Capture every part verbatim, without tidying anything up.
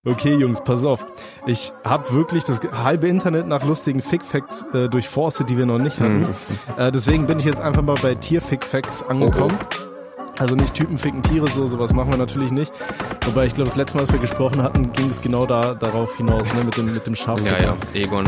Okay, Jungs, pass auf. Ich habe wirklich das halbe Internet nach lustigen Fick-Facts äh, durchforstet, die wir noch nicht hatten. Hm. Äh, deswegen bin ich jetzt einfach mal bei Tier-Fick-Facts angekommen. Oh, oh. Also nicht Typen ficken Tiere, so sowas machen wir natürlich nicht. Wobei ich glaube, das letzte Mal, als wir gesprochen hatten, ging es genau da darauf hinaus, ne, mit dem mit dem Schaf. Ja, ja, Egon.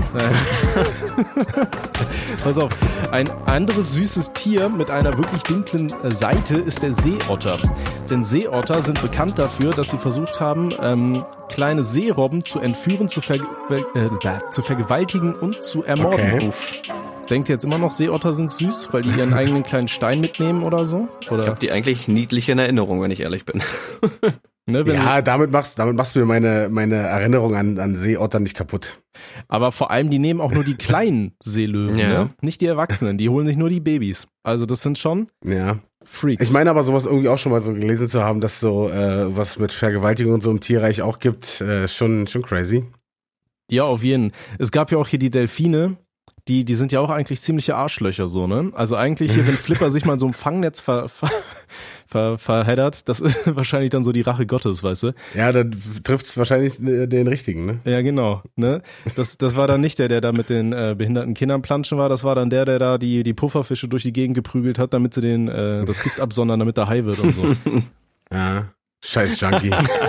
Pass auf, ein anderes süßes Tier mit einer wirklich dunklen Seite ist der Seeotter. Denn Seeotter sind bekannt dafür, dass sie versucht haben, ähm, kleine Seerobben zu entführen, zu, ver- äh, zu vergewaltigen und zu ermorden. Okay. Denkt ihr jetzt immer noch, Seeotter sind süß, weil die ihren eigenen kleinen Stein mitnehmen oder so? Oder? Ich habe die eigentlich niedlich in Erinnerung, wenn ich ehrlich bin. Ne, ja, damit machst, damit machst du mir meine, meine Erinnerung an, an Seeotter nicht kaputt. Aber vor allem, die nehmen auch nur die kleinen Seelöwen, ja. Ne? Nicht die Erwachsenen, die holen sich nur die Babys. Also das sind schon ja. Freaks. Ich meine aber sowas irgendwie auch schon mal so gelesen zu haben, dass so äh, was mit Vergewaltigung und so im Tierreich auch gibt, äh, schon, schon crazy. Ja, auf jeden. Es gab ja auch hier die Delfine. Die, die sind ja auch eigentlich ziemliche Arschlöcher, so, ne? Also eigentlich hier, wenn Flipper sich mal in so einem Fangnetz ver, ver, ver, verheddert, das ist wahrscheinlich dann so die Rache Gottes, weißt du? Ja, dann trifft's wahrscheinlich den richtigen, ne? Ja, genau, ne? Das, das war dann nicht der, der da mit den äh, behinderten Kindern planschen war, das war dann der, der da die, die Pufferfische durch die Gegend geprügelt hat, damit sie den, äh, das Gift absondern, damit der Hai wird und so. Ja, scheiß Junkie.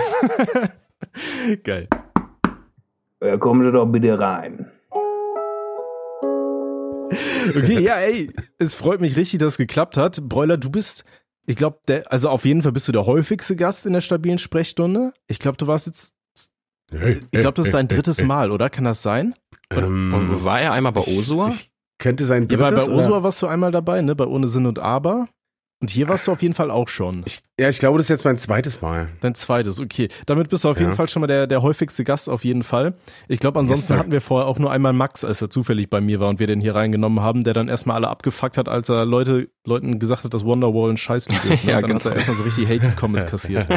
Geil. Ja, kommen Sie doch bitte rein. Okay, ja, ey, es freut mich richtig, dass es geklappt hat. Broiler, du bist, ich glaube, also auf jeden Fall bist du der häufigste Gast in der stabilen Sprechstunde. Ich glaube, du warst jetzt, ich glaube, das ist dein drittes Mal, oder? Kann das sein? Ähm, war er einmal bei Osua? Ich, ich könnte sein drittes. Ja, bei Osua oder? warst du einmal dabei, ne? Bei Ohne Sinn und Aber. Und hier warst du auf jeden Fall auch schon. Ich, ja, ich glaube, das ist jetzt mein zweites Mal. Dein zweites, okay. Damit bist du auf ja. jeden Fall schon mal der, der häufigste Gast auf jeden Fall. Ich glaube, ansonsten yes, hatten wir vorher auch nur einmal Max, als er zufällig bei mir war und wir den hier reingenommen haben, der dann erstmal alle abgefuckt hat, als er Leute, Leuten gesagt hat, dass Wonderwall ein Scheißlied ist. Ne? Ja, dann genau. hat er erstmal so richtig Hate-Comments kassiert.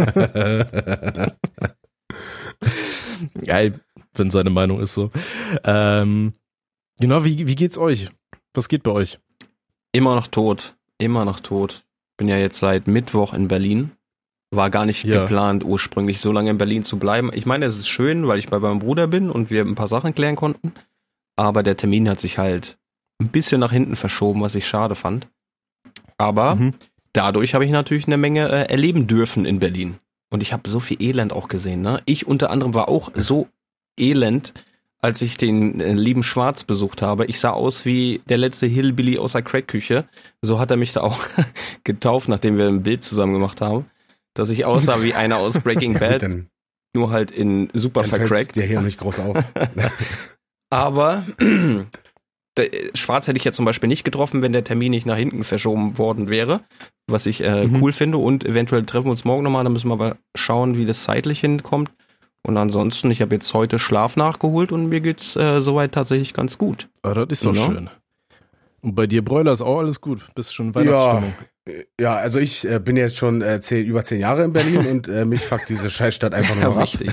Geil, wenn seine Meinung ist so. Ähm, genau, wie, wie geht's euch? Was geht bei euch? Immer noch tot. Immer noch tot. Bin ja jetzt seit Mittwoch in Berlin. War gar nicht ja. geplant, ursprünglich so lange in Berlin zu bleiben. Ich meine, es ist schön, weil ich bei meinem Bruder bin und wir ein paar Sachen klären konnten. Aber der Termin hat sich halt ein bisschen nach hinten verschoben, was ich schade fand. Aber mhm. dadurch habe ich natürlich eine Menge äh, erleben dürfen in Berlin. Und ich habe so viel Elend auch gesehen. Ne? Ich unter anderem war auch so elend, als ich den äh, lieben Schwarz besucht habe. Ich sah aus wie der letzte Hillbilly aus der Crackküche. So hat er mich da auch getauft, nachdem wir ein Bild zusammen gemacht haben. Dass ich aussah wie einer aus Breaking Bad, dann, nur halt in super dann vercrackt. Der hier nicht groß auf. Aber der, Schwarz hätte ich ja zum Beispiel nicht getroffen, wenn der Termin nicht nach hinten verschoben worden wäre. Was ich äh, mhm. cool finde. Und eventuell treffen wir uns morgen nochmal. Dann müssen wir aber schauen, wie das zeitlich hinkommt. Und ansonsten, ich habe jetzt heute Schlaf nachgeholt und mir geht's äh, soweit tatsächlich ganz gut. Ah, das ist doch genau. schön. Und bei dir, Broiler, ist auch alles gut? Bist schon in Weihnachtsstimmung? Ja, ja, also ich äh, bin jetzt schon äh, zehn, über zehn Jahre in Berlin und äh, mich fuckt diese Scheißstadt einfach nur noch richtig.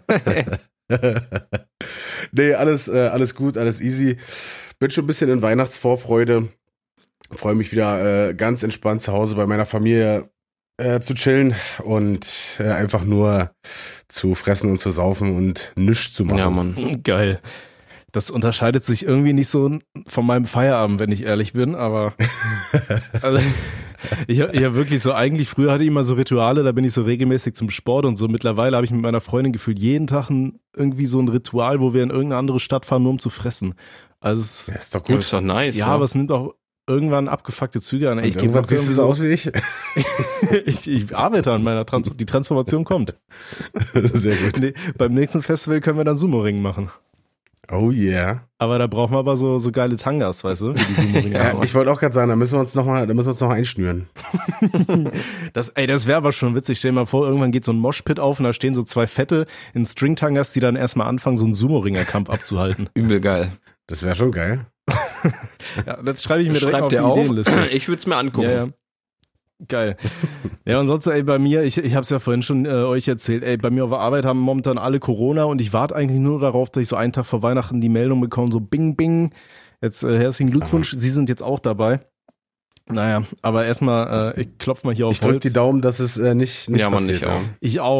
Nee, alles, äh, alles gut, alles easy. Bin schon ein bisschen in Weihnachtsvorfreude. Freue mich wieder äh, ganz entspannt zu Hause bei meiner Familie Äh, zu chillen und äh, einfach nur zu fressen und zu saufen und nichts zu machen. Ja, Mann. Geil. Das unterscheidet sich irgendwie nicht so von meinem Feierabend, wenn ich ehrlich bin, aber also, ich, ich habe wirklich so, eigentlich früher hatte ich immer so Rituale, da bin ich so regelmäßig zum Sport und so. Mittlerweile habe ich mit meiner Freundin gefühlt jeden Tag ein, irgendwie so ein Ritual, wo wir in irgendeine andere Stadt fahren, nur um zu fressen. Also es, ja, ist doch gut. Das ist doch nice. Ja, ja, aber es nimmt auch irgendwann abgefuckte Züge an. Ey, ich irgendwann siehst du so aus wie ich. ich. Ich arbeite an meiner Transformation. Die Transformation kommt. Sehr gut. Nee, beim nächsten Festival können wir dann Sumo-Ring machen. Oh yeah. Aber da brauchen wir aber so, so geile Tangas, weißt du? Wie die Sumo-Ringe ja, ich wollte auch gerade sagen, da müssen wir uns noch mal, da müssen wir uns noch einschnüren. das, ey, das wäre aber schon witzig. Stell dir mal vor, irgendwann geht so ein Moshpit auf und da stehen so zwei Fette in String-Tangas, die dann erstmal anfangen, so einen Sumo-Ringer-Kampf abzuhalten. Übel geil. Das wäre schon geil. Ja, das schreibe ich mir direkt Schreibt auf die auf? Ideenliste. Ich würde es mir angucken. Ja, ja. Geil. Ja, und sonst, ey, bei mir, ich, ich habe es ja vorhin schon äh, euch erzählt, ey, bei mir auf der Arbeit haben momentan alle Corona und ich warte eigentlich nur darauf, dass ich so einen Tag vor Weihnachten die Meldung bekomme, so bing, bing, jetzt äh, herzlichen Glückwunsch, Aha. Sie sind jetzt auch dabei. Naja, aber erstmal, äh, ich klopf mal hier auf Ich drück Holz. die Daumen, dass es äh, nicht, nicht ja, passiert. Man nicht auch. Ich auch.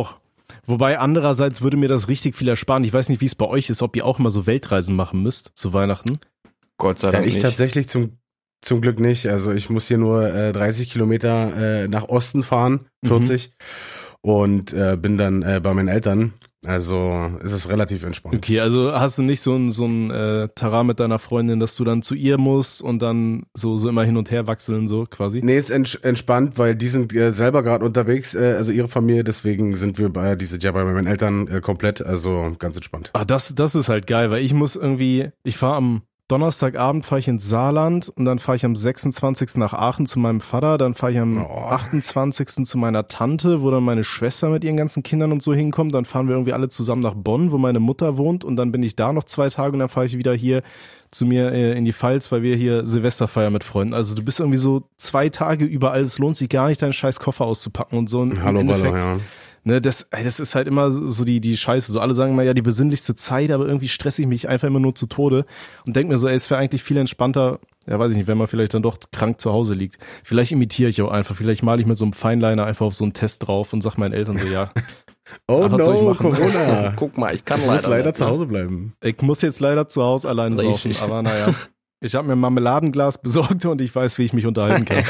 Wobei andererseits würde mir das richtig viel ersparen. Ich weiß nicht, wie es bei euch ist, ob ihr auch immer so Weltreisen machen müsst zu Weihnachten. Gott sei Ja, Dank ich nicht. tatsächlich zum, zum Glück nicht. Also ich muss hier nur äh, dreißig Kilometer äh, nach Osten fahren, vierzig, mhm. und äh, bin dann äh, bei meinen Eltern. Also ist es relativ entspannt. Okay, also hast du nicht so ein, so ein äh, Terrain mit deiner Freundin, dass du dann zu ihr musst und dann so, so immer hin und her wachseln, so quasi? Nee, ist ents- entspannt, weil die sind äh, selber gerade unterwegs, äh, also ihre Familie, deswegen sind wir bei, die sind ja bei meinen Eltern äh, komplett, also ganz entspannt. Ah, das, das ist halt geil, weil ich muss irgendwie, ich fahre am Donnerstagabend fahre ich ins Saarland und dann fahre ich am sechsundzwanzigsten nach Aachen zu meinem Vater, dann fahre ich am Oh. achtundzwanzigsten zu meiner Tante, wo dann meine Schwester mit ihren ganzen Kindern und so hinkommt, dann fahren wir irgendwie alle zusammen nach Bonn, wo meine Mutter wohnt und dann bin ich da noch zwei Tage und dann fahre ich wieder hier zu mir äh, in die Pfalz, weil wir hier Silvester feiern mit Freunden. Also du bist irgendwie so zwei Tage überall, es lohnt sich gar nicht, deinen scheiß Koffer auszupacken und so. Und Hallo, im Endeffekt, Ballo, ja. Ne, das, ey, das ist halt immer so die, die Scheiße. So alle sagen immer, ja, die besinnlichste Zeit, aber irgendwie stresse ich mich einfach immer nur zu Tode und denke mir so, ey, es wäre eigentlich viel entspannter, ja, weiß ich nicht, wenn man vielleicht dann doch krank zu Hause liegt. Vielleicht imitiere ich auch einfach, vielleicht male ich mit so einem Feinliner einfach auf so einen Test drauf und sag meinen Eltern so, ja. Oh Ach, was soll ich no, machen? Corona. Guck mal, ich kann Du musst leider, leider nicht, zu ne? Hause bleiben. Ich muss jetzt leider zu Hause alleine saufen, Richtig. aber naja. Ich habe mir ein Marmeladenglas besorgt und ich weiß, wie ich mich unterhalten kann.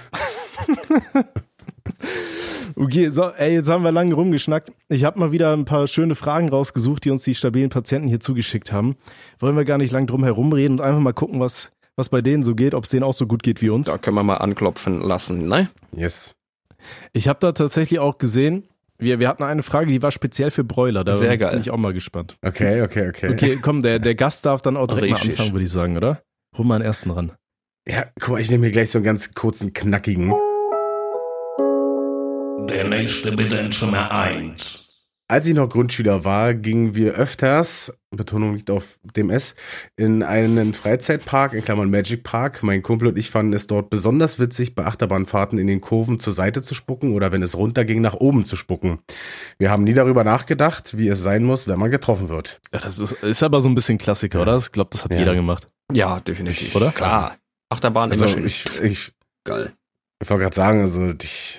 Okay, so, ey, jetzt haben wir lange rumgeschnackt. Ich habe mal wieder ein paar schöne Fragen rausgesucht, die uns die stabilen Patienten hier zugeschickt haben. Wollen wir gar nicht lang drum herum reden und einfach mal gucken, was, was bei denen so geht, ob es denen auch so gut geht wie uns. Da können wir mal anklopfen lassen, ne? Yes. Ich habe da tatsächlich auch gesehen, wir, wir hatten eine Frage, die war speziell für Bräuler. Da Sehr geil. bin ich auch mal gespannt. Okay, okay, okay. Okay, komm, der, der Gast darf dann auch direkt Richtig. mal anfangen, würde ich sagen, oder? Hol mal einen ersten ran. Ja, guck mal, ich nehme hier gleich so einen ganz kurzen, knackigen. Der nächste bitte in Zimmer eins. Als ich noch Grundschüler war, gingen wir öfters, Betonung liegt auf dem S, in einen Freizeitpark, in Klammern Magic Park. Mein Kumpel und ich fanden es dort besonders witzig, bei Achterbahnfahrten in den Kurven zur Seite zu spucken oder wenn es runterging, nach oben zu spucken. Wir haben nie darüber nachgedacht, wie es sein muss, wenn man getroffen wird. Ja, das ist, ist aber so ein bisschen Klassiker, oder? Ich glaube, das hat Ja. jeder gemacht. Ja, definitiv. Oder? Klar. Achterbahn Also immer schön. ich, ich, Geil. ich wollte gerade sagen, also ich,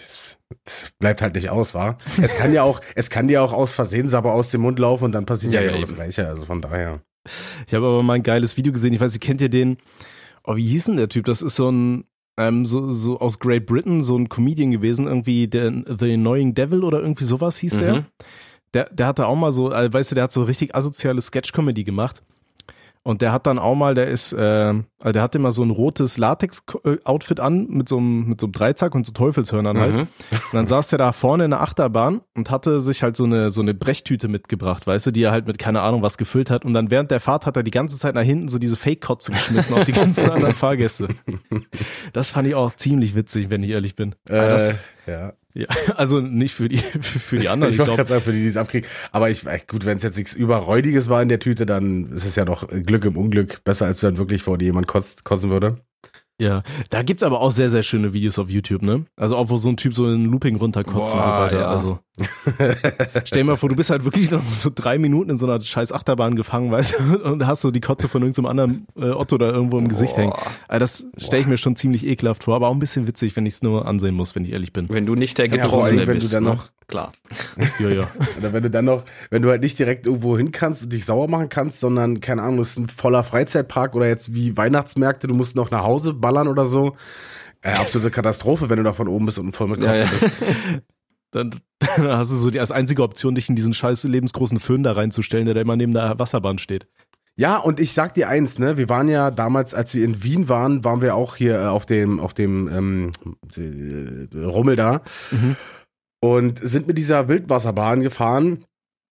es bleibt halt nicht aus, wa? Es kann ja auch, es kann dir auch aus Versehen Sabber aus dem Mund laufen und dann passiert ja, Ja, genau ja, das eben. Gleiche. Also von daher. Ich habe aber mal ein geiles Video gesehen. Ich weiß nicht, kennt ihr den? Oh, wie hieß denn der Typ? Das ist so ein, ähm, so, so aus Great Britain, so ein Comedian gewesen, irgendwie der The Annoying Devil oder irgendwie sowas hieß der. Mhm. Der, der hatte auch mal so, also, weißt du, der hat so richtig asoziale Sketch-Comedy gemacht. Und der hat dann auch mal, der ist, äh, also der hatte immer so ein rotes Latex-Outfit an mit so einem, mit so einem Dreizack und so Teufelshörnern halt. Mhm. Und dann saß der da vorne in der Achterbahn und hatte sich halt so eine, so eine Brechtüte mitgebracht, weißt du, die er halt mit keine Ahnung was gefüllt hat. Und dann während der Fahrt hat er die ganze Zeit nach hinten so diese Fake-Kotze geschmissen auf die ganzen anderen Fahrgäste. Das fand ich auch ziemlich witzig, wenn ich ehrlich bin. Aber Äh, das, ja. ja, also nicht für die, für die anderen, Ich ich wollte glaube. gerade sagen, für die, die es abkriegen. Aber ich, gut, wenn es jetzt nichts Überräudiges war in der Tüte, dann ist es ja doch Glück im Unglück. Besser, als wenn wirklich vor dir jemand kotzt, kotzen würde. Ja, da gibt's aber auch sehr, sehr schöne Videos auf YouTube, ne? Also auch, wo so ein Typ so in Looping runterkotzt und so Boah, weiter. ja. Also stell dir mal vor, du bist halt wirklich noch so drei Minuten in so einer scheiß Achterbahn gefangen, weißt du, und hast so die Kotze von irgendeinem anderen äh, Otto da irgendwo im Gesicht hängen. Also das stelle ich mir schon ziemlich ekelhaft vor, aber auch ein bisschen witzig, wenn ich es nur ansehen muss, wenn ich ehrlich bin. Wenn du nicht der Ja, vor Getroffene allem, wenn du bist, dann ne? noch- Klar. Ja, ja. Oder wenn du dann noch, wenn du halt nicht direkt irgendwo hin kannst und dich sauer machen kannst, sondern, keine Ahnung, es ist ein voller Freizeitpark oder jetzt wie Weihnachtsmärkte, du musst noch nach Hause ballern oder so. Äh, absolute Katastrophe, wenn du da von oben bist und voll mit Kotze Ja, ja. bist. Dann, dann hast du so die als einzige Option, dich in diesen scheiß lebensgroßen Föhn da reinzustellen, der da immer neben der Wasserbahn steht. Ja, und ich sag dir eins, ne, wir waren ja damals, als wir in Wien waren, waren wir auch hier äh, auf dem, auf dem ähm, äh, Rummel da Mhm. und sind mit dieser Wildwasserbahn gefahren.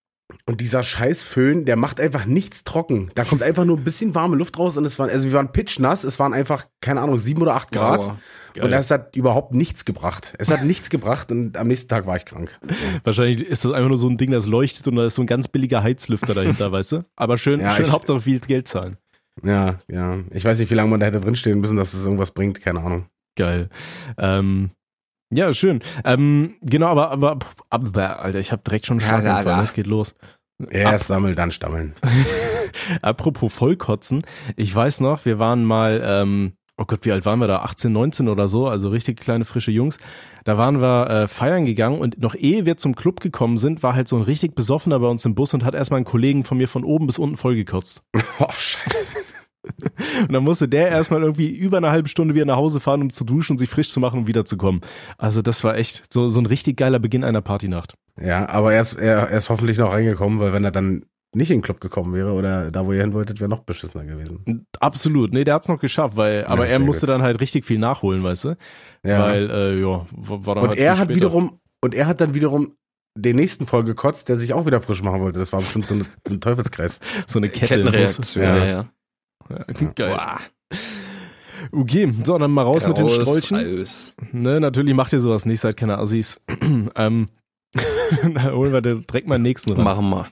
Und dieser scheiß Föhn, der macht einfach nichts trocken. Da kommt einfach nur ein bisschen warme Luft raus und es waren, also wir waren pitchnass, es waren einfach, keine Ahnung, sieben oder acht Grad. Wow. Und es hat überhaupt nichts gebracht. Es hat nichts gebracht und am nächsten Tag war ich krank. Wahrscheinlich ist das einfach nur so ein Ding, das leuchtet und da ist so ein ganz billiger Heizlüfter dahinter, weißt du? Aber schön, Ja, schön ich- Hauptsache viel Geld zahlen. Ja, ja. Ich weiß nicht, wie lange man da hätte drinstehen müssen, dass es irgendwas bringt, keine Ahnung. Geil. Ähm, ja, schön. Ähm, genau, aber, aber, aber Alter, ich habe direkt schon einen Ja, Schlaganfall. ja, ja. Es geht los. Erst sammeln, dann stammeln. Apropos Vollkotzen. Ich weiß noch, wir waren mal, ähm, oh Gott, wie alt waren wir da? achtzehn, neunzehn oder so, also richtig kleine, frische Jungs. Da waren wir äh, feiern gegangen und noch ehe wir zum Club gekommen sind, war halt so ein richtig Besoffener bei uns im Bus und hat erstmal einen Kollegen von mir von oben bis unten vollgekotzt. Oh, scheiße. Und dann musste der erstmal irgendwie über eine halbe Stunde wieder nach Hause fahren, um zu duschen und sich frisch zu machen und wiederzukommen. Also das war echt so, so ein richtig geiler Beginn einer Partynacht. Ja, aber er ist, er, er ist hoffentlich noch reingekommen, weil wenn er dann nicht in den Club gekommen wäre oder da, wo ihr hin wolltet, wäre noch beschissener gewesen. Absolut, nee, der hat's noch geschafft, weil, aber Ja, er sehr musste gut. dann halt richtig viel nachholen, weißt du? Ja. Weil, äh, ja, war war dann Und halt er zu hat spät. wiederum, und er hat dann wiederum den nächsten voll gekotzt, der sich auch wieder frisch machen wollte. Das war bestimmt so, eine, so ein Teufelskreis. so eine Kette. Kettenreaktion, Ja. ja, ja. Ja, geil. Boah. Okay, so, dann mal raus mit den Raus, Strolchen. aus. Ne, natürlich macht ihr sowas nicht, seid keine Assis. ähm, dann holen wir direkt mal den nächsten ran. Machen wir.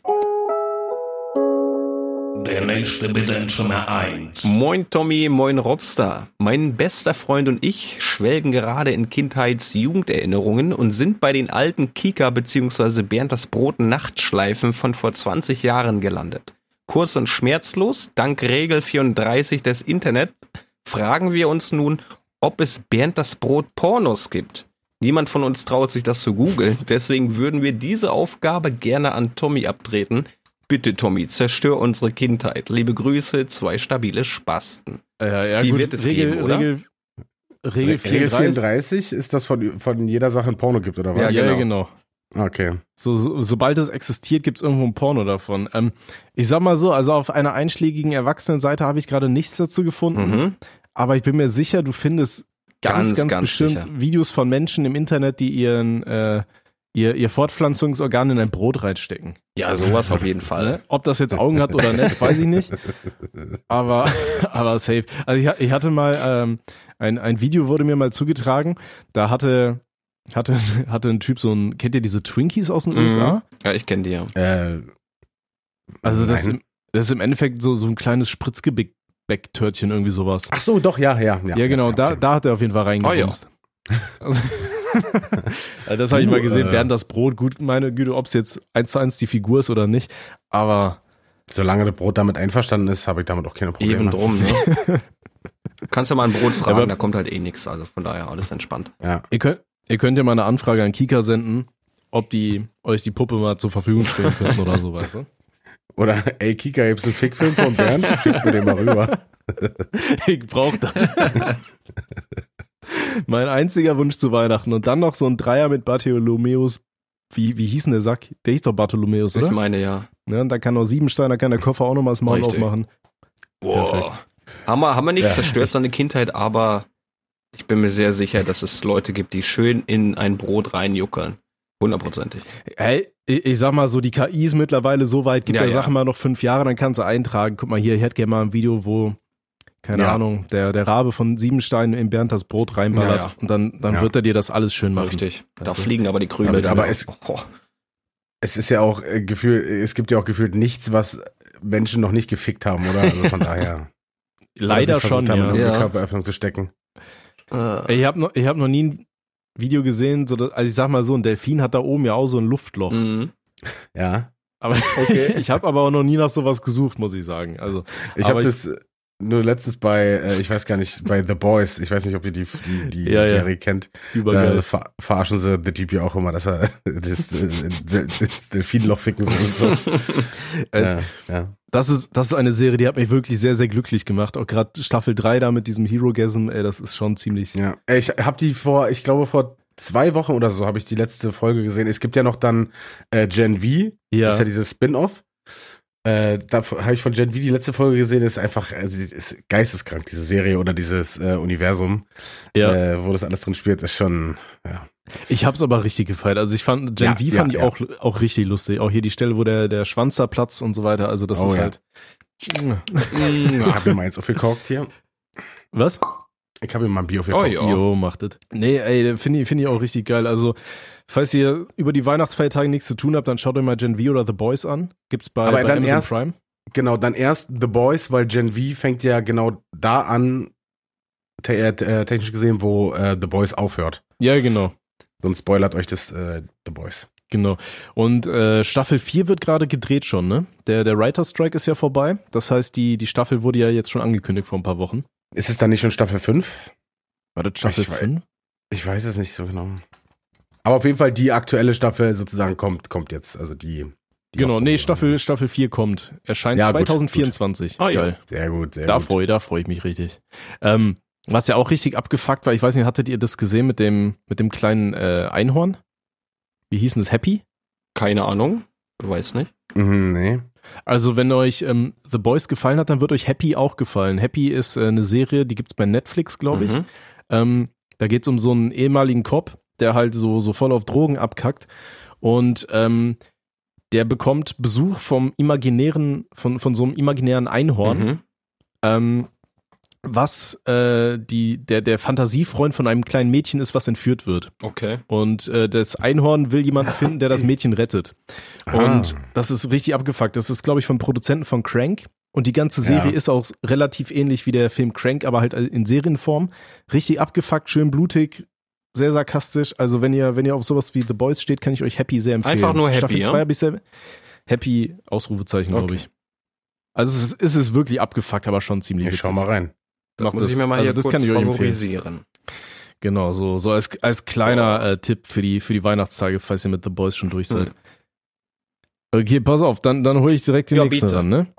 Der nächste bitte in Zimmer eins. Moin Tommy, moin Robster. Mein bester Freund und ich schwelgen gerade in Kindheits-Jugenderinnerungen und sind bei den alten Kika bzw. Bernd das Brot Nachtschleifen von vor zwanzig Jahren gelandet. Kurz und schmerzlos, dank Regel vierunddreißig des Internet, fragen wir uns nun, ob es Bernd das Brot Pornos gibt. Niemand von uns traut sich das zu googeln, deswegen würden wir diese Aufgabe gerne an Tommy abtreten. Bitte Tommy, zerstör unsere Kindheit. Liebe Grüße, zwei stabile Spasten. Äh, ja, Die gut, wird es Regel, geben, oder? Regel, Regel Regel vierunddreißig. vierunddreißig ist das von, von jeder Sache ein Porno gibt, oder was? Ja, genau. Okay. So, so, sobald es existiert, gibt's irgendwo ein Porno davon. Ähm, ich sag mal so, also auf einer einschlägigen Erwachsenenseite habe ich gerade nichts dazu gefunden, Mhm. aber ich bin mir sicher, du findest ganz, Ganz, ganz, ganz bestimmt sicher. Videos von Menschen im Internet, die ihren äh, ihr, ihr Fortpflanzungsorgan in ein Brot reinstecken. Ja, sowas auf jeden Fall. Ne? Ob das jetzt Augen hat oder nicht, weiß ich nicht. Aber, aber safe. Also ich, ich hatte mal, ähm, ein, ein Video wurde mir mal zugetragen, da hatte, hatte, hatte ein Typ so ein, kennt ihr diese Twinkies aus den U S A? Ja, ich kenne die ja. Äh, Also das, nein. im, das ist im Endeffekt so, so ein kleines Spritzgebäck-Törtchen, irgendwie sowas. Ach so, doch, ja, ja. Ja, Ja, genau, ja, da, okay. da hat er auf jeden Fall reingebumst. Also, also das habe ich mal gesehen, Uh, äh. Bernd das Brot, gut, meine Güte, ob es jetzt eins zu eins die Figur ist oder nicht, aber Solange das Brot damit einverstanden ist, habe ich damit auch keine Probleme. Eben drum, ne? Kannst du mal ein Brot fragen, Aber- da kommt halt eh nichts. Also von daher alles entspannt. Ja. ihr könnt, ihr könnt ja mal eine Anfrage an Kika senden, ob die euch die Puppe mal zur Verfügung stellen könnten oder so, weißt du? Oder, ey, Kika, gibt's einen Fickfilm von Bernd? Schickt mir den mal rüber. Ich brauch das. Mein einziger Wunsch zu Weihnachten und dann noch so ein Dreier mit Bartholomäus. Wie, wie hieß denn der Sack? Der hieß doch Bartholomäus, oder? Ich meine ja. Ja, und da kann noch Siebenstein, da kann der Koffer auch noch mal das Maul Richtig. aufmachen. Perfekt. Haben wir, haben wir nicht Ja. zerstört, seine Kindheit, aber ich bin mir sehr sicher, dass es Leute gibt, die schön in ein Brot reinjuckeln. Hundertprozentig. Ey, ich, ich sag mal so, die K I ist mittlerweile so weit, gibt Ja, der ja. Sache mal noch fünf Jahre, dann kannst du eintragen. Guck mal hier, ich hätte gerne mal ein Video, wo, keine Ja. Ahnung, der, der Rabe von Siebenstein in Bernd das Brot reinballert Ja, ja. und dann, dann Ja. wird er dir das alles schön machen. Richtig. Da Weißt du? fliegen aber die Krümel. Aber- aber dann es- auch. Oh. Es ist ja auch äh, gefühlt, es gibt ja auch gefühlt nichts, was Menschen noch nicht gefickt haben, oder? Also von daher. Leider Oder sich schon, versucht haben, in ja. eine Ja. Körperöffnung zu stecken. Äh, Ich habe noch, ich hab noch nie ein Video gesehen, so, dass- also ich sag mal so, ein Delfin hat da oben ja auch so ein Luftloch. mhm. Ja. Aber Okay. ich habe aber auch noch nie nach sowas gesucht, muss ich sagen. Also Ich Aber habe das äh, nur letztens bei, äh, ich weiß gar nicht, bei The Boys, ich weiß nicht, ob ihr die, die, die Ja, ja. Serie kennt, übergeil. da ver verarschen sie The Deep ja auch immer, dass er das, äh, das, das Delfinloch ficken soll und so. Es- ja, ja. Das ist, das ist eine Serie, die hat mich wirklich sehr, sehr glücklich gemacht. Auch gerade Staffel drei da mit diesem Hero-Gasm, ey, das ist schon ziemlich. Ja, Ey, ich habe die vor, ich glaube vor zwei Wochen oder so habe ich die letzte Folge gesehen. Es gibt ja noch dann äh, Gen V, Ja, das ist ja dieses Spin-off. Äh, da habe ich von Gen V die letzte Folge gesehen, ist einfach, also, die ist geisteskrank, diese Serie oder dieses äh, Universum, ja. äh, wo das alles drin spielt, ist schon, ja. Ich hab's aber richtig gefeiert. Also ich fand, Gen Ja, V ja, fand ich ja. auch, auch richtig lustig. Auch hier die Stelle, wo der, der Schwanz da platzt und so weiter. Also das Oh, ist ja. halt. Ich habe mir mal eins aufgekocht hier. Was? Ich habe mir mal ein Bier aufgekocht. Oh, ja. Jo, macht das. Nee, ey, finde ich, finde ich auch richtig geil. Also, falls ihr über die Weihnachtsfeiertage nichts zu tun habt, dann schaut euch mal Gen V oder The Boys an. Gibt's bei, Aber bei dann Amazon erst- Prime. Genau, dann erst The Boys, weil Gen V fängt ja genau da an, te äh, technisch gesehen, wo äh, The Boys aufhört. Ja, genau. Sonst spoilert euch das äh, The Boys. Genau. Und äh, Staffel vier wird gerade gedreht schon, ne? Der, der Writer Strike ist ja vorbei. Das heißt, die, die Staffel wurde ja jetzt schon angekündigt vor ein paar Wochen. Ist es dann nicht schon Staffel fünf? War das Staffel Ich weiß- fünf? Ich weiß es nicht so genau. Aber auf jeden Fall die aktuelle Staffel sozusagen kommt, kommt jetzt. Also die. die Genau, nee, Hauptprogramm. Staffel, Staffel vier kommt. Erscheint Ja, gut, zwanzig vierundzwanzig. gut. Ah, ja. Geil. Sehr gut, sehr Da gut. freue da freu ich mich richtig. Ähm, was ja auch richtig abgefuckt war, ich weiß nicht, hattet ihr das gesehen mit dem, mit dem kleinen äh, Einhorn? Wie hieß denn das? Happy? Keine Ahnung. Du weißt nicht. Mhm, nee. Also wenn euch ähm, The Boys gefallen hat, dann wird euch Happy auch gefallen. Happy ist äh, eine Serie, die gibt's bei Netflix, glaube ich. Mhm. Ähm, da geht's um so einen ehemaligen Cop, der halt so, so voll auf Drogen abkackt. Und ähm, der bekommt Besuch vom imaginären, von, von so einem imaginären Einhorn. Mhm. Ähm, was äh, die, der, der Fantasiefreund von einem kleinen Mädchen ist, was entführt wird. Okay. Und äh, das Einhorn will jemanden finden, der das Mädchen rettet. Und Ah. das ist richtig abgefuckt. Das ist, glaube ich, von Produzenten von Crank. Und die ganze Serie Ja. ist auch relativ ähnlich wie der Film Crank, aber halt in Serienform. Richtig abgefuckt, schön blutig, sehr sarkastisch. Also wenn ihr, wenn ihr auf sowas wie The Boys steht, kann ich euch Happy sehr empfehlen. Einfach nur Happy, Staffel ja? zwei habe ich sehr Happy, Ausrufezeichen, glaube Okay. ich. Also es ist, es ist wirklich abgefuckt, aber schon ziemlich Ich witzig. schau mal rein. Das Macht muss das. ich mir mal Also hier das kurz kann ich euch empfehlen. favorisieren. Genau, so, so als, als kleiner äh, Tipp für die, für die Weihnachtstage, falls ihr mit The Boys schon durch seid. Hm. Okay, pass auf, dann, dann hole ich direkt den Ja, nächsten bitte. ran, ne?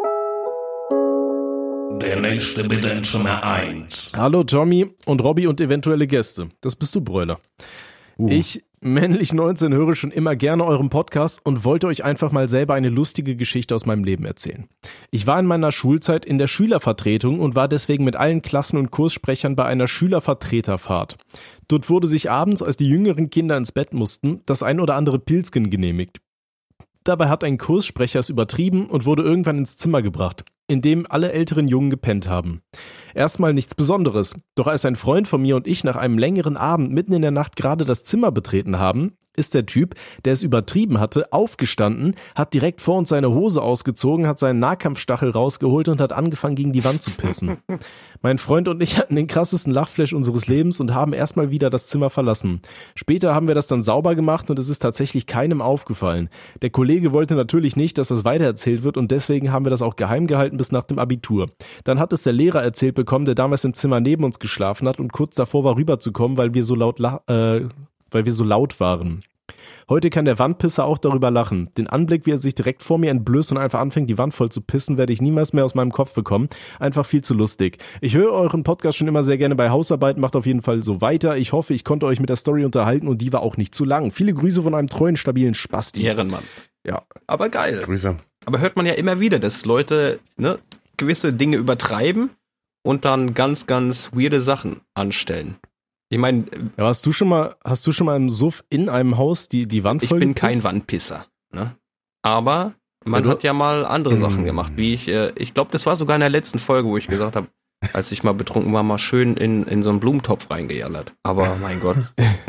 Der nächste bitte in Zimmer eins. Hallo Tommy und Robby und eventuelle Gäste. Das bist du, Bräuler. Uh. Ich, männlich neunzehn, höre schon immer gerne euren Podcast und wollte euch einfach mal selber eine lustige Geschichte aus meinem Leben erzählen. Ich war in meiner Schulzeit in der Schülervertretung und war deswegen mit allen Klassen- und Kurssprechern bei einer Schülervertreterfahrt. Dort wurde sich abends, als die jüngeren Kinder ins Bett mussten, das ein oder andere Pilzchen genehmigt. Dabei hat ein Kurssprecher es übertrieben und wurde irgendwann ins Zimmer gebracht, in dem alle älteren Jungen gepennt haben. Erstmal nichts Besonderes, doch als ein Freund von mir und ich nach einem längeren Abend mitten in der Nacht gerade das Zimmer betreten haben, ist der Typ, der es übertrieben hatte, aufgestanden, hat direkt vor uns seine Hose ausgezogen, hat seinen Nahkampfstachel rausgeholt und hat angefangen, gegen die Wand zu pissen. Mein Freund und ich hatten den krassesten Lachflash unseres Lebens und haben erstmal wieder das Zimmer verlassen. Später haben wir das dann sauber gemacht und es ist tatsächlich keinem aufgefallen. Der Kollege wollte natürlich nicht, dass das weitererzählt wird und deswegen haben wir das auch geheim gehalten bis nach dem Abitur. Dann hat es der Lehrer erzählt bekommen, der damals im Zimmer neben uns geschlafen hat und kurz davor war rüberzukommen, weil wir so laut, la- äh, weil wir so laut waren. Heute kann der Wandpisser auch darüber lachen. Den Anblick, wie er sich direkt vor mir entblößt und einfach anfängt, die Wand voll zu pissen, werde ich niemals mehr aus meinem Kopf bekommen. Einfach viel zu lustig. Ich höre euren Podcast schon immer sehr gerne bei Hausarbeiten, macht auf jeden Fall so weiter. Ich hoffe, ich konnte euch mit der Story unterhalten und die war auch nicht zu lang. Viele Grüße von einem treuen, stabilen Spasti. Ehrenmann. Ja. Aber geil. Grüße. Aber hört man ja immer wieder, dass Leute ne, gewisse Dinge übertreiben und dann ganz, ganz weirde Sachen anstellen. Ich meine, Ja, hast du schon mal, hast du schon mal im Suff in einem Haus die, die Wand ich voll bin gepisst? kein Wandpisser. Ne? Aber man Ja, du- hat ja mal andere Mm. Sachen gemacht, wie ich, äh, ich glaube, das war sogar in der letzten Folge, wo ich gesagt habe, als ich mal betrunken war, mal schön in, in so einen Blumentopf reingejallert. Aber mein Gott.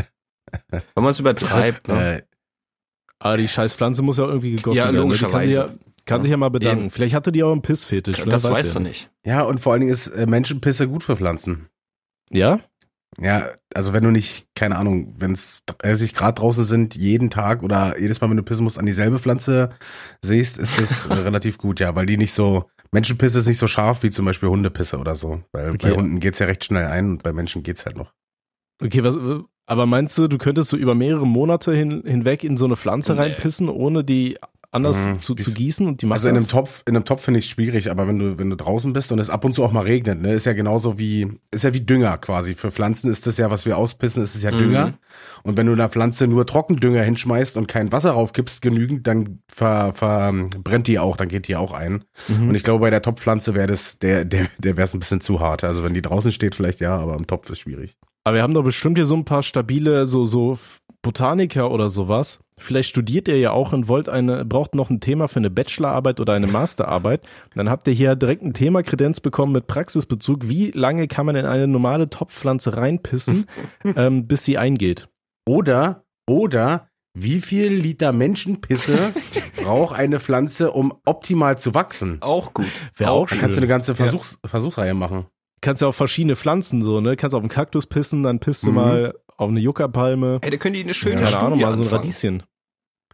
Wenn man es übertreibt, ne? Äh, Ah, die scheiß Pflanze muss ja irgendwie gegossen Ja, werden. ne? Die kann, logischerweise. die ja, kann sich ja mal bedanken. Eben. Vielleicht hatte die auch einen Pissfetisch. wer das weiß weißt ja. du nicht. ja, und vor allen Dingen ist äh, Menschenpisse gut für Pflanzen. Ja? Ja, also wenn du nicht, keine Ahnung, wenn es dreißig Grad draußen sind, jeden Tag oder jedes Mal, wenn du pissen musst, an dieselbe Pflanze siehst, ist das äh, relativ gut, ja, weil die nicht so, Menschenpisse ist nicht so scharf wie zum Beispiel Hundepisse oder so. Weil Okay. bei Hunden geht's ja recht schnell ein und bei Menschen geht's halt noch. Okay, was, aber meinst du, du könntest so über mehrere Monate hin, hinweg in so eine Pflanze Nee. reinpissen, ohne die anders Mhm. zu, Die zu ist- gießen und die macht Also in einem das? Topf, in einem Topf finde ich schwierig, aber wenn du, wenn du draußen bist und es ab und zu auch mal regnet, ne, ist ja genauso wie, ist ja wie Dünger quasi. Für Pflanzen ist das ja, was wir auspissen, ist es ja Mhm. Dünger. Und wenn du einer Pflanze nur Trockendünger hinschmeißt und kein Wasser raufkippst genügend, dann ver, verbrennt die auch, dann geht die auch ein. Mhm. Und ich glaube, bei der Topfpflanze wäre das, der, der, der wäre es ein bisschen zu hart. Also wenn die draußen steht, vielleicht ja, aber im Topf ist schwierig. Aber wir haben doch bestimmt hier so ein paar stabile, so, so Botaniker oder sowas. Vielleicht studiert ihr ja auch und wollt eine, braucht noch ein Thema für eine Bachelorarbeit oder eine Masterarbeit. Dann habt ihr hier direkt ein Thema Kredenz bekommen mit Praxisbezug. Wie lange kann man in eine normale Topfpflanze reinpissen, ähm, bis sie eingeht? Oder, oder, wie viel Liter Menschenpisse braucht eine Pflanze, um optimal zu wachsen? Auch gut. Wäre auch Dann kannst du schön. eine ganze Versuchs Versuchsreihe machen. Kannst ja auch verschiedene Pflanzen so, ne? Kannst auf einen Kaktus pissen, dann pisst du Mhm. mal auf eine Juckerpalme. Ey, da können die eine schöne Keine Studie Ahnung, mal so ein anfangen. Radieschen.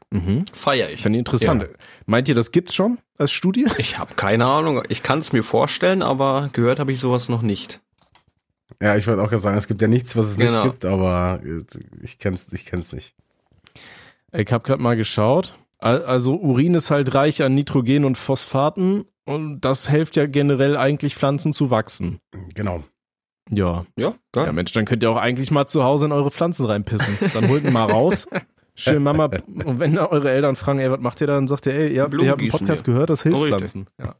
Mhm. Feier ich. Finde ich interessant. Ja. Meint ihr, das gibt's schon als Studie? Ich habe keine Ahnung. Ich kann es mir vorstellen, aber gehört habe ich sowas noch nicht. Ja, ich wollte auch gerade sagen, es gibt ja nichts, was es Genau. nicht gibt, aber ich kenn's, ich kenn's nicht. Ich habe gerade mal geschaut. Al- Also Urin ist halt reich an Nitrogen und Phosphaten und das hilft ja generell eigentlich Pflanzen zu wachsen. Genau. Ja. Ja, Ja, geil. Mensch, dann könnt ihr auch eigentlich mal zu Hause in eure Pflanzen reinpissen. Dann holt ihn mal raus. Schön Mama, und wenn da eure Eltern fragen, ey, was macht ihr da? Dann sagt ihr, ey, ihr habt, Blumen ihr habt einen gießen Podcast wir. gehört, das hilft Oh, richtig. Pflanzen. Ja.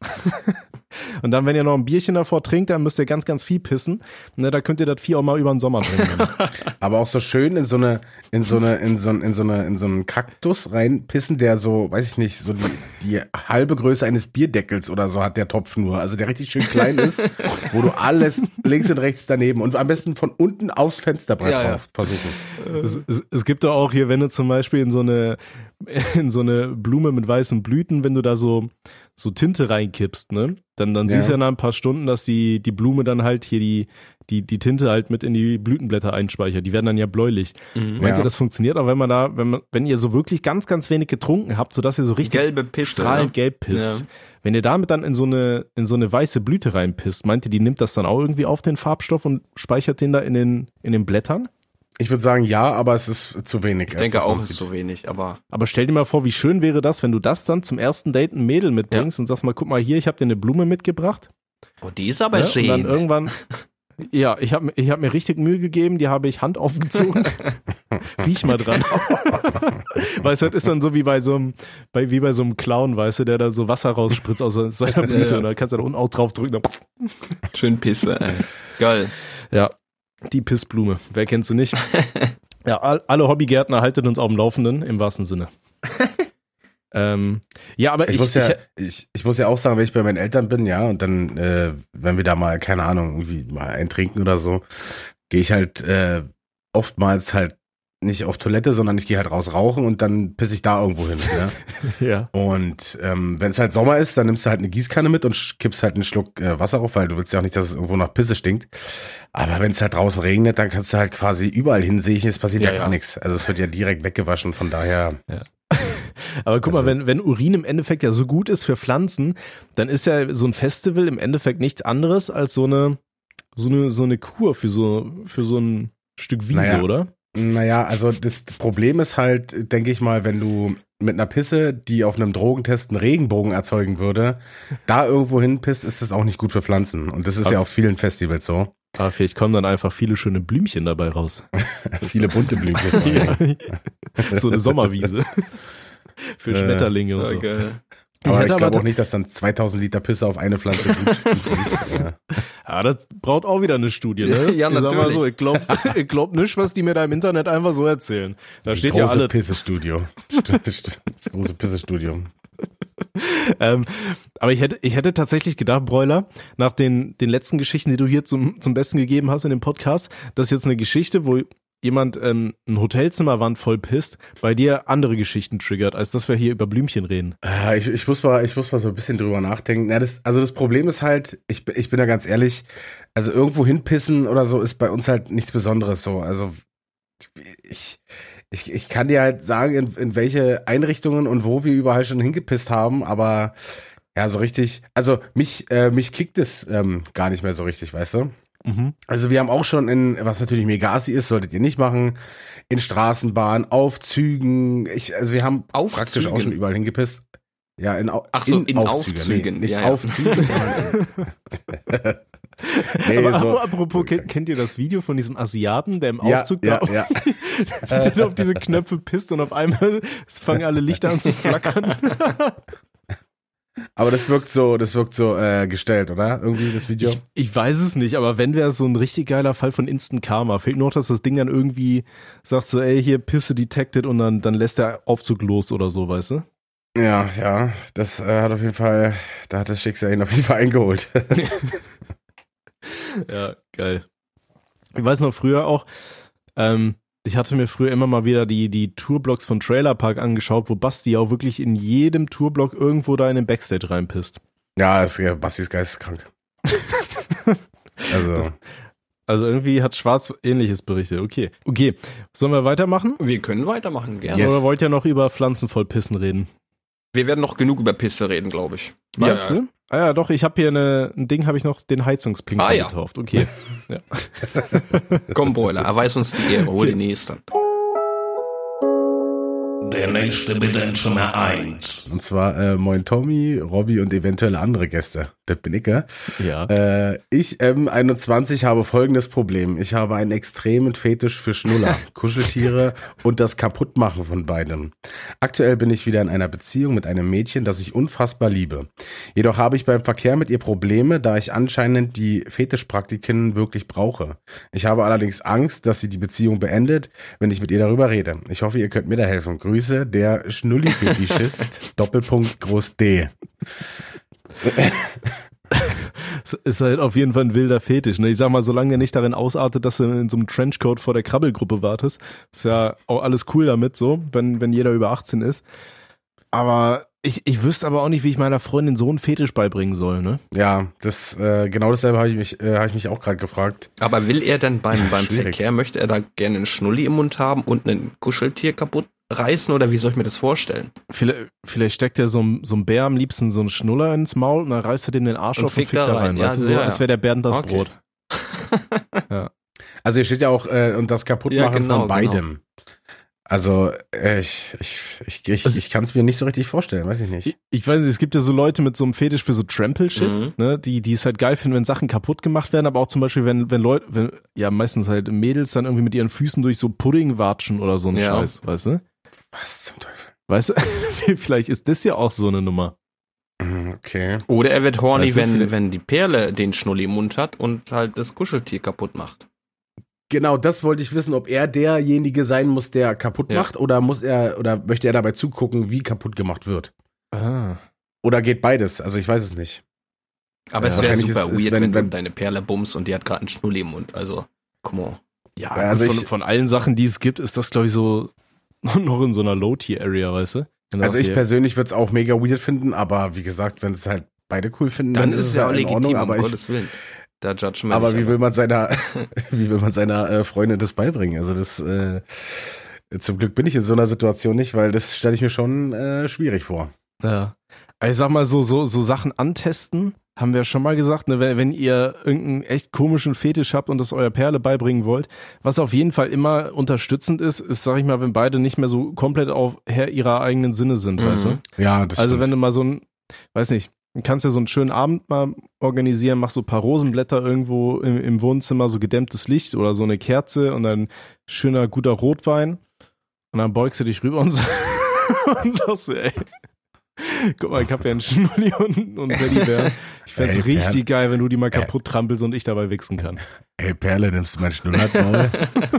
Und dann, wenn ihr noch ein Bierchen davor trinkt, dann müsst ihr ganz, ganz viel pissen. Ne, da könnt ihr das Vieh auch mal über den Sommer trinken. Aber auch so schön in so eine, in so eine, in so, ein- in so eine, in so einen Kaktus reinpissen, der so, weiß ich nicht, so die, die halbe Größe eines Bierdeckels oder so hat der Topf nur. Also der richtig schön klein ist, wo du alles links und rechts daneben und am besten von unten aufs Fensterbrett Ja, ja. drauf versuchen. es, es, es gibt doch auch hier, wenn du zum Beispiel in so eine, in so eine Blume mit weißen Blüten, wenn du da so, so Tinte reinkippst, ne, dann, dann Ja. siehst du ja nach ein paar Stunden, dass die, die Blume dann halt hier die, die, die Tinte halt mit in die Blütenblätter einspeichert. Die werden dann ja bläulich. Mhm. Meint Ja. ihr, das funktioniert auch, wenn man da, wenn man, wenn ihr so wirklich ganz, ganz wenig getrunken habt, sodass ihr so richtig Gelbe Piste. strahlend ne? gelb pisst. Ja. Wenn ihr damit dann in so eine, in so eine weiße Blüte reinpisst, meint ihr, die nimmt das dann auch irgendwie auf, den Farbstoff, und speichert den da in den, in den Blättern? Ich würde sagen, ja, aber es ist zu wenig. Ich als denke dass man auch, es sieht. ist so wenig, aber Aber stell dir mal vor, wie schön wäre das, wenn du das dann zum ersten Date ein Mädel mitbringst und sagst mal, guck mal hier, ich habe dir eine Blume mitgebracht. oh, die ist aber Ne? Und dann schön. irgendwann, ja, ich habe ich hab mir richtig Mühe gegeben, die habe ich Hand aufgezogen. Riech mal dran. Weißt du, das ist dann so wie bei so einem, bei, wie bei so einem Clown, weißt du, der da so Wasser rausspritzt aus seiner Blüte, Ja, ja. und dann kannst du da unten auch drauf drücken. Dann, Schön Pisse. Ey. Geil. ja, die Pissblume. Wer kennt sie nicht? Ja, all, alle Hobbygärtner haltet uns auf dem Laufenden, im wahrsten Sinne. ähm, ja, aber Ich, ich, muss ja, ich, ich, ich muss ja auch sagen, wenn ich bei meinen Eltern bin, ja, und dann, äh, wenn wir da mal, keine Ahnung, irgendwie mal ein trinken oder so, gehe ich halt äh, oftmals halt nicht auf Toilette, sondern ich gehe halt raus rauchen und dann pisse ich da irgendwo hin. Ja? ja. Und ähm, wenn es halt Sommer ist, dann nimmst du halt eine Gießkanne mit und sch- kippst halt einen Schluck äh, Wasser auf, weil du willst ja auch nicht, dass es irgendwo nach Pisse stinkt. Aber wenn es halt draußen regnet, dann kannst du halt quasi überall hinsehen, es passiert ja, Ja, gar ja. nichts. Also es wird ja direkt weggewaschen, von daher. Aber guck Also- mal, wenn, wenn Urin im Endeffekt ja so gut ist für Pflanzen, dann ist ja so ein Festival im Endeffekt nichts anderes als so eine, so eine, so eine Kur für so, für so ein Stück Wiese, Naja. oder? Naja, also das Problem ist halt, denke ich mal, wenn du mit einer Pisse, die auf einem Drogentest einen Regenbogen erzeugen würde, da irgendwo hinpisst, ist das auch nicht gut für Pflanzen. Und das ist ja auf vielen Festivals so. Aber vielleicht kommen dann einfach viele schöne Blümchen dabei raus. Viele bunte Blümchen. So eine Sommerwiese. Für Äh, Schmetterlinge und Ja, so. geil. Aber hätte ich glaube aber- auch nicht, dass dann zweitausend Liter Pisse auf eine Pflanze gut sind. Ja. Ja, das braucht auch wieder eine Studie, ne? Ja, Ich sag mal natürlich. so, ich glaub, ich glaub nicht, was die mir da im Internet einfach so erzählen. Da steht ja Große alle. Pissestudio. Das große Pissestudio. Ähm, aber ich hätte, ich hätte tatsächlich gedacht, Bräuler, nach den, den letzten Geschichten, die du hier zum, zum Besten gegeben hast in dem Podcast, das ist jetzt eine Geschichte, wo jemand ähm, ein Hotelzimmerwand voll pisst, bei dir andere Geschichten triggert, als dass wir hier über Blümchen reden. Äh, Ich, ich muss mal, ich muss mal so ein bisschen drüber nachdenken. Ja, das, also das Problem ist halt, ich, bin- ich bin da ganz ehrlich, also irgendwo hinpissen oder so ist bei uns halt nichts Besonderes so. Also ich, ich, ich kann dir halt sagen, in, in welche Einrichtungen und wo wir überall schon hingepisst haben, aber ja, so richtig, also mich, äh, mich kickt es ähm, gar nicht mehr so richtig, weißt du? Mhm. Also wir haben auch schon in, was natürlich mega assi ist, solltet ihr nicht machen, in Straßenbahnen, Aufzügen, ich, also wir haben Aufzügen? praktisch auch schon überall hingepisst. Ja, in, Au Ach so, in Aufzügen. Nee, nicht Ja, ja. Aufzüge, sondern nee, Aber so. apropos, kennt, kennt ihr das Video von diesem Asiaten, der im Ja, Aufzug ja, da ja. der da auf diese Knöpfe pisst und auf einmal fangen alle Lichter an zu flackern? Aber das wirkt so, das wirkt so äh, gestellt, oder? Irgendwie das Video. Ich, ich weiß es nicht, aber wenn, wäre es so ein richtig geiler Fall von Instant Karma. Fehlt nur noch, dass das Ding dann irgendwie sagt so, ey, hier Pisse detected, und dann, dann lässt der Aufzug los oder so, weißt du? Ja, ja, das äh, hat auf jeden Fall, da hat das Schicksal ihn auf jeden Fall eingeholt. Ja, geil. Ich weiß noch früher auch, ähm, ich hatte mir früher immer mal wieder die, die Tourblogs von Trailer Park angeschaut, wo Basti auch wirklich in jedem Tourblock irgendwo da in den Backstage reinpisst. Ja, ist, ja, Basti ist geisteskrank. Also, Also irgendwie hat Schwarz Ähnliches berichtet. Okay. Okay. Sollen wir weitermachen? Wir können weitermachen, gerne. Yes. Oder wollt ihr noch über Pflanzen voll Pissen reden? Wir werden noch genug über Pisse reden, glaube ich. Meinst ja, du? Ah ja, doch, ich habe hier eine, ein Ding, habe ich noch den Heizungspinker ah, ja. gekauft. Okay. Ja. Komm, Broiler, erweis uns die Ehre, hol okay. den nächsten. Der nächste bitte in Zimmer eins. Und zwar äh, moin Tommy, Robby und eventuelle andere Gäste. Das bin ich, ja. Ja. Äh, ich, M einundzwanzig, habe folgendes Problem. Ich habe einen extremen Fetisch für Schnuller, Kuscheltiere und das Kaputtmachen von beidem. Aktuell bin ich wieder in einer Beziehung mit einem Mädchen, das ich unfassbar liebe. Jedoch habe ich beim Verkehr mit ihr Probleme, da ich anscheinend die Fetischpraktiken wirklich brauche. Ich habe allerdings Angst, dass sie die Beziehung beendet, wenn ich mit ihr darüber rede. Ich hoffe, ihr könnt mir da helfen. Grüße, der Schnulli-Fetischist, Doppelpunkt Groß D. Ist halt auf jeden Fall ein wilder Fetisch. Ne? Ich sag mal, solange der nicht darin ausartet, dass du in so einem Trenchcoat vor der Krabbelgruppe wartest, ist ja auch alles cool damit, so, wenn, wenn jeder über achtzehn ist. Aber ich, ich wüsste aber auch nicht, wie ich meiner Freundin so einen Fetisch beibringen soll, ne? Ja, das äh, genau dasselbe habe ich mich, äh, habe ich mich auch gerade gefragt. Aber will er denn beim, beim Verkehr, möchte er da gerne einen Schnulli im Mund haben und ein Kuscheltier kaputt reißen oder wie soll ich mir das vorstellen? Vielleicht, vielleicht steckt er so, so ein Bär am liebsten so einen Schnuller ins Maul und dann reißt er dem den Arsch und auf und fickt da rein. rein. Ja, weißt du, so, ja, als wäre der Bernd das okay. Brot. Ja. Also hier steht ja auch, äh, und das Kaputtmachen ja, genau, von beidem. Genau. Also äh, ich, ich, ich, ich, also, ich kann es mir nicht so richtig vorstellen, weiß ich nicht. Ich, ich weiß nicht, es gibt ja so Leute mit so einem Fetisch für so Trample-Shit, mhm. ne, die, die es halt geil finden, wenn Sachen kaputt gemacht werden, aber auch zum Beispiel, wenn, wenn Leute, wenn, ja meistens halt Mädels dann irgendwie mit ihren Füßen durch so Pudding watschen oder so ein ja. Scheiß, weißt du? Was zum Teufel? Weißt du, vielleicht ist das ja auch so eine Nummer. Okay. Oder er wird horny, weißt du, wenn, wenn die Perle den Schnulli im Mund hat und halt das Kuscheltier kaputt macht. Genau, das wollte ich wissen, ob er derjenige sein muss, der kaputt ja. macht, oder muss er, oder möchte er dabei zugucken, wie kaputt gemacht wird? Ah. Oder geht beides? Also ich weiß es nicht. Aber ja, es wäre super ist, weird, ist, wenn, wenn, wenn du deine Perle bummst und die hat gerade einen Schnulli im Mund. Also, come on. Ja, also von, ich, von allen Sachen, die es gibt, ist das, glaube ich, so noch in so einer Low-Tier-Area, weißt du? Genau, also ich hier. persönlich würde es auch mega weird finden, aber wie gesagt, wenn es halt beide cool finden, dann, dann ist es ja auch in legitim, Ordnung, um aber ich, Gottes Willen. Da judgen wir aber nicht, wie will man seiner, wie will man seiner äh, Freundin das beibringen? Also das, äh, zum Glück bin ich in so einer Situation nicht, weil das stelle ich mir schon äh, schwierig vor. Ja. Also ich sag mal so, so, so Sachen antesten, haben wir schon mal gesagt, ne, wenn, wenn ihr irgendeinen echt komischen Fetisch habt und das eurer Perle beibringen wollt, was auf jeden Fall immer unterstützend ist, ist, sag ich mal, wenn beide nicht mehr so komplett auf Herr ihrer eigenen Sinne sind, mhm. weißt du? Ja, das Also stimmt. wenn du mal so ein, weiß nicht, du kannst ja so einen schönen Abend mal organisieren, mach so ein paar Rosenblätter irgendwo im, im Wohnzimmer, so gedämmtes Licht oder so eine Kerze und dann schöner, guter Rotwein und dann beugst du dich rüber und, sag, und sagst, ey, guck mal, ich hab ja einen Schnulli und, und Teddybär. Ich fänd's Ey, richtig Perle. geil, wenn du die mal kaputt trampelst und ich dabei wichsen kann. Ey, Perle, nimmst du meinen Schnullertmaul?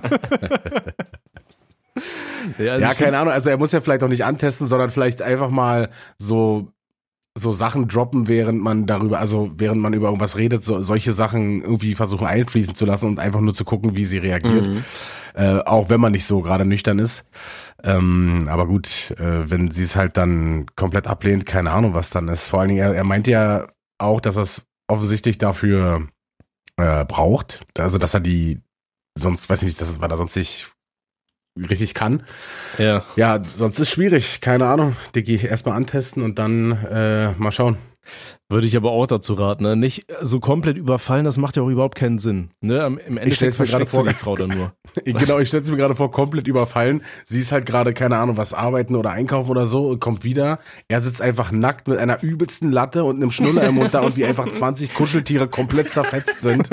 Ja, also Ja, ich keine Ahnung, also er muss ja vielleicht auch nicht antesten, sondern vielleicht einfach mal so so Sachen droppen, während man darüber, also während man über irgendwas redet, so, solche Sachen irgendwie versuchen einfließen zu lassen und einfach nur zu gucken, wie sie reagiert. Mhm. Äh, auch wenn man nicht so gerade nüchtern ist. Ähm, aber gut, äh, wenn sie es halt dann komplett ablehnt, keine Ahnung, was dann ist. Vor allen Dingen, er, er meint ja auch, dass er es offensichtlich dafür äh, braucht. Also, dass er die sonst, weiß ich nicht, das, weil er sonst nicht richtig kann. Ja. Ja, sonst ist schwierig. Keine Ahnung. Diggi, erstmal antesten und dann äh, mal schauen. Würde ich aber auch dazu raten, ne? Nicht so komplett überfallen, das macht ja auch überhaupt keinen Sinn. Ne? Im Endeffekt stell's mir gerade verschreckst du vor- die Frau dann nur. Genau, ich stelle es mir gerade vor, komplett überfallen. Sie ist halt gerade, keine Ahnung, was arbeiten oder einkaufen oder so und kommt wieder. Er sitzt einfach nackt mit einer übelsten Latte und einem Schnuller im Mund da und wie einfach zwanzig Kuscheltiere komplett zerfetzt sind.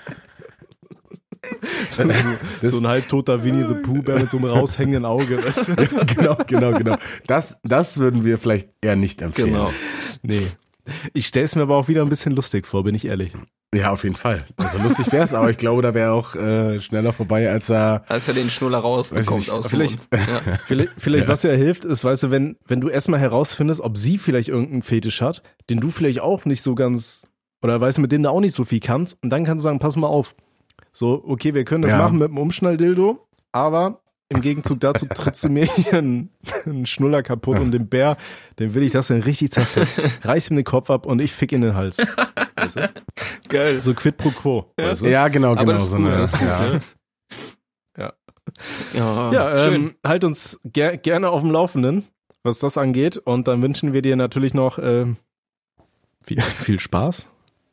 So, so, so ein halbtoter Winnie the Pooh Bär mit so einem raushängenden Auge, weißt du? Genau, genau, genau. Das, das würden wir vielleicht eher nicht empfehlen. Genau. Nee. Ich stelle es mir aber auch wieder ein bisschen lustig vor, bin ich ehrlich. Ja, auf jeden Fall. Also lustig wär's, aber ich glaube, da wäre auch äh, schneller vorbei, als er... Als er den Schnuller rausbekommt nicht, aus dem vielleicht- Mund. Ja. Vielleicht, vielleicht Ja. was ja hilft, ist, weißt du, wenn, wenn du erstmal herausfindest, ob sie vielleicht irgendeinen Fetisch hat, den du vielleicht auch nicht so ganz, oder weißt du, mit dem du auch nicht so viel kannst, und dann kannst du sagen, pass mal auf. So, okay, wir können das Ja. machen mit dem Umschnalldildo, aber im Gegenzug dazu trittst du mir hier einen, einen Schnuller kaputt und den Bär, den will ich, dass er richtig zerfetzt. Reiß ihm den Kopf ab und ich fick in den Hals. Weißt du? Geil. So quid pro quo. Weißt du? Ja, genau, Aber genau. das ist So gut, eine, das ist gut, ja. ne? Ja. Ja, Ja, schön. ähm, halt uns ger- gerne auf dem Laufenden, was das angeht. Und dann wünschen wir dir natürlich noch ähm, viel, viel Spaß.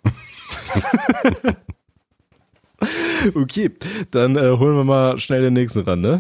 Okay, dann äh, holen wir mal schnell den nächsten ran, ne?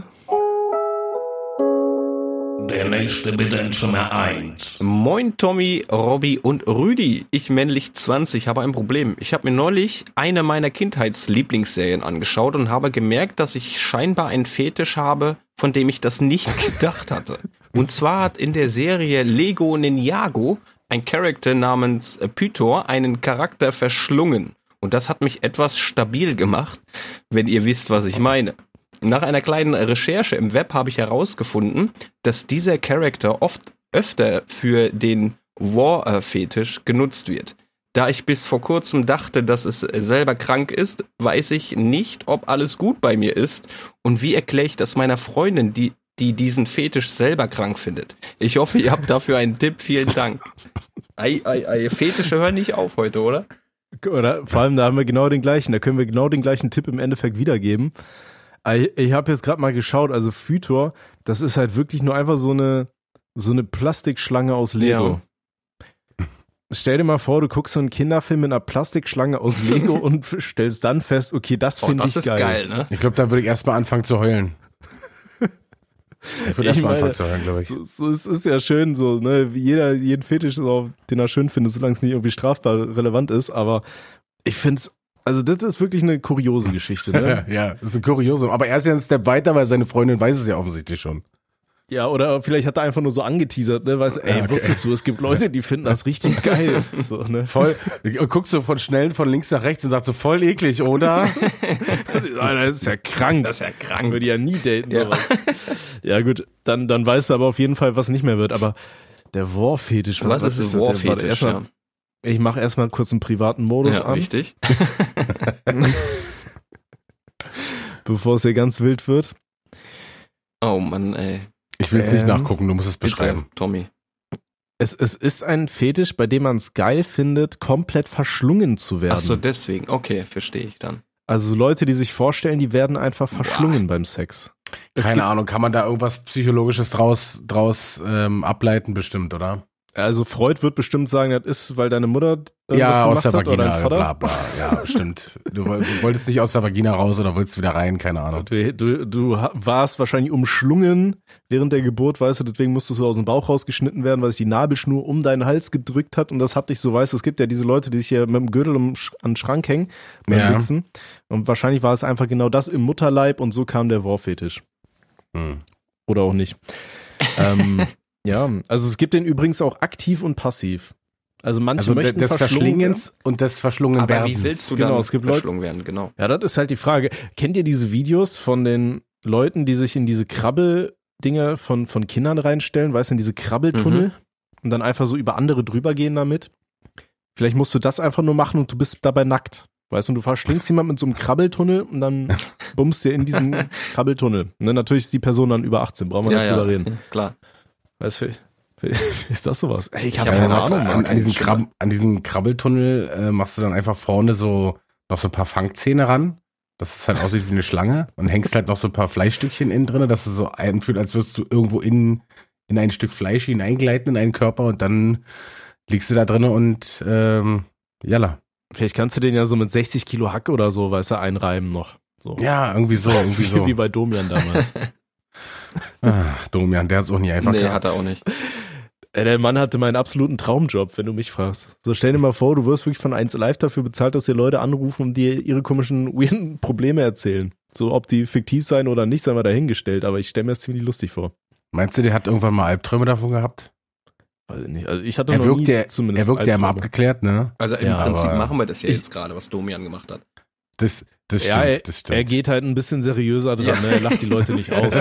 Der nächste Bedenzimmer eins. Moin Tommy, Robby und Rüdi. Ich männlich zwanzig habe ein Problem. Ich habe mir neulich eine meiner Kindheitslieblingsserien angeschaut und habe gemerkt, dass ich scheinbar einen Fetisch habe, von dem ich das nicht gedacht hatte. Und zwar hat in der Serie Lego Ninjago ein Charakter namens Pythor einen Charakter verschlungen. Und das hat mich etwas stabil gemacht, wenn ihr wisst, was ich meine. Nach einer kleinen Recherche im Web habe ich herausgefunden, dass dieser Charakter oft öfter für den War-Fetisch genutzt wird. Da ich bis vor kurzem dachte, dass es selber krank ist, weiß ich nicht, ob alles gut bei mir ist und wie erkläre ich das meiner Freundin, die, die diesen Fetisch selber krank findet. Ich hoffe, ihr habt dafür einen Tipp. Vielen Dank. Ei, ei, ei, Fetische hören nicht auf heute, oder? Oder vor allem, da haben wir genau den gleichen, da können wir genau den gleichen Tipp im Endeffekt wiedergeben. Ich, ich habe jetzt gerade mal geschaut, also Pythor, das ist halt wirklich nur einfach so eine so eine Plastikschlange aus Lego. Ja. Stell dir mal vor, du guckst so einen Kinderfilm mit einer Plastikschlange aus Lego und stellst dann fest, okay, das Oh, finde das ich ist geil. geil, ne? Ich glaube, da würde ich erstmal anfangen zu heulen. Ich würde Ich erstmal meine, anfangen zu heulen, glaube ich. So, so, es ist ja schön so, ne, jeder, jeden Fetisch, so, den er schön findet, solange es nicht irgendwie strafbar relevant ist, aber ich finde es, also das ist wirklich eine kuriose Geschichte, ne? Ja, das ist ein Kuriosum. Aber er ist ja ein Step weiter, weil seine Freundin weiß es ja offensichtlich schon. Ja, oder vielleicht hat er einfach nur so angeteasert, ne, weißt du, ey, Ja, okay. wusstest du, es gibt Leute, die finden das richtig geil, so, ne? Voll, und guckt so von schnell von links nach rechts und sagt so, voll eklig, oder? Das ist ja krank. Das ist ja krank. Würde ja nie daten, Ja. sowas. Ja gut, dann, dann weißt du aber auf jeden Fall, was nicht mehr wird. Aber der War-Fetisch, Was ist das ein denn? War-Fetisch, Warte, erstmal- ja. Ich mache erstmal kurz einen privaten Modus Ja, an, richtig. bevor es hier ganz wild wird. Oh Mann, ey. Ich will es nicht Ähm, nachgucken, du musst es Bitte, beschreiben. Tommy. Es, es ist ein Fetisch, bei dem man es geil findet, komplett verschlungen zu werden. Ach so, deswegen. Okay, verstehe ich dann. Also so Leute, die sich vorstellen, die werden einfach verschlungen beim Sex. Es Keine gibt- Ahnung, kann man da irgendwas Psychologisches draus, draus ähm, ableiten, bestimmt, oder? Also Freud wird bestimmt sagen, das ist, weil deine Mutter irgendwas Ja, gemacht aus der hat oder dein Vagina, Vater. bla bla. Ja, bestimmt. Du, woll- du wolltest nicht aus der Vagina raus oder wolltest wieder rein, keine Ahnung. Du, du, du ha- warst wahrscheinlich umschlungen während der Geburt, weißt du, deswegen musstest du aus dem Bauch rausgeschnitten werden, weil sich die Nabelschnur um deinen Hals gedrückt hat und das hat dich so, weißt du, es gibt ja diese Leute, die sich hier mit dem Gürtel um, Sch- an den Schrank hängen beim Ja. Wichsen und wahrscheinlich war es einfach genau das im Mutterleib und so kam der War-Fetisch. Hm. Oder auch nicht. ähm, ja, also es gibt den übrigens auch aktiv und passiv. Also manche Also möchten des verschlungen werden. Verschlingens und des Verschlungen Aber Werdens. wie willst du Genau, dann es gibt Leute- verschlungen werden? Genau. Ja, das ist halt die Frage. Kennt ihr diese Videos von den Leuten, die sich in diese Krabbeldinger von, von Kindern reinstellen, weißt du, in diese Krabbeltunnel Mhm. und dann einfach so über andere drüber gehen damit? Vielleicht musst du das einfach nur machen und du bist dabei nackt. Weißt du, und du verschlingst jemand mit so einem Krabbeltunnel und dann bummst dir in diesen Krabbeltunnel. Ne, natürlich ist die Person dann über achtzehn, brauchen wir nicht drüber reden. Klar. Weißt du, ist das sowas? Ey, ich habe Ja, keine aber was- Ahnung. An, Mann. an, diesen Schimmer. Krab, an diesen Krabbeltunnel äh, machst du dann einfach vorne so noch so ein paar Fangzähne ran, dass es halt aussieht wie eine Schlange und hängst halt noch so ein paar Fleischstückchen innen drin, dass es so einfühlt, als würdest du irgendwo in, in ein Stück Fleisch hineingleiten in einen Körper und dann liegst du da drin und ähm, jalla. Vielleicht kannst du den ja so mit sechzig Kilo Hack oder so, weißt du, einreiben noch. So. Ja, irgendwie so, irgendwie so. Wie bei Domian damals. Ach, Domian, der hat's auch nie einfach Nee, gehabt. hat er auch nicht. Ey, der Mann hatte meinen absoluten Traumjob, wenn du mich fragst. So, stell dir mal vor, du wirst wirklich von eins Live dafür bezahlt, dass dir Leute anrufen und dir ihre komischen, weirden Probleme erzählen. So, ob die fiktiv sein oder nicht, sei mal dahingestellt, aber ich stelle mir das ziemlich lustig vor. Meinst du, der hat irgendwann mal Albträume davon gehabt? Weiß ich nicht. Also ich hatte Er noch wirkt nie ja, zumindest er wirkt ja immer Albträume. abgeklärt, ne? Also im Ja, Prinzip aber machen wir das ja ich- jetzt gerade, was Domian gemacht hat. Das, das Ja, stimmt, er, das stimmt. er geht halt ein bisschen seriöser dran, ne? Er lacht die Leute nicht aus.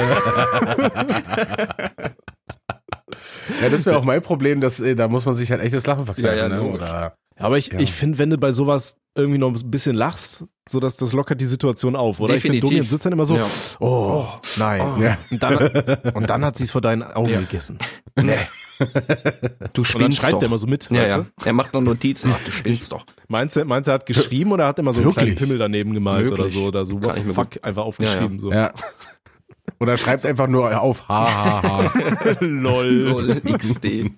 Ja, das wäre auch mein Problem, dass äh, da muss man sich halt echtes Lachen verkneifen, Ja, ja, ne? logisch. Oder Aber ich, Ja. ich finde, wenn du bei sowas irgendwie noch ein bisschen lachst, so dass das lockert die Situation auf, oder? Definitiv. Ich finde, Domian sitzt dann immer so, Ja. oh, nein. Oh. Ja. Und, dann, und dann hat sie es vor deinen Augen Ja. gegessen. Nee. Du Und dann spinnst schreibt doch. er immer so mit, Ja, weißt ja. du? Er macht noch Notizen. Ach, du spinnst doch. Meinst du, meinst du, er hat geschrieben oder hat immer so einen kleinen Wirklich? Pimmel daneben gemalt Möglich. oder so, oder so, Kann what ich the mir fuck, einfach aufgeschrieben, so. Ja. Oder schreibt einfach nur auf, ha, ha, ha. Lol. X D.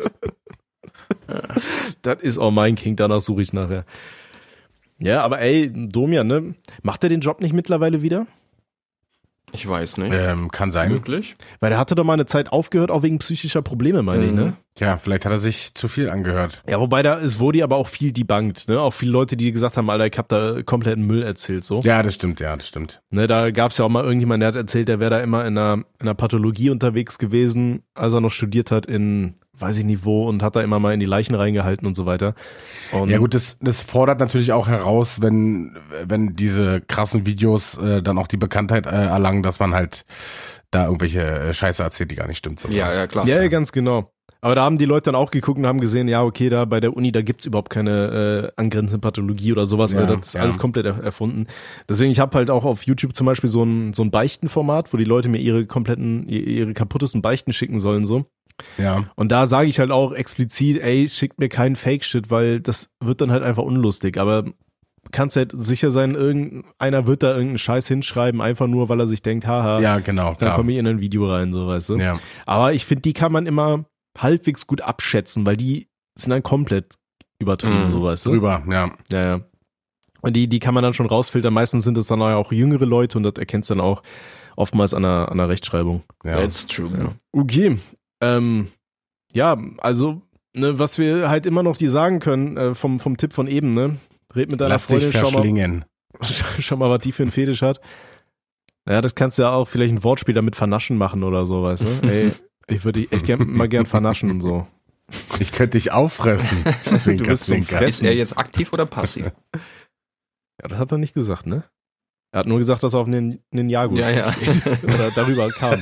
Das ist auch mein King, danach suche ich nachher. Ja, aber ey, Domian, ne? Macht er den Job nicht mittlerweile wieder? Ich weiß nicht. Ähm, kann sein. Möglich? Weil der hatte doch mal eine Zeit aufgehört, auch wegen psychischer Probleme, meine ich, ne? Ja, vielleicht hat er sich zu viel angehört. Ja, wobei da, es wurde aber auch viel debunked, ne? Auch viele Leute, die gesagt haben, Alter, ich hab da kompletten Müll erzählt, so. Ja, das stimmt, ja, das stimmt. Ne, da gab's ja auch mal irgendjemand, der hat erzählt, der wäre da immer in einer, in einer Pathologie unterwegs gewesen, als er noch studiert hat in, weiß ich nicht wo, und hat da immer mal in die Leichen reingehalten und so weiter. Und Ja gut, das, das fordert natürlich auch heraus, wenn, wenn diese krassen Videos äh, dann auch die Bekanntheit äh, erlangen, dass man halt da irgendwelche äh, Scheiße erzählt, die gar nicht stimmt. So. Ja, ja, klar. Ja, ja, ganz genau. Aber da haben die Leute dann auch geguckt und haben gesehen, ja, okay, da bei der Uni, da gibt's überhaupt keine äh, angrenzende Pathologie oder sowas, Ja, also das ist ja. alles komplett er erfunden. Deswegen, ich habe halt auch auf YouTube zum Beispiel so ein, so ein Beichtenformat, wo die Leute mir ihre kompletten, ihre kaputtesten Beichten schicken sollen, so. Ja. Und da sage ich halt auch explizit, ey, schickt mir keinen Fake-Shit, weil das wird dann halt einfach unlustig. Aber kannst halt sicher sein, irgendeiner wird da irgendeinen Scheiß hinschreiben, einfach nur, weil er sich denkt, haha, Ja, genau, dann klar. komme ich in ein Video rein, so, weißt du. Ja. Aber ich finde, die kann man immer halbwegs gut abschätzen, weil die sind dann komplett übertrieben, Mhm. so, weißt du. Drüber, ja. Ja, ja. Und die, die kann man dann schon rausfiltern. Meistens sind es dann auch jüngere Leute und das erkennst du dann auch oftmals an der, an der Rechtschreibung. Ja. That's true. Okay. Ähm, ja, also, ne, was wir halt immer noch dir sagen können, äh, vom, vom Tipp von eben, ne? Red mit deiner Lass dich Freundin, schau mal, verschlingen. schau mal, was die für einen Fetisch hat. Ja, das kannst du ja auch vielleicht ein Wortspiel damit vernaschen machen oder so, weißt du? Ey, ich würde dich echt gern, mal gern vernaschen und so. Ich könnte dich auffressen. Zwinker, Du bist so ein zwinker. Fressen. Ist er jetzt aktiv oder passiv? Ja, das hat er nicht gesagt, ne? Er hat nur gesagt, dass er auf einen Ninjago Ja, ja. steht. Oder darüber kam.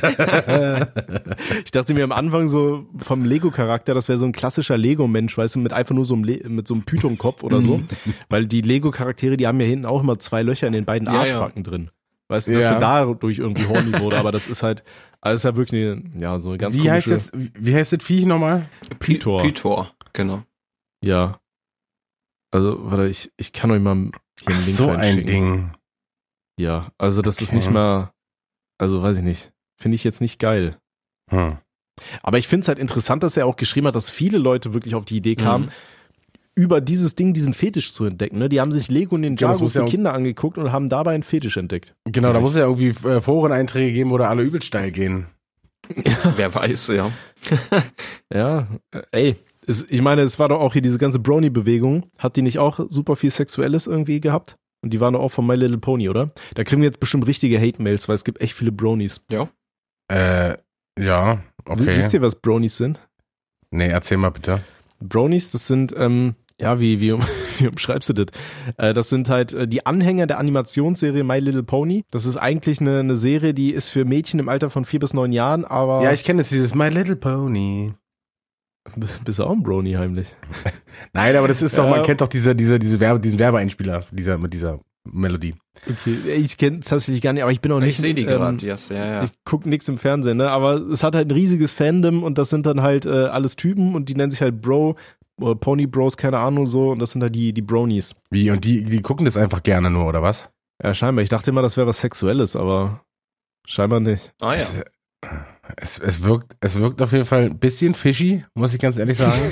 Ich dachte mir am Anfang so vom Lego-Charakter, das wäre so ein klassischer Lego-Mensch, weißt du, mit einfach nur so einem, Le- mit so einem Python-Kopf oder so. Weil die Lego-Charaktere, die haben ja hinten auch immer zwei Löcher in den beiden Ja, ja. Arschbacken drin. Weißt du, dass Ja. er dadurch irgendwie horny wurde, aber das ist halt, alles ja wirklich eine, ja, so eine ganz Wie heißt komische, jetzt, wie heißt das Viech nochmal? Pythor. Pythor, genau. Ja. Also, warte, ich, ich kann euch mal hier Ach, einen Link so ein reinschicken. Ding. Ja, also das ist Okay. nicht mal, also weiß ich nicht, finde ich jetzt nicht geil. Hm. Aber ich finde es halt interessant, dass er auch geschrieben hat, dass viele Leute wirklich auf die Idee kamen, Mhm. über dieses Ding, diesen Fetisch zu entdecken. Ne? Die haben sich Lego und Ja, das Ninjago muss ja für auch- Kinder angeguckt und haben dabei einen Fetisch entdeckt. Genau, da muss es ja irgendwie äh, Foreneinträge geben, wo da alle übel steil gehen. Wer weiß, ja. Ja, äh, ey, es, ich meine, es war doch auch hier diese ganze Brony-Bewegung. Hat die nicht auch super viel Sexuelles irgendwie gehabt? Und die waren doch auch von My Little Pony, oder? Da kriegen wir jetzt bestimmt richtige Hate-Mails, weil es gibt echt viele Bronies. Ja. Äh, ja, W- okay. Wisst ihr, was Bronies sind? Nee, erzähl mal bitte. Bronies, das sind, ähm, ja, wie, wie, um, wie umschreibst du das? Äh, das sind halt äh, die Anhänger der Animationsserie My Little Pony. Das ist eigentlich eine, eine Serie, die ist für Mädchen im Alter von vier bis neun Jahren, aber Ja, ich kenne es, dieses My Little Pony. bist du auch ein Brony heimlich. Nein, aber das ist doch, Ja. man kennt doch diese, diese, diese Werbe, diesen Werbeeinspieler dieser, mit dieser Melodie. Okay, ich kenne es tatsächlich gar nicht, aber ich bin auch nicht. Ich sehe die ähm, gerade, yes, ja, ja. Ich gucke nichts im Fernsehen, ne? Aber es hat halt ein riesiges Fandom und das sind dann halt äh, alles Typen und die nennen sich halt Bro oder Pony Bros, keine Ahnung so und das sind halt die die Bronies. Wie, und die, die gucken das einfach gerne nur, oder was? Ja, scheinbar. Ich dachte immer, das wäre was Sexuelles, aber scheinbar nicht. Ah ja. Es, es, es wirkt, es wirkt auf jeden Fall ein bisschen fishy, muss ich ganz ehrlich sagen.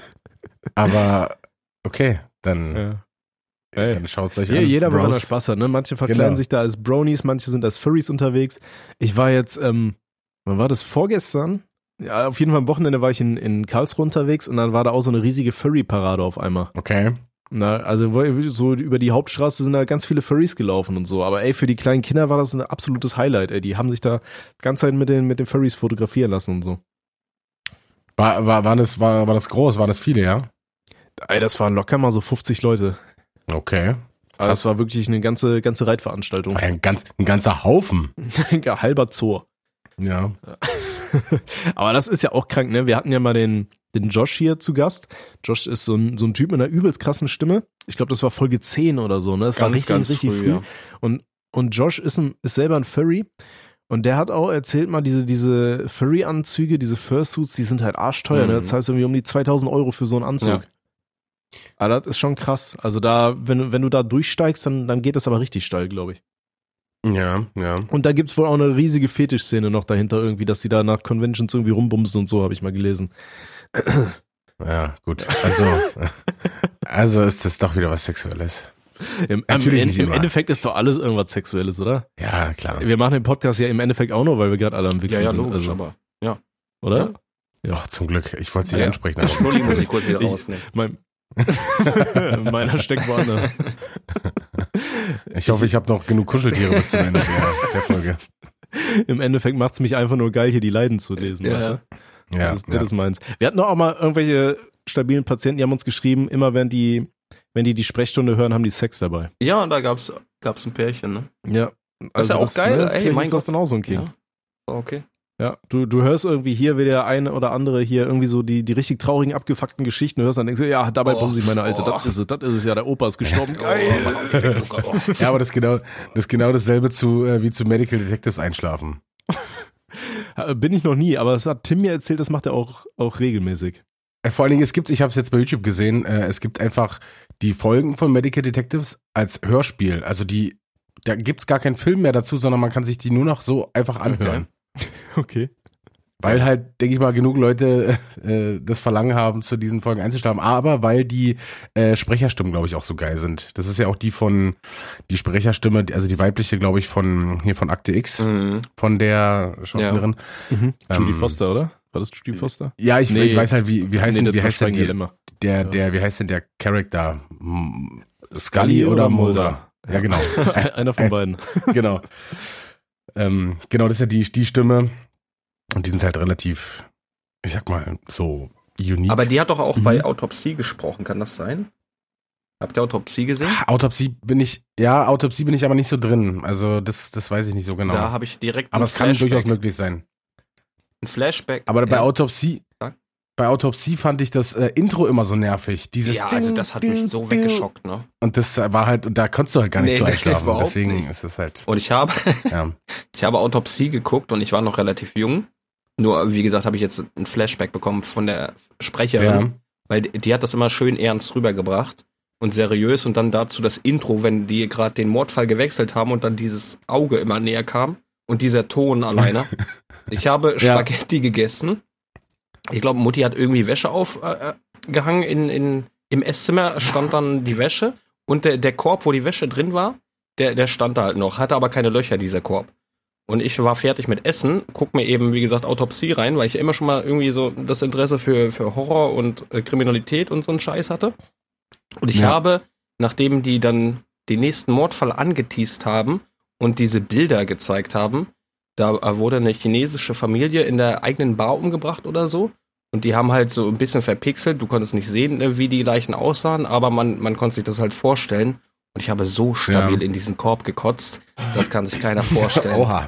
Aber okay, dann, Ja. Ey. dann schaut's euch Ja, an. jeder, woran er Bros. Spaß hat, ne? Manche verkleiden Genau. sich da als Bronies, manche sind als Furries unterwegs. Ich war jetzt, ähm, wann war das? Vorgestern? Ja, auf jeden Fall am Wochenende war ich in, in Karlsruhe unterwegs und dann war da auch so eine riesige Furry-Parade auf einmal. Okay. Na, also wo- so über die Hauptstraße sind da ganz viele Furries gelaufen und so. Aber ey, für die kleinen Kinder war das ein absolutes Highlight, ey. Die haben sich da die ganze Zeit mit den, mit den Furries fotografieren lassen und so. War, war, war, das, war, war das groß? Waren das viele, ja? Ey, das waren locker mal so fünfzig Leute. Okay. Also das war wirklich eine ganze, ganze Reitveranstaltung. War ja ein, ganz, ein ganzer Haufen. Halber Zoo. Ja. Aber das ist ja auch krank, ne? Wir hatten ja mal den, den Josh hier zu Gast. Josh ist so ein, so ein Typ mit einer übelst krassen Stimme. Ich glaube, das war Folge zehn oder so, ne? Das Ganz, war richtig, ganz richtig früh, früh. ja. Und, und Josh ist, ein, ist selber ein Furry. Und der hat auch erzählt mal, diese, diese Furry-Anzüge, diese Fursuits, die sind halt arschteuer, Mhm. ne? Das heißt irgendwie um die zweitausend Euro für so einen Anzug. Ja. Aber das ist schon krass. Also da, wenn, du- wenn du da durchsteigst, dann, dann geht das aber richtig steil, glaube ich. Ja, ja. Und da gibt's wohl auch eine riesige Fetischszene noch dahinter irgendwie, dass die da nach Conventions irgendwie rumbumsen und so, habe ich mal gelesen. Ja, gut. Also, also ist das doch wieder was Sexuelles. Im, Natürlich im, nicht Im immer. Endeffekt ist doch alles irgendwas Sexuelles, oder? Ja, klar. Wir machen den Podcast ja im Endeffekt auch nur, weil wir gerade alle am Ja, Wichsen ja, sind. logisch, Also, aber. oder? Doch, zum Glück. Ich wollte es nicht Ja. ansprechen. Aber Schnulli muss ich kurz wieder Ich- rausnehmen. Mein, meiner steckt woanders. ich hoffe, ich habe noch genug Kuscheltiere bis zum Ende der, der Folge. Im Endeffekt macht's mich einfach nur geil, hier die Leiden zu lesen. Ja. Weißt du? Ja, das, das ja. ist meins. Wir hatten auch mal irgendwelche stabilen Patienten, die haben uns geschrieben, immer wenn die, wenn die die Sprechstunde hören, haben die Sex dabei. Ja, und da gab's, gab's ein Pärchen, ne? Ja. Also ja auch geil, ey, vielleicht mein ist das Gott. dann auch so ein King. Ja. Okay. Ja, du, du hörst irgendwie hier, wie der eine oder andere hier irgendwie so die, die richtig traurigen, abgefuckten Geschichten hörst, dann denkst du, ja, dabei Oh, bumse ich meine Alte, oh. das ist es, das ist es ja, der Opa ist gestorben. Oh, Geil. Mann, oh, oh. Ja, aber das ist genau, das ist genau dasselbe zu, äh, wie zu Medical Detectives einschlafen. Äh, Bin ich noch nie, aber das hat Tim mir erzählt, das macht er auch, auch regelmäßig. Äh, Vor allen Dingen, es gibt, ich habe es jetzt bei YouTube gesehen, äh, es gibt einfach die Folgen von Medical Detectives als Hörspiel. Also die, da gibt's gar keinen Film mehr dazu, sondern man kann sich die nur noch so einfach anhören. Okay. Weil halt, denke ich mal, genug Leute äh, das Verlangen haben, zu diesen Folgen einzuschlafen. Aber weil die äh, Sprecherstimmen, glaube ich, auch so geil sind. Das ist ja auch die von, die Sprecherstimme, also die weibliche, glaube ich, von hier von Akte X, Mhm. von der Schauspielerin. Mhm. Judy Ähm, Foster, oder? War das Judy Foster? Ja, ich, Nee. ich weiß halt, wie, wie heißt Nee, denn, wie das heißt denn verschweigen die, wir immer. der, der, wie heißt denn der Charakter? M- Scully oder Mulder? Ja, genau. Einer von beiden. genau. Ähm, genau, das ist ja die, die Stimme. Und die sind halt relativ, ich sag mal, so unique. Aber die hat doch auch Mhm. bei Autopsie gesprochen, kann das sein? Habt ihr Autopsie gesehen? Autopsie bin ich, ja, Autopsie bin ich aber nicht so drin. Also das, das weiß ich nicht so genau. Da habe ich direkt aber ein es kann Flashback. durchaus möglich sein. Ein Flashback. Aber bei ja. Autopsie, Sag. bei Autopsie fand ich das äh, Intro immer so nervig. Dieses Ja, Ding, also das hat Ding, mich so Ding. weggeschockt, ne? Und das war halt, und da konntest du halt gar nicht Nee, so nee, einschlafen. überhaupt Deswegen nicht. ist es halt, Und ich habe, ja. ich habe Autopsie geguckt und ich war noch relativ jung. Nur, wie gesagt, habe ich jetzt ein Flashback bekommen von der Sprecherin, Ja. weil die, die hat das immer schön ernst rübergebracht und seriös und dann dazu das Intro, wenn die gerade den Mordfall gewechselt haben und dann dieses Auge immer näher kam und dieser Ton alleine. Ich habe Ja. Spaghetti gegessen. Ich glaube, Mutti hat irgendwie Wäsche aufgehangen in, in, im Esszimmer, stand dann die Wäsche und der, der Korb, wo die Wäsche drin war, der, der stand da halt noch, hatte aber keine Löcher, dieser Korb. Und ich war fertig mit Essen, guck mir eben, wie gesagt, Autopsie rein, weil ich ja immer schon mal irgendwie so das Interesse für, für Horror und äh, Kriminalität und so einen Scheiß hatte. Und ich Ja. habe, nachdem die dann den nächsten Mordfall angeteast haben und diese Bilder gezeigt haben, da äh, wurde eine chinesische Familie in der eigenen Bar umgebracht oder so. Und die haben halt so ein bisschen verpixelt, du konntest nicht sehen, äh, wie die Leichen aussahen, aber man, man konnte sich das halt vorstellen. Und ich habe so stabil Ja. in diesen Korb gekotzt, das kann sich keiner vorstellen. Oha.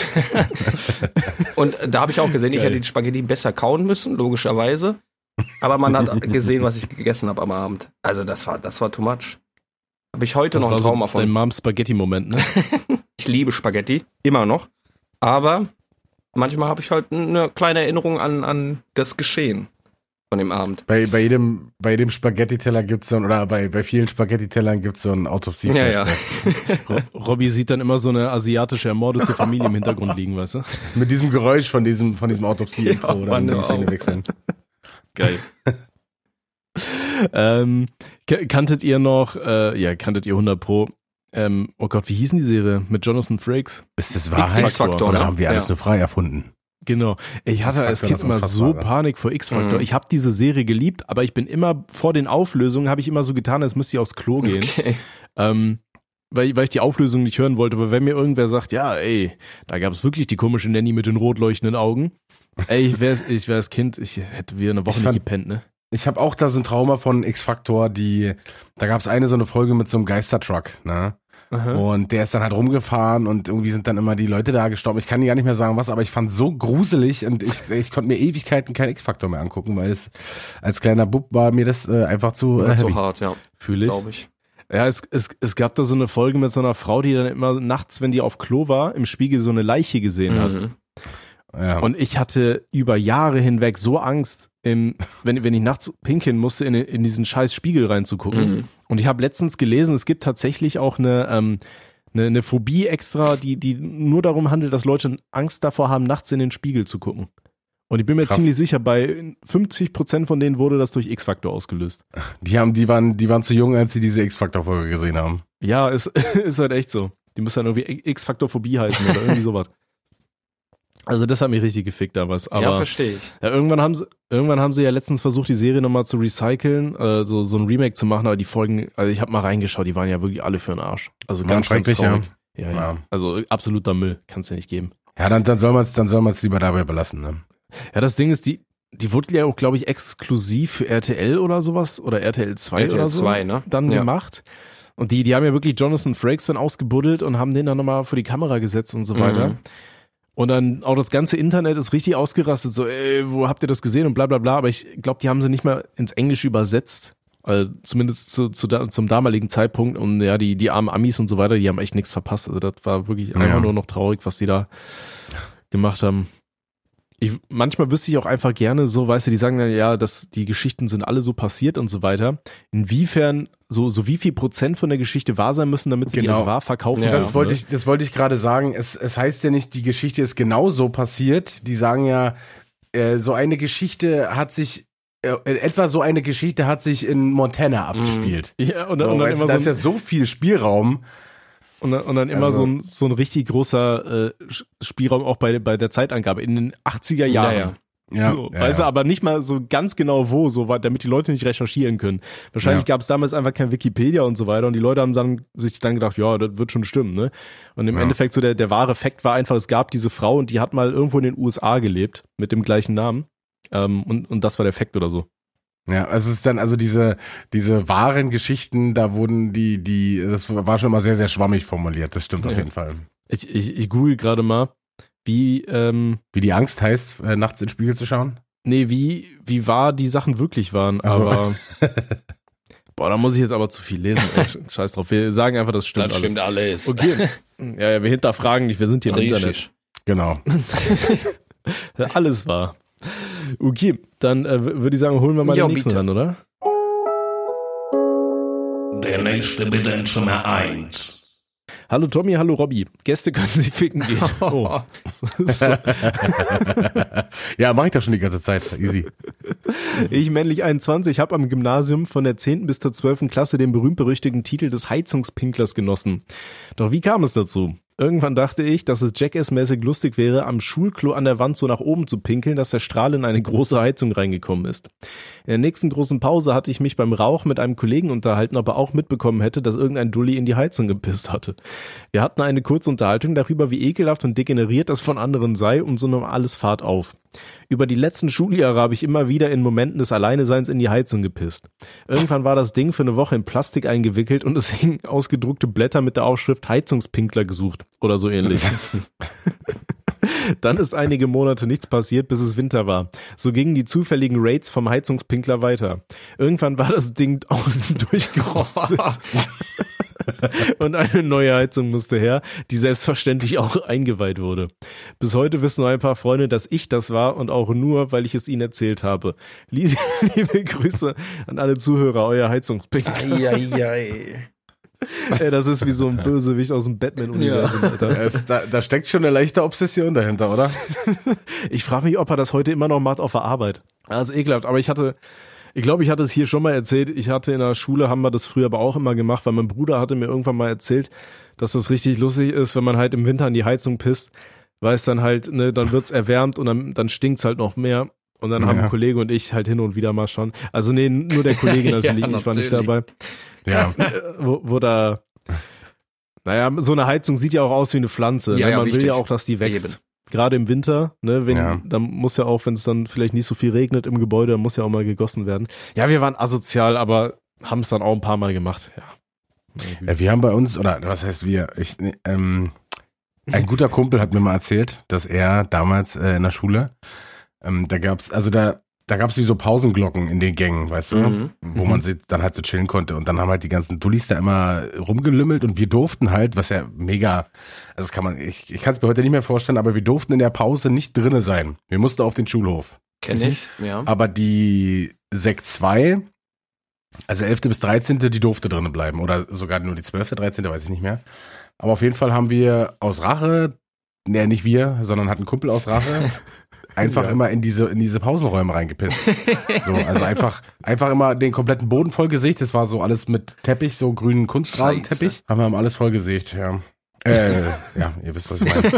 Und da habe ich auch gesehen, ich Geil. hätte die Spaghetti besser kauen müssen, logischerweise. Aber man hat gesehen, was ich gegessen habe am Abend. Also das war, das war too much. Habe ich heute Das noch war ein so Trauma dein von. Moms Spaghetti-Moment, ne? Ich liebe Spaghetti, immer noch. Aber manchmal habe ich halt eine kleine Erinnerung an, an das Geschehen von dem Abend. Bei, bei jedem, bei jedem Spaghetti-Teller gibt's so ein, oder bei, bei vielen Spaghetti-Tellern gibt's so ein autopsie Ja, ja. Ro- Robby sieht dann immer so eine asiatische ermordete Familie im Hintergrund liegen, weißt du? Mit diesem Geräusch von diesem, von diesem Autopsie-Intro Ja, oder Mann, die hör Szene auf. wechseln. Geil. ähm, k- kanntet ihr noch, äh, ja, kanntet ihr hundert Pro, ähm, oh Gott, wie hießen die Serie? Mit Jonathan Frakes? Ist das Wahrheit? X-Faktor, Oder ne? haben wir alles Ja. nur frei erfunden? Genau. Ich hatte als X-Faktor, Kind das immer so Unfassbare. Panik vor X-Factor. Mhm. Ich habe diese Serie geliebt, aber ich bin immer vor den Auflösungen, habe ich immer so getan, als müsste ich aufs Klo gehen. Okay. Ähm, weil, weil ich die Auflösung nicht hören wollte. Aber wenn mir irgendwer sagt, ja, ey, da gab es wirklich die komische Nanny mit den rot leuchtenden Augen. Ey, ich wär's, ich wär's Kind, ich hätte wieder eine Woche Ich nicht fand- gepennt, ne? Ich habe auch da so ein Trauma von X-Factor, die, da gab's eine so eine Folge mit so einem Geistertruck, ne? Aha. Und der ist dann halt rumgefahren und irgendwie sind dann immer die Leute da gestorben. Ich kann dir gar nicht mehr sagen, was, aber ich fand so gruselig und ich, ich konnte mir Ewigkeiten kein X-Faktor mehr angucken, weil es als kleiner Bub war mir das äh, einfach zu äh, so heavy. hart, ja. Fühle ich. Glaube ich. Ja, es, es, es gab da so eine Folge mit so einer Frau, die dann immer nachts, wenn die auf Klo war, im Spiegel so eine Leiche gesehen hat. Mhm. Ja. Und ich hatte über Jahre hinweg so Angst, im, wenn, wenn ich nachts pinkeln musste, in, in diesen scheiß Spiegel reinzugucken. Mhm. Und ich habe letztens gelesen, es gibt tatsächlich auch eine, ähm, eine, eine Phobie extra, die, die nur darum handelt, dass Leute Angst davor haben, nachts in den Spiegel zu gucken. Und ich bin mir Krass. ziemlich sicher, bei fünfzig Prozent von denen wurde das durch X-Faktor ausgelöst. Die haben, die waren, die waren zu jung, als sie diese X-Faktor-Folge gesehen haben. Ja, ist, ist halt echt so. Die müssen dann irgendwie X-Faktor-Phobie heißen oder irgendwie sowas. Also das hat mich richtig gefickt damals. Aber Ja, verstehe ich. ja, irgendwann haben sie, irgendwann haben sie ja letztens versucht, die Serie nochmal zu recyceln, äh, so, so ein Remake zu machen, aber die Folgen, also ich habe mal reingeschaut, die waren ja wirklich alle für den Arsch. Also Waren ganz, ganz schrecklich, ja. traurig. Ja, ja. Ja. Also absoluter Müll, kann's ja nicht geben. Ja, dann, dann soll man es, dann soll man es lieber dabei belassen, ne? Ja, das Ding ist, die, die wurde ja auch, glaube ich, exklusiv für R T L oder sowas oder R T L zwei R T L oder so zwei, ne? dann Ja. gemacht. Und die, die haben ja wirklich Jonathan Frakes dann ausgebuddelt und haben den dann nochmal vor die Kamera gesetzt und so weiter. Mhm. Und dann auch das ganze Internet ist richtig ausgerastet, so, ey, wo habt ihr das gesehen und bla bla bla. Aber ich glaube, die haben sie nicht mal ins Englische übersetzt. Also zumindest zu, zu, zum damaligen Zeitpunkt. Und ja, die, die armen Amis und so weiter, die haben echt nichts verpasst. Also das war wirklich einfach Ja. nur noch traurig, was die da gemacht haben. Ich, manchmal wüsste ich auch einfach gerne so, weißt du, die sagen dann, ja, dass die Geschichten sind alle so passiert und so weiter. Inwiefern, so, so wie viel Prozent von der Geschichte wahr sein müssen, damit sie die Genau. als wahr verkaufen Ja, Das dürfen, wollte ne? ich, das wollte ich gerade sagen. Es, es heißt ja nicht, die Geschichte ist genau so passiert. Die sagen ja, äh, so eine Geschichte hat sich, äh, etwa so eine Geschichte hat sich in Montana abgespielt. Ja, und, So, dann- und dann weißt du, immer da so ist ja ein, so viel Spielraum. und dann, und dann immer also- so ein, so ein richtig großer äh, Spielraum auch bei, bei der Zeitangabe in den achtziger Jahren. Ja, ja. Ja, so, ja, weißt du, ja. aber nicht mal so ganz genau wo, so weit, damit die Leute nicht recherchieren können. Wahrscheinlich Ja. gab es damals einfach kein Wikipedia und so weiter und die Leute haben dann sich dann gedacht, ja, das wird schon stimmen, ne? Und im Ja. Endeffekt so der, der wahre Fakt war einfach, es gab diese Frau und die hat mal irgendwo in den U S A gelebt mit dem gleichen Namen. Ähm, und, und das war der Fakt oder so. Ja, also es ist dann, also diese, diese wahren Geschichten, da wurden die, die, das war schon mal sehr, sehr schwammig formuliert. Das stimmt auf Ja. jeden Fall. Ich, ich, ich google gerade mal, wie, ähm, Wie die Angst heißt, äh, nachts in den Spiegel zu schauen. nee, wie, wie wahr die Sachen wirklich waren. Ach so. Aber boah, da muss ich jetzt aber zu viel lesen. Ey, scheiß drauf. Wir sagen einfach, das stimmt Das stimmt alles. alles. Okay. Ja, ja, wir hinterfragen nicht, wir sind hier im Internet. Richtig. Genau. Alles wahr. Okay, dann äh, würde ich sagen, holen wir mal Ja, den nächsten bitte. ran, oder? Der nächste bitte in Zimmer eins. Hallo Tommy, hallo Robby. Gäste können sich ficken gehen. Oh. So. Ja, mach ich doch schon die ganze Zeit. Easy. Ich, männlich einundzwanzig, habe am Gymnasium von der zehnten bis zur zwölften Klasse den berühmt-berüchtigten Titel des Heizungspinklers genossen. Doch wie kam es dazu? Irgendwann dachte ich, dass es Jackass-mäßig lustig wäre, am Schulklo an der Wand so nach oben zu pinkeln, dass der Strahl in eine große Heizung reingekommen ist. In der nächsten großen Pause hatte ich mich beim Rauch mit einem Kollegen unterhalten, ob er auch mitbekommen hätte, dass irgendein Dulli in die Heizung gepisst hatte. Wir hatten eine kurze Unterhaltung darüber, wie ekelhaft und degeneriert das von anderen sei, und so nahm alles Fahrt auf. Über die letzten Schuljahre habe ich immer wieder in Momenten des Alleineseins in die Heizung gepisst. Irgendwann war das Ding für eine Woche in Plastik eingewickelt und es hingen ausgedruckte Blätter mit der Aufschrift Heizungspinkler gesucht oder so ähnlich. Dann ist einige Monate nichts passiert, bis es Winter war. So gingen die zufälligen Raids vom Heizungspinkler weiter. Irgendwann war das Ding außen durchgerostet. Und eine neue Heizung musste her, die selbstverständlich auch eingeweiht wurde. Bis heute wissen nur ein paar Freunde, dass ich das war, und auch nur, weil ich es ihnen erzählt habe. Liebe, liebe Grüße an alle Zuhörer, euer Heizungspinkler. Eieiei. Ey, das ist wie so ein Bösewicht aus dem Batman-Universum, Alter. Es, da, da steckt schon eine leichte Obsession dahinter, oder? Ich frage mich, ob er das heute immer noch macht auf der Arbeit. Das ist ekelhaft, aber ich hatte, ich glaube, ich hatte es hier schon mal erzählt, ich hatte in der Schule, haben wir das früher aber auch immer gemacht, weil mein Bruder hatte mir irgendwann mal erzählt, dass das richtig lustig ist, wenn man halt im Winter in die Heizung pisst, weil es dann halt, ne, dann wird's erwärmt und dann, dann stinkt's halt noch mehr. Und dann Ja. haben ein Kollege und ich halt hin und wieder mal schon, also nee, nur der Kollege natürlich, Ja, ich war nicht natürlich. dabei, Ja. wo, wo da, naja, so eine Heizung sieht ja auch aus wie eine Pflanze, Ja, ne? ja, Man will richtig. ja auch, dass die wächst. Eben. Gerade im Winter, ne, wenn, Ja. dann muss ja auch, wenn es dann vielleicht nicht so viel regnet im Gebäude, dann muss ja auch mal gegossen werden. Ja, wir waren asozial, aber haben es dann auch ein paar Mal gemacht, ja. Ja, wir haben bei uns, oder was heißt wir, ich, ähm, ein guter Kumpel hat mir mal erzählt, dass er damals äh, in der Schule, ähm, da gab's, also da, da gab's wie so Pausenglocken in den Gängen, weißt du, Mhm. wo man sich dann halt so chillen konnte und dann haben halt die ganzen Dullis da immer rumgelümmelt und wir durften halt, was ja mega, also das kann man, ich, ich kann es mir heute nicht mehr vorstellen, aber wir durften in der Pause nicht drinne sein. Wir mussten auf den Schulhof. Kenn ich, ja. Aber die Sek zwei, also elfte bis dreizehnte, die durfte drinnen bleiben. Oder sogar nur die zwölfte, dreizehnte, weiß ich nicht mehr. Aber auf jeden Fall haben wir aus Rache, ne, nicht wir, sondern hat ein Kumpel aus Rache, einfach Ja. immer in diese, in diese Pausenräume reingepisst. So, also einfach, einfach immer den kompletten Boden vollgesägt. Das war so alles mit Teppich, so grünen Kunstrasenteppich. Haben wir haben alles vollgesägt, ja. Äh, ja, ihr wisst, was ich meine.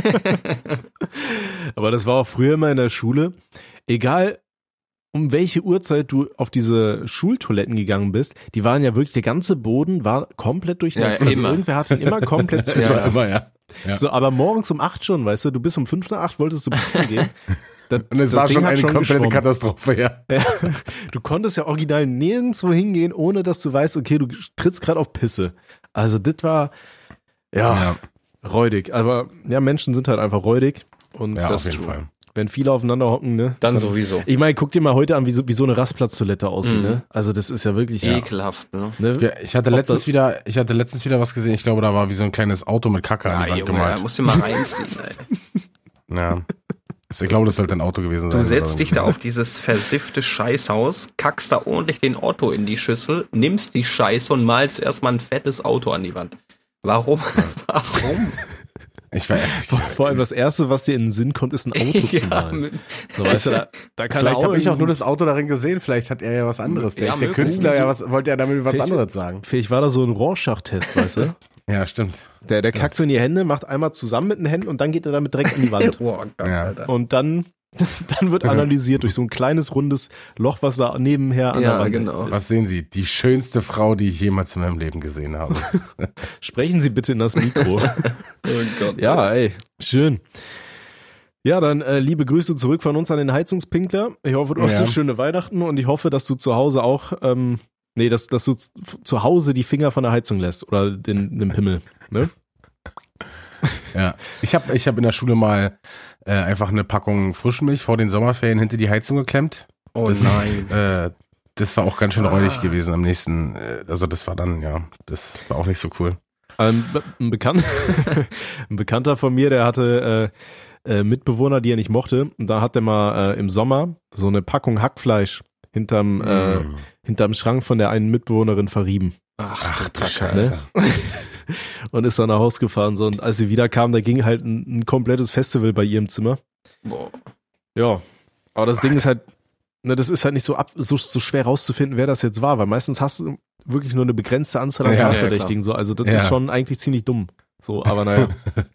Aber das war auch früher immer in der Schule. Egal, um welche Uhrzeit du auf diese Schultoiletten gegangen bist, die waren ja wirklich, der ganze Boden war komplett durchnässt. Ja, also immer. irgendwer hat ihn immer komplett Das war zugelassen. immer, ja. Ja. So, aber morgens um acht schon, weißt du, du bist um fünf nach acht, wolltest du pissen gehen. Das, Und es das war Ding schon hat eine komplette geschwommen. Katastrophe, ja. Ja, du konntest ja original nirgendwo hingehen, ohne dass du weißt, okay, du trittst gerade auf Pisse. Also das war, ja, räudig. Aber ja, Menschen sind halt einfach räudig. Und Ja, das auf jeden tut. Fall. Wenn viele aufeinander hocken, ne? Dann sowieso. Ich meine, guck dir mal heute an, wie so, wie so eine Rastplatztoilette aussieht, Mhm. ne? Also das ist ja wirklich, Ja. Ekelhaft, ne? ne? Ja, Ich hatte Ob letztens das- wieder, ich hatte letztens wieder was gesehen. Ich glaube, da war wie so ein kleines Auto mit Kacke an die Ja, Wand Junge, da gemalt. musst du mal reinziehen, ey. Ja. Ich glaube, das sollte ein Auto gewesen sein. Du setzt oder dich so. da auf dieses versiffte Scheißhaus, kackst da ordentlich den Otto in die Schüssel, nimmst die Scheiße und malst erstmal ein fettes Auto an die Wand. Warum? Warum? Ich war, vor, vor allem das Erste, was dir in den Sinn kommt, ist ein Auto zu malen. mit- So, weißt du, da, da kann vielleicht er habe ich auch nur irgendwie- das Auto darin gesehen. Vielleicht hat er ja was anderes. Der, Ja, der möglich. Künstler ja was, wollte ja damit was Vielleicht- anderes sagen. Vielleicht war da so ein Rorschach-Test, weißt du? Ja, stimmt. Der, der kackt so in die Hände, macht einmal zusammen mit den Händen und dann geht er damit direkt in die Wand. Boah, Gott, Ja. Alter. Und dann, dann wird analysiert durch so ein kleines, rundes Loch, was da nebenher an Ja, der Wand genau. ist. Was sehen Sie? Die schönste Frau, die ich jemals in meinem Leben gesehen habe. Sprechen Sie bitte in das Mikro. Oh Gott. Ja, ey, schön. Ja, dann äh, liebe Grüße zurück von uns an den Heizungspinkler. Ich hoffe, du hast Ja. eine schöne Weihnachten und ich hoffe, dass du zu Hause auch, ähm, nee, dass, dass du z- zu Hause die Finger von der Heizung lässt oder den, den Pimmel. Ne? Ja. Ich habe ich hab in der Schule mal äh, einfach eine Packung Frischmilch vor den Sommerferien hinter die Heizung geklemmt. Oh Das- nein. Äh, das war auch ganz schön Ah. räudig gewesen am nächsten. Äh, also das war dann, ja, das war auch nicht so cool. Ähm, ein, Bekan ein Bekannter von mir, der hatte äh, äh, Mitbewohner, die er nicht mochte. Und da hat er mal äh, im Sommer so eine Packung Hackfleisch hinterm, äh, Mm. hinterm Schrank von der einen Mitbewohnerin verrieben. Ach, Ach du du Kacke. Scheiße. Und ist dann nach Hause gefahren. So. Und als sie wieder kam, da ging halt ein, ein komplettes Festival bei ihr im Zimmer. Boah. Ja. Aber das Ding ist halt, ne, das ist halt nicht so, ab, so, so schwer rauszufinden, wer das jetzt war, weil meistens hast du wirklich nur eine begrenzte Anzahl an Ja, ja, Tatverdächtigen. So. Also das Ja. ist schon eigentlich ziemlich dumm. So, aber naja.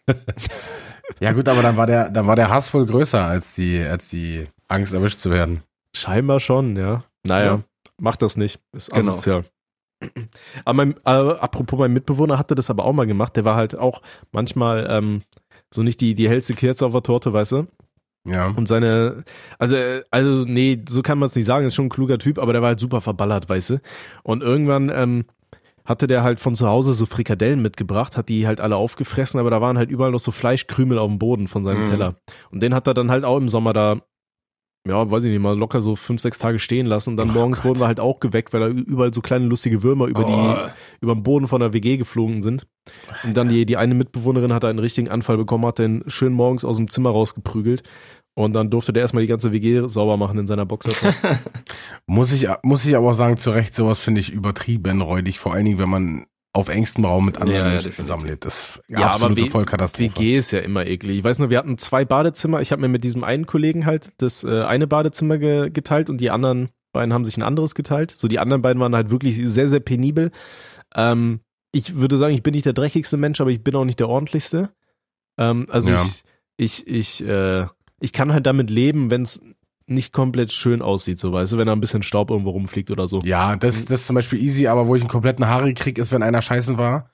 Ja gut, aber dann war der, dann war der Hass voll größer als die, als die Angst erwischt zu werden. Scheinbar schon, ja. Naja, Ja. macht das nicht. Ist Genau. asozial. Aber mein, äh, apropos, mein Mitbewohner hatte das aber auch mal gemacht. Der war halt auch manchmal ähm, so nicht die, die hellste Kerze auf der Torte, weißt du? Ja. Und seine, also, äh, also nee, so kann man es nicht sagen, ist schon ein kluger Typ, aber der war halt super verballert, weißt du? Und irgendwann ähm, hatte der halt von zu Hause so Frikadellen mitgebracht, hat die halt alle aufgefressen, aber da waren halt überall noch so Fleischkrümel auf dem Boden von seinem Mhm. Teller. Und den hat er dann halt auch im Sommer da, ja, weiß ich nicht, mal locker so fünf, sechs Tage stehen lassen. Und dann Oh morgens Gott. wurden wir halt auch geweckt, weil da überall so kleine lustige Würmer über Oh. die, über den Boden von der W G geflogen sind. Und dann die, die eine Mitbewohnerin hat einen richtigen Anfall bekommen, hat den schön morgens aus dem Zimmer rausgeprügelt. Und dann durfte der erstmal die ganze W G sauber machen in seiner Boxershop. Muss ich, muss ich aber auch sagen, zu Recht, sowas finde ich übertrieben räudig, vor allen Dingen, wenn man auf engstem Raum mit anderen Ja, ja, Menschen definitiv. zusammenlebt. Das ist Ja, aber absolute W- Vollkatastrophe. W G ist ja immer eklig. Ich weiß nur, wir hatten zwei Badezimmer. Ich habe mir mit diesem einen Kollegen halt das äh, eine Badezimmer ge geteilt und die anderen beiden haben sich ein anderes geteilt. So die anderen beiden waren halt wirklich sehr, sehr penibel. Ähm, ich würde sagen, ich bin nicht der dreckigste Mensch, aber ich bin auch nicht der ordentlichste. Ähm, also Ja. ich, ich, ich, äh, ich kann halt damit leben, wenn es nicht komplett schön aussieht, so weißt du, wenn da ein bisschen Staub irgendwo rumfliegt oder so. Ja, das, das ist zum Beispiel easy, aber wo ich einen kompletten Haare krieg, ist, wenn einer scheißen war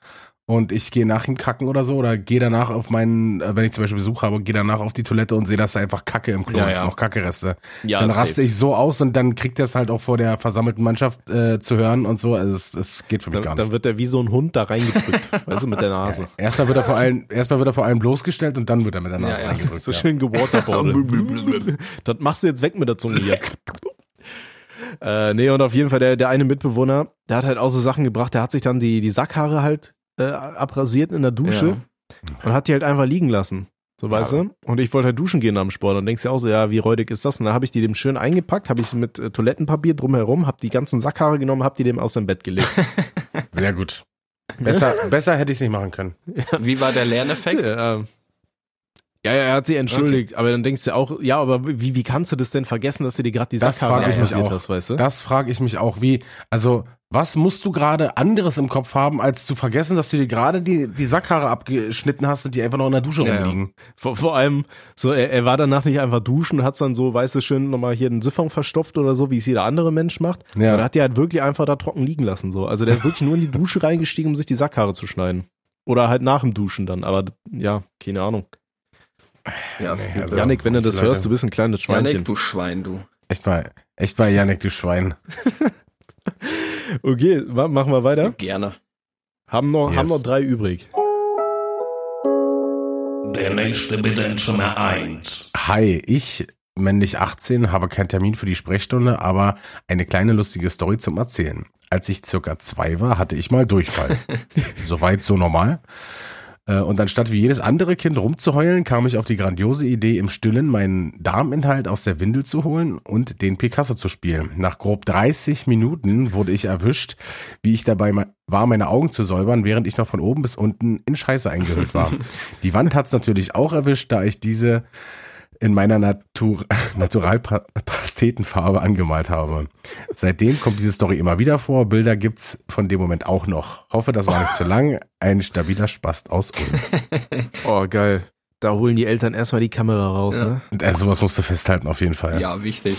und ich gehe nach ihm kacken oder so oder gehe danach auf meinen, wenn ich zum Beispiel Besuch habe, gehe danach auf die Toilette und sehe, dass da einfach Kacke im Klo Ja, ist, ja. noch Kackereste. Ja, dann safe. raste ich so aus und dann kriegt er es halt auch vor der versammelten Mannschaft äh, zu hören und so. Also es, es geht für mich Dann, gar dann nicht. wird er wie so ein Hund da reingedrückt, weißt du, mit der Nase. Erstmal wird er vor allem, erstmal wird er vor allem bloßgestellt und dann wird er mit der Nase Ja, ja. reingedrückt. So ja. schön gewaterboardet. Das machst du jetzt weg mit der Zunge hier. äh, nee, und auf jeden Fall der, der eine Mitbewohner, der hat halt auch so Sachen gebracht, der hat sich dann die, die Sackhaare halt äh, abrasiert in der Dusche Ja. und hat die halt einfach liegen lassen. So, weißt Ja. du? Und ich wollte halt duschen gehen am Sport und denkst ja auch so, ja, wie räudig ist das? Und dann habe ich die dem schön eingepackt, habe ich mit äh, Toilettenpapier drumherum, habe die ganzen Sackhaare genommen, habe die dem aus dem Bett gelegt. Sehr gut. Besser, besser hätte ich es nicht machen können. Wie war der Lerneffekt? Ja, ja, ja, er hat sich entschuldigt, aber dann denkst du auch, ja, aber wie, wie kannst du das denn vergessen, dass du dir gerade die Das Sackhaare frage ich mich abrasiert auch. hast, weißt du? Das frage ich mich auch, wie, also, was musst du gerade anderes im Kopf haben, als zu vergessen, dass du dir gerade die, die Sackhaare abgeschnitten hast und die einfach noch in der Dusche Ja, rumliegen? Vor, vor allem, so, er, er war danach nicht einfach duschen und hat dann so, weißt du, schön nochmal hier einen Siphon verstopft oder so, wie es jeder andere Mensch macht. Ja. Aber er hat die halt wirklich einfach da trocken liegen lassen, so. Also der ist wirklich nur in die Dusche reingestiegen, um sich die Sackhaare zu schneiden. Oder halt nach dem Duschen dann, aber ja, keine Ahnung. Ja, Nee, also- Janik, wenn du das Leute. hörst, du bist ein kleines Schweinchen. Janik, du Schwein, du. Echt mal, echt mal, Janik, du Schwein. Okay, wa- machen wir weiter. Gerne. Haben noch, Yes. haben noch drei übrig. Der nächste bitte in Zimmer eins. Hi, ich, männlich achtzehn, habe keinen Termin für die Sprechstunde, aber eine kleine lustige Story zum Erzählen. Als ich circa zwei war, hatte ich mal Durchfall. Soweit so normal. Äh, Und anstatt wie jedes andere Kind rumzuheulen, kam ich auf die grandiose Idee, im Stillen meinen Darminhalt aus der Windel zu holen und den Picasso zu spielen. Nach grob dreißig Minuten wurde ich erwischt, wie ich dabei ma- war, meine Augen zu säubern, während ich noch von oben bis unten in Scheiße eingehüllt war. Die Wand hat's natürlich auch erwischt, da ich diese in meiner Natur Naturalpastetenfarbe angemalt habe. Seitdem kommt diese Story immer wieder vor. Bilder gibt's von dem Moment auch noch. Hoffe, das war nicht zu lang. Ein stabiler Spast aus Ulm. Oh, geil. Da holen die Eltern erstmal die Kamera raus, Ja. ne? Und, äh, sowas musst du festhalten, auf jeden Fall. Ja, wichtig.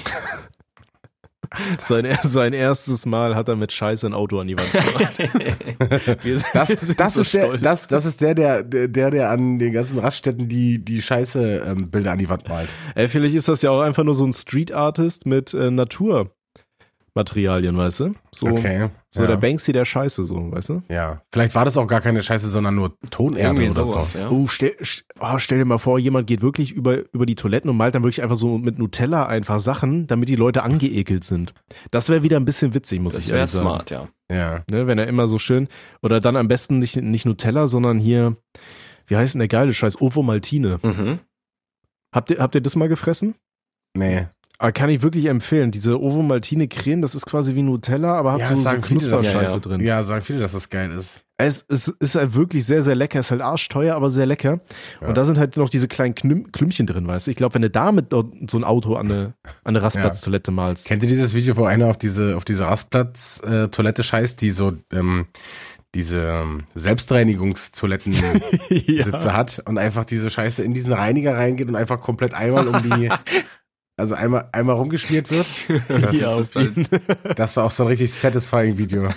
Sein, sein erstes Mal hat er mit Scheiße ein Auto an die Wand gemacht. Wir sind- Das, wir sind das, so ist der, stolz. das, das ist der, der, der, der an den ganzen Raststätten die, die Scheiße ähm, Bilder an die Wand malt. Ey, vielleicht ist das ja auch einfach nur so ein Street Artist mit äh, Naturmaterialien, weißt du? So, Okay. so ja. der Banksy der Scheiße, so, weißt du? Ja. Vielleicht war das auch gar keine Scheiße, sondern nur Tonerde Irgendwie oder sowas, so. ja. Oh, stell, st- oh, stell dir mal vor, jemand geht wirklich über, über die Toiletten und malt dann wirklich einfach so mit Nutella einfach Sachen, damit die Leute angeekelt sind. Das wäre wieder ein bisschen witzig, muss Das ich wäre ehrlich sagen. smart, ja. Ja. Ne, wenn er immer so schön, oder dann am besten nicht, nicht Nutella, sondern hier, wie heißt denn der geile Scheiß? Ovomaltine. Mhm. Habt ihr, habt ihr das mal gefressen? Nee. Aber kann ich wirklich empfehlen. Diese Ovomaltine Creme, das ist quasi wie Nutella, aber hat Ja, so, so sagen viele, dass- Knusperscheiße ja, ja. drin. Ja, sagen viele, dass das geil ist. Es, es ist halt wirklich sehr, sehr lecker. Es ist halt arschteuer, aber sehr lecker. Ja. Und da sind halt noch diese kleinen Klüm Klümpchen drin, weißt du? Ich glaube, wenn du damit dort so ein Auto an eine, an eine Rastplatztoilette malst. Kennt ihr dieses Video, wo einer auf diese, auf diese Rastplatz-Toilette scheißt, die so, ähm, diese ähm, Selbstreinigungstoiletten-Sitze hat und einfach diese Scheiße in diesen Reiniger reingeht und einfach komplett einmal um die, also einmal, einmal rumgeschmiert wird? Das, Ja, auf jeden das war auch so ein richtig satisfying Video.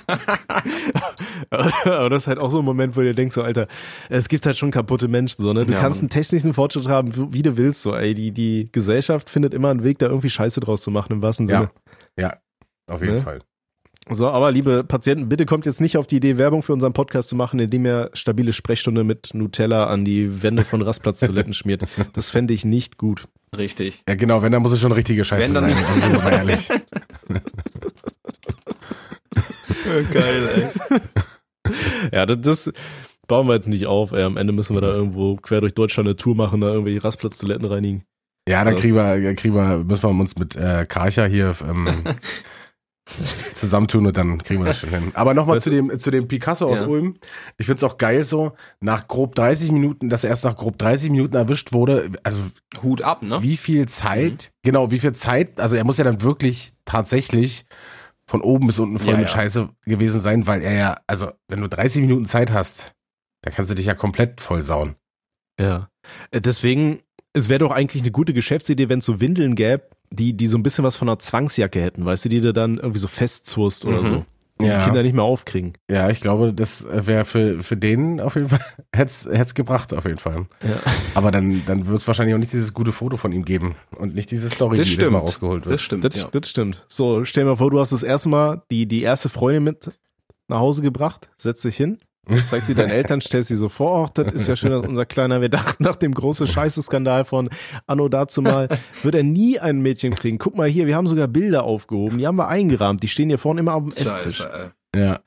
Aber das ist halt auch so ein Moment, wo du denkst, so, Alter, es gibt halt schon kaputte Menschen, so, ne? Du Ja, kannst Mann. einen technischen Fortschritt haben, wie du willst, so, ey, die, die Gesellschaft findet immer einen Weg, da irgendwie Scheiße draus zu machen, im wahrsten Sinne. Ja, ja, auf jeden Ne? Fall. So, aber liebe Patienten, bitte kommt jetzt nicht auf die Idee, Werbung für unseren Podcast zu machen, indem ihr stabile Sprechstunde mit Nutella an die Wände von Rastplatztoiletten schmiert. Das fände ich nicht gut. Richtig. Ja, genau, wenn, dann muss es schon richtige Scheiße Wenn, dann- sein, also, sind wir mal ehrlich. Geil, ey. Ja, das, das bauen wir jetzt nicht auf. Ey. Am Ende müssen wir da irgendwo quer durch Deutschland eine Tour machen, da irgendwelche Rastplatztoiletten reinigen. Ja, dann Ja. kriegen wir, kriegen wir, müssen wir uns mit äh, Karcher hier ähm, zusammentun und dann kriegen wir das schon hin. Aber nochmal Weißt zu dem, zu dem Picasso aus Ja. Ulm. Ich find's auch geil so, nach grob dreißig Minuten, dass er erst nach grob dreißig Minuten erwischt wurde. Also Hut ab, ne? wie viel Zeit, genau, wie viel Zeit, also er muss ja dann wirklich tatsächlich von oben bis unten voll Ja, mit ja. Scheiße gewesen sein, weil er ja, also wenn du dreißig Minuten Zeit hast, dann kannst du dich ja komplett voll sauen. Ja. Äh, Deswegen, es wäre doch eigentlich eine gute Geschäftsidee, wenn es so Windeln gäbe, die, die so ein bisschen was von einer Zwangsjacke hätten, weißt du, die du dann irgendwie so festzurst oder Mhm. so. die Ja. die Kinder nicht mehr aufkriegen. Ja, ich glaube, das wäre für, für den auf jeden Fall, hätte es gebracht, auf jeden Fall. Ja. Aber dann, dann wird es wahrscheinlich auch nicht dieses gute Foto von ihm geben und nicht diese Story, Das die jedes Mal stimmt. rausgeholt wird. Das stimmt, Das, ja. das stimmt. So, stell dir mal vor, du hast das erste Mal die, die erste Freundin mit nach Hause gebracht, setzt dich hin, zeigst sie deinen Eltern, stellst sie so vor, oh, das ist ja schön, dass unser Kleiner, wir dachten nach dem großen Scheiße-Skandal von Anno dazu mal, wird er nie ein Mädchen kriegen. Guck mal hier, wir haben sogar Bilder aufgehoben, die haben wir eingerahmt, die stehen hier vorne immer auf dem Esstisch. Scheiße, ey. Ja.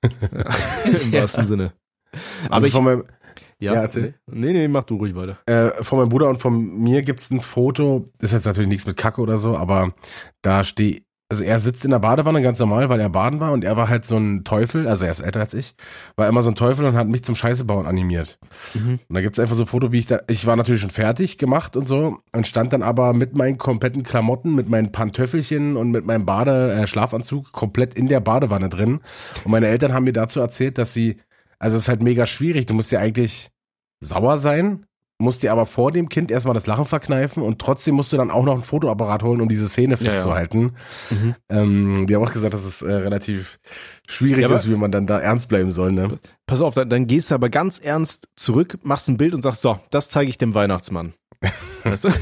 Im wahrsten Sinne. Aber Also ich, von meinem, ja, ja, erzähl. nee, nee, mach du ruhig weiter. äh, von meinem Bruder und von mir gibt's ein Foto, das ist jetzt natürlich nichts mit Kacke oder so, aber da steht, also er sitzt in der Badewanne ganz normal, weil er baden war und er war halt so ein Teufel, also er ist älter als ich, war immer so ein Teufel und hat mich zum Scheißebauen animiert. Mhm. Und da gibt's einfach so ein Foto, wie ich da, ich war natürlich schon fertig gemacht und so und stand dann aber mit meinen kompletten Klamotten, mit meinen Pantöffelchen und mit meinem Bade, äh, Schlafanzug komplett in der Badewanne drin. Und meine Eltern haben mir dazu erzählt, dass sie, also es ist halt mega schwierig, du musst ja eigentlich sauer sein, musst dir aber vor dem Kind erstmal das Lachen verkneifen und trotzdem musst du dann auch noch ein Fotoapparat holen, um diese Szene festzuhalten. Ja, ja. Mhm. Ähm, die haben auch gesagt, dass es äh, relativ schwierig Ja, aber- ist, wie man dann da ernst bleiben soll. Ne? Pass auf, dann, dann gehst du aber ganz ernst zurück, machst ein Bild und sagst, so, das zeige ich dem Weihnachtsmann. Weißt du?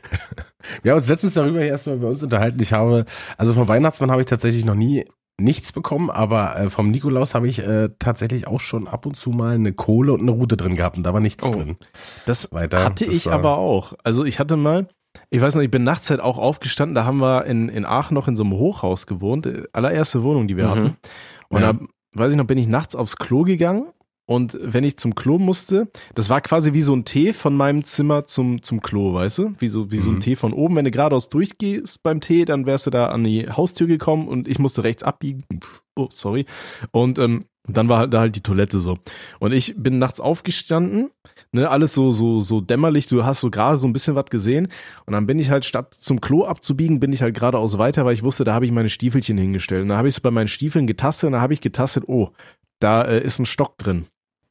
Wir haben uns letztens darüber hier erstmal bei uns unterhalten. Ich habe, also vom Weihnachtsmann habe ich tatsächlich noch nie nichts bekommen, aber äh, vom Nikolaus habe ich äh, tatsächlich auch schon ab und zu mal eine Kohle und eine Rute drin gehabt und da war nichts Oh. drin. Das Weiter, hatte das ich war- aber auch. Also ich hatte mal, ich weiß noch, ich bin nachts halt auch aufgestanden, da haben wir in, in Aachen noch in so einem Hochhaus gewohnt, äh, allererste Wohnung, die wir Mhm. hatten. Und Ja. da, weiß ich noch, bin ich nachts aufs Klo gegangen und wenn ich zum Klo musste, das war quasi wie so ein T von meinem Zimmer zum, zum Klo, weißt du? Wie so, wie so ein Mhm. T von oben. Wenn du geradeaus durchgehst beim T, dann wärst du da an die Haustür gekommen und ich musste rechts abbiegen. Oh, sorry. Und ähm, dann war halt da halt die Toilette so. Und ich bin nachts aufgestanden, ne, alles so, so, so dämmerlich, du hast so gerade so ein bisschen was gesehen. Und dann bin ich halt, statt zum Klo abzubiegen, bin ich halt geradeaus weiter, weil ich wusste, da habe ich meine Stiefelchen hingestellt. Und da habe ich es bei meinen Stiefeln getastet und da habe ich getastet, oh, da äh, ist ein Stock drin.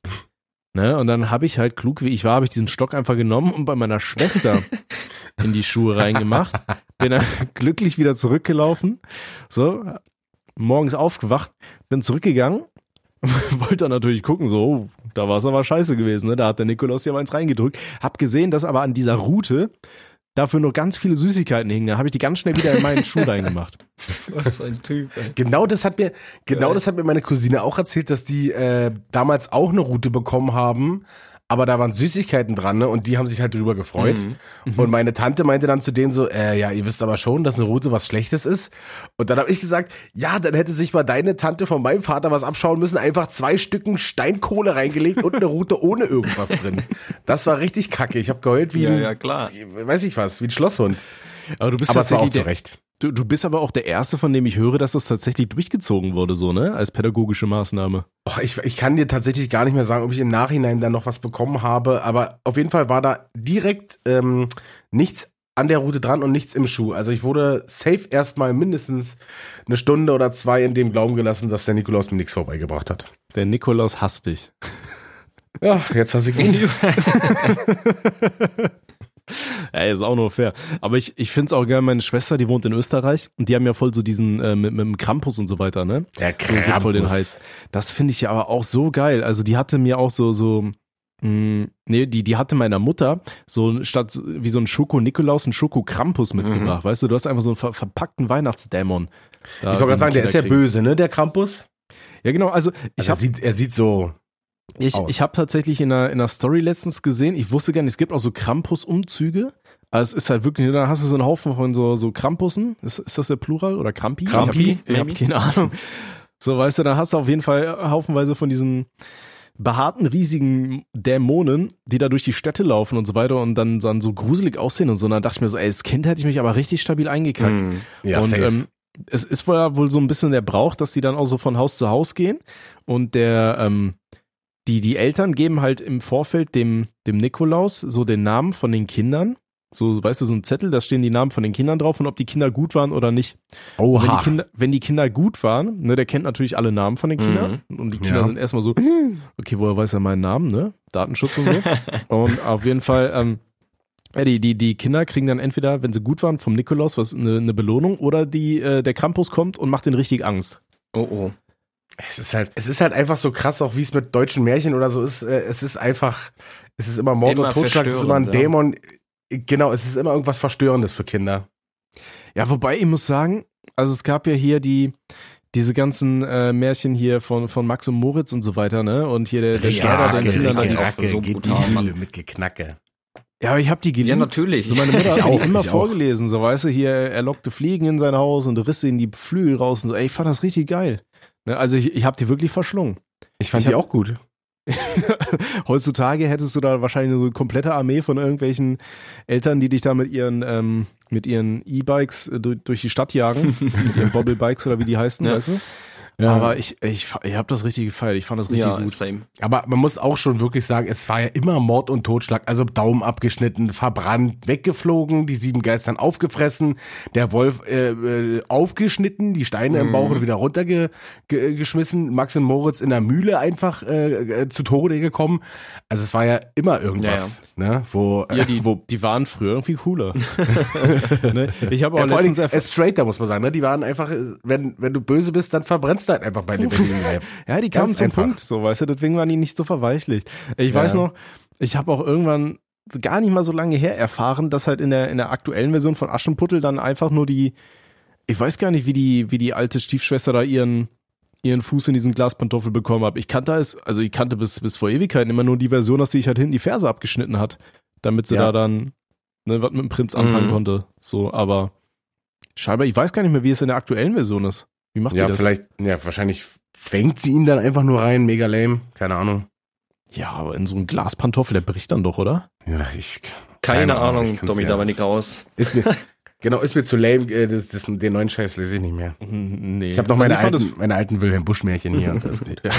Ne, und dann habe ich halt, klug wie ich war, habe ich diesen Stock einfach genommen und bei meiner Schwester in die Schuhe reingemacht. Bin dann glücklich wieder zurückgelaufen. So, morgens aufgewacht, bin zurückgegangen, wollte dann natürlich gucken, so, oh, da war es aber scheiße gewesen, ne? Da hat der Nikolaus ja mal eins reingedrückt. Hab gesehen, dass aber an dieser Route dafür noch ganz viele Süßigkeiten hingen. Da habe ich die ganz schnell wieder in meinen Schuh reingemacht. Was ein Typ, ey. Genau das hat mir, genau Geil. das hat mir meine Cousine auch erzählt, dass die äh, damals auch eine Route bekommen haben, aber da waren Süßigkeiten dran, ne? Und die haben sich halt drüber gefreut. Mhm. Und meine Tante meinte dann zu denen so, äh, ja, ihr wisst aber schon, dass eine Route was Schlechtes ist. Und dann habe ich gesagt, ja, dann hätte sich mal deine Tante von meinem Vater was abschauen müssen, einfach zwei Stücken Steinkohle reingelegt und eine Route ohne irgendwas drin. Das war richtig kacke. Ich habe geheult wie Ja, ein, ja, klar. weiß ich was, wie ein Schlosshund. Aber du bist Aber es war auch tatsächlich zu der, Recht. du, du bist aber auch der Erste, von dem ich höre, dass das tatsächlich durchgezogen wurde, so, ne? Als pädagogische Maßnahme. Och, ich, ich kann dir tatsächlich gar nicht mehr sagen, ob ich im Nachhinein dann noch was bekommen habe, aber auf jeden Fall war da direkt ähm, nichts an der Route dran und nichts im Schuh. Also ich wurde safe erstmal mindestens eine Stunde oder zwei in dem Glauben gelassen, dass der Nikolaus mir nichts vorbeigebracht hat. Der Nikolaus hasst dich. Ja, jetzt hast du ihn. Ey, ist auch nur fair. Aber ich, ich find's auch geil, meine Schwester, die wohnt in Österreich und die haben ja voll so diesen, äh, mit, mit dem Krampus und so weiter, ne? Der So, so voll den Krampus. Hals. Das finde ich ja aber auch so geil. Also die hatte mir auch so, so, mh, nee, die, die hatte meiner Mutter so statt wie so ein Schoko-Nikolaus einen Schoko-Krampus mitgebracht, weißt du? Du hast einfach so einen ver verpackten Weihnachtsdämon. Ich wollte gerade sagen, der ist ja böse, ne, der Krampus? Ja, genau, also ich Also er, habe sieht, er sieht so. ich, aus. ich hab tatsächlich in einer, in einer Story letztens gesehen, ich wusste gar nicht, es gibt auch so Krampus-Umzüge. Also es ist halt wirklich, da hast du so einen Haufen von so, so Krampussen. Ist, ist das der Plural oder Krampi? Krampi, Ich habe hab keine Ahnung. So, weißt du, da hast du auf jeden Fall haufenweise von diesen behaarten, riesigen Dämonen, die da durch die Städte laufen und so weiter und dann, dann so gruselig aussehen und so. Und dann dachte ich mir so, ey, als Kind hätte ich mich aber richtig stabil eingekackt. Mhm. Ja, und safe. ähm, es ist wohl, wohl so ein bisschen der Brauch, dass die dann auch so von Haus zu Haus gehen und der, ähm, die, die Eltern geben halt im Vorfeld dem, dem Nikolaus so den Namen von den Kindern. So, weißt du, so ein Zettel, da stehen die Namen von den Kindern drauf und ob die Kinder gut waren oder nicht. Und wenn Oha. die Kinder, wenn die Kinder gut waren, ne, der kennt natürlich alle Namen von den Kindern und die Kinder Ja. sind erstmal so, okay, woher weiß er meinen Namen, ne? Datenschutz und so. Und auf jeden Fall, ähm, ja, die, die, die Kinder kriegen dann entweder, wenn sie gut waren, vom Nikolaus was eine, eine Belohnung oder die, äh, der Krampus kommt und macht denen richtig Angst. Oh, oh. Es ist halt, es ist halt einfach so krass, auch wie es mit deutschen Märchen oder so ist. Es ist einfach, es ist immer Mord Immer und Totschlag, es ist immer ein ja. Dämon. Genau, es ist immer irgendwas Verstörendes für Kinder. Ja, wobei ich muss sagen, also es gab ja hier die, diese ganzen äh, Märchen hier von, von Max und Moritz und so weiter, ne? Und hier der, der Sterber, den Kindern dann die Racke, so geht brutal, die Mann. Mühle mit Geknacke. Ja, aber ich habe die geliebt. Ja, natürlich. So meine Mutter Ich hat mir auch, die immer ich auch. vorgelesen, so weißt du, hier, er lockte Fliegen in sein Haus und riss in die Flügel raus und so. Ey, ich fand das richtig geil. Ne, also ich, ich habe die wirklich verschlungen. Ich fand Ich die hab- auch gut. Heutzutage hättest du da wahrscheinlich so eine komplette Armee von irgendwelchen Eltern, die dich da mit ihren ähm, mit ihren E-Bikes äh, durch, durch die Stadt jagen, mit ihren Bobble-Bikes oder wie die heißen, Ja. weißt du? Ja. Aber ich, ich, ich habe das richtig gefeiert. Ich fand das richtig Ja, gut. same. Aber man muss auch schon wirklich sagen, es war ja immer Mord und Totschlag. Also Daumen abgeschnitten, verbrannt, weggeflogen, die sieben Geistern aufgefressen, der Wolf äh, äh, aufgeschnitten, die Steine im Bauch und wieder runtergeschmissen, Max und Moritz in der Mühle einfach äh, äh, zu Tode gekommen. Also es war ja immer irgendwas, ne? Wo, Ja, die, wo die waren früher irgendwie cooler. ne? Ich habe auch ja, vor allem letztens erf- äh, straighter, muss man sagen, ne? Die waren einfach, äh, wenn, wenn du böse bist, dann verbrennst du halt einfach bei lebendigem Leib. Ja, die kamen Ganz zum einfach. Punkt, so, weißt du, deswegen waren die nicht so verweichlicht. Ich Ja. weiß noch, ich habe auch irgendwann gar nicht mal so lange her erfahren, dass halt in der in der aktuellen Version von Aschenputtel dann einfach nur die, ich weiß gar nicht, wie die wie die alte Stiefschwester da ihren ihren Fuß in diesen Glaspantoffel bekommen hat. Ich kannte es, also ich kannte bis bis vor Ewigkeiten immer nur die Version, dass sie sich halt hinten die Ferse abgeschnitten hat, damit sie Ja. da dann ne, was mit dem Prinz anfangen Mhm. konnte. So, aber scheinbar, ich weiß gar nicht mehr, wie es in der aktuellen Version ist. Wie macht Ja, ihr das? vielleicht, ja, wahrscheinlich zwängt sie ihn dann einfach nur rein, mega lame, keine Ahnung. Ja, aber in so einem Glaspantoffel, der bricht dann doch, oder? Ja, ich, Keine, Keine Ahnung, Ahnung, ich kann's Domi, ja. da war nicht raus. ist mir, genau, ist mir zu lame, äh, das, das, den neuen Scheiß lese ich nicht mehr. Nee. Ich habe noch Also meine ich fand alten, meine alten Wilhelm Busch Märchen hier. Und das ist gut. Ja.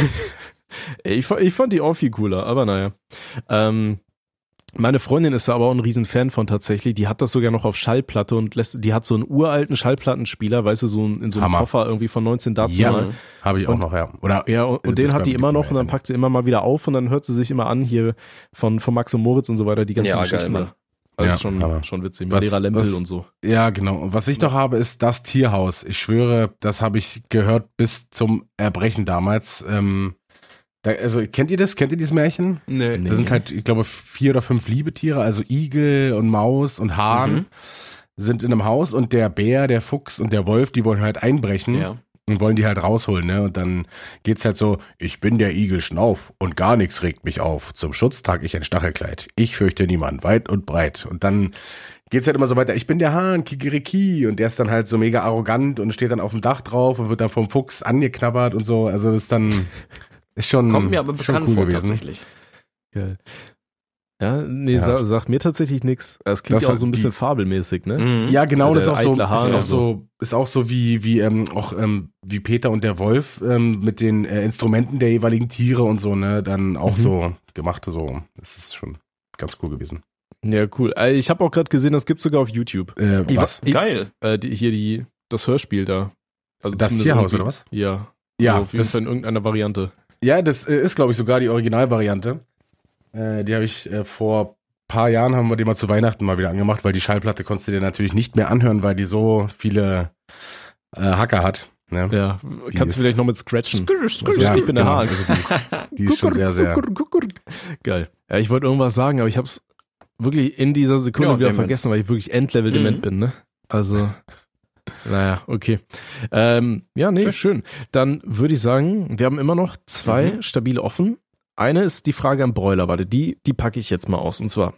Ich, fa- ich fand die auch viel cooler, aber naja. Ähm, meine Freundin ist da aber auch ein Riesenfan von tatsächlich. Die hat das sogar noch auf Schallplatte und lässt, die hat so einen uralten Schallplattenspieler, weißt du, so ein, in so einem Hammer. Koffer irgendwie von neunzehn dazu. Ja, mal. habe ich auch Und- noch, ja. Oder, Ja, und, und Bis den hat beim die immer noch Dicken und dann packt sie immer mal wieder auf und dann hört sie sich immer an hier von, von Max und Moritz und so weiter, die ganzen Ja, geil, Geschichten. Mann. Also Ja, ist schon, aber schon witzig. Mit was- Lehrer Lempel was- und so. ja, genau. Und was ich noch habe, ist das Tierhaus. Ich schwöre, das habe ich gehört bis zum Erbrechen damals. Ähm, da, also, kennt ihr das? Kennt ihr dieses Märchen? Nee. Nee. Da sind halt, ich glaube, vier oder fünf Liebetiere, also Igel und Maus und Hahn Mhm. sind in einem Haus und der Bär, der Fuchs und der Wolf, die wollen halt einbrechen. Ja. Und wollen die halt rausholen, ne? Und dann geht's halt so, ich bin der Igel Schnauf und gar nichts regt mich auf. Zum Schutz trage ich ein Stachelkleid. Ich fürchte niemand, weit und breit. Und dann geht's halt immer so weiter, ich bin der Hahn, Kikeriki. Und der ist dann halt so mega arrogant und steht dann auf dem Dach drauf und wird dann vom Fuchs angeknabbert und so. Also das ist dann, ist schon, Kommt mir aber schon bekannt cool vor, gewesen. tatsächlich. Geil. Ja, nee, Ja. sa- sagt mir tatsächlich nichts. Es klingt Das ja auch hat so ein bisschen die- fabelmäßig, ne? Mhm. Ja, genau, Ja, das ist der auch so, eitle ist Hahn auch und so, ist auch so wie, wie, ähm, auch, ähm, wie Peter und der Wolf, ähm, mit den äh, Instrumenten der jeweiligen Tiere und so, ne, dann auch Mhm. so gemacht, so, das ist schon ganz cool gewesen. Ja, cool. Äh, Ich habe auch gerade gesehen, das gibt's sogar auf YouTube. Äh, Die- was? Die- Geil. Äh, die, hier die, das Hörspiel da. Also Das zumindest Tierhaus, irgendwie- oder was? Ja. Ja, Also auf jeden das, Fall in irgendeiner Variante. ja, das äh, ist, glaube ich, sogar die Originalvariante. Äh, die habe ich äh, vor paar Jahren haben wir die mal zu Weihnachten mal wieder angemacht, weil die Schallplatte konntest du dir natürlich nicht mehr anhören, weil die so viele äh, Hacker hat. Ne? Ja. Die Kannst du ist- vielleicht noch mit scratchen. Also, Ja, ich bin der genau. Hahn. Also die ist, die ist schon sehr, sehr. Geil. Ja, ich wollte irgendwas sagen, aber ich hab's wirklich in dieser Sekunde Ja, wieder Demenz. vergessen, weil ich wirklich Endlevel Mhm. dement bin, ne? Also, naja, okay. Ähm, ja, nee, schön. Dann würde ich sagen, wir haben immer noch zwei Mhm. stabile offen. Eine ist die Frage am Broiler, warte, die, die packe ich jetzt mal aus. Und zwar,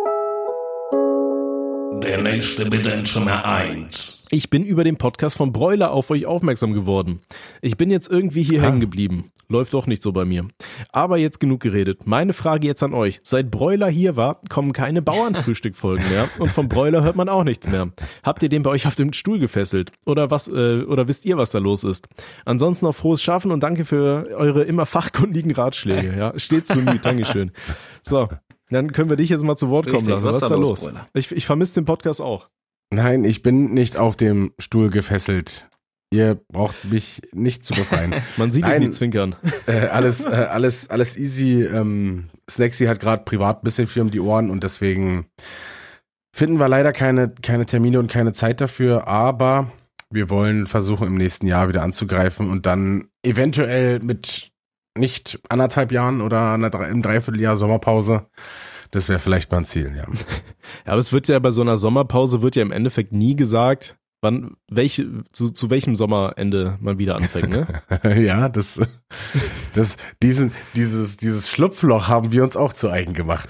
Der nächste Bedenkzimmer eins. ich bin über den Podcast von Broiler auf euch aufmerksam geworden. Ich bin jetzt irgendwie hier Ah. hängen geblieben. Läuft doch nicht so bei mir. Aber jetzt genug geredet. Meine Frage jetzt an euch. Seit Broiler hier war, kommen keine Bauernfrühstück-Folgen mehr. Und vom Broiler hört man auch nichts mehr. Habt ihr den bei euch auf dem Stuhl gefesselt? Oder was, äh, oder wisst ihr, was da los ist? Ansonsten noch frohes Schaffen und danke für eure immer fachkundigen Ratschläge. Ja, stets bemüht. Dankeschön. So. Dann können wir dich jetzt mal zu Wort kommen Richtig, lassen. Was ist da los? Broiler? Ich, ich vermisse den Podcast auch. Nein, ich bin nicht auf dem Stuhl gefesselt. Ihr braucht mich nicht zu befreien. Man sieht dich Nein. nicht zwinkern. äh, alles, äh, alles, alles easy. Ähm, Snacksy hat gerade privat ein bisschen viel um die Ohren und deswegen finden wir leider keine, keine Termine und keine Zeit dafür, aber wir wollen versuchen, im nächsten Jahr wieder anzugreifen und dann eventuell mit nicht anderthalb Jahren oder einer Dre- im Dreivierteljahr Sommerpause. Das wäre vielleicht mal ein Ziel, ja. Ja, aber es wird ja bei so einer Sommerpause wird ja im Endeffekt nie gesagt, wann, welche, zu, zu welchem Sommerende man wieder anfängt, ne? Ja, das, das, diesen, dieses, dieses Schlupfloch haben wir uns auch zu eigen gemacht.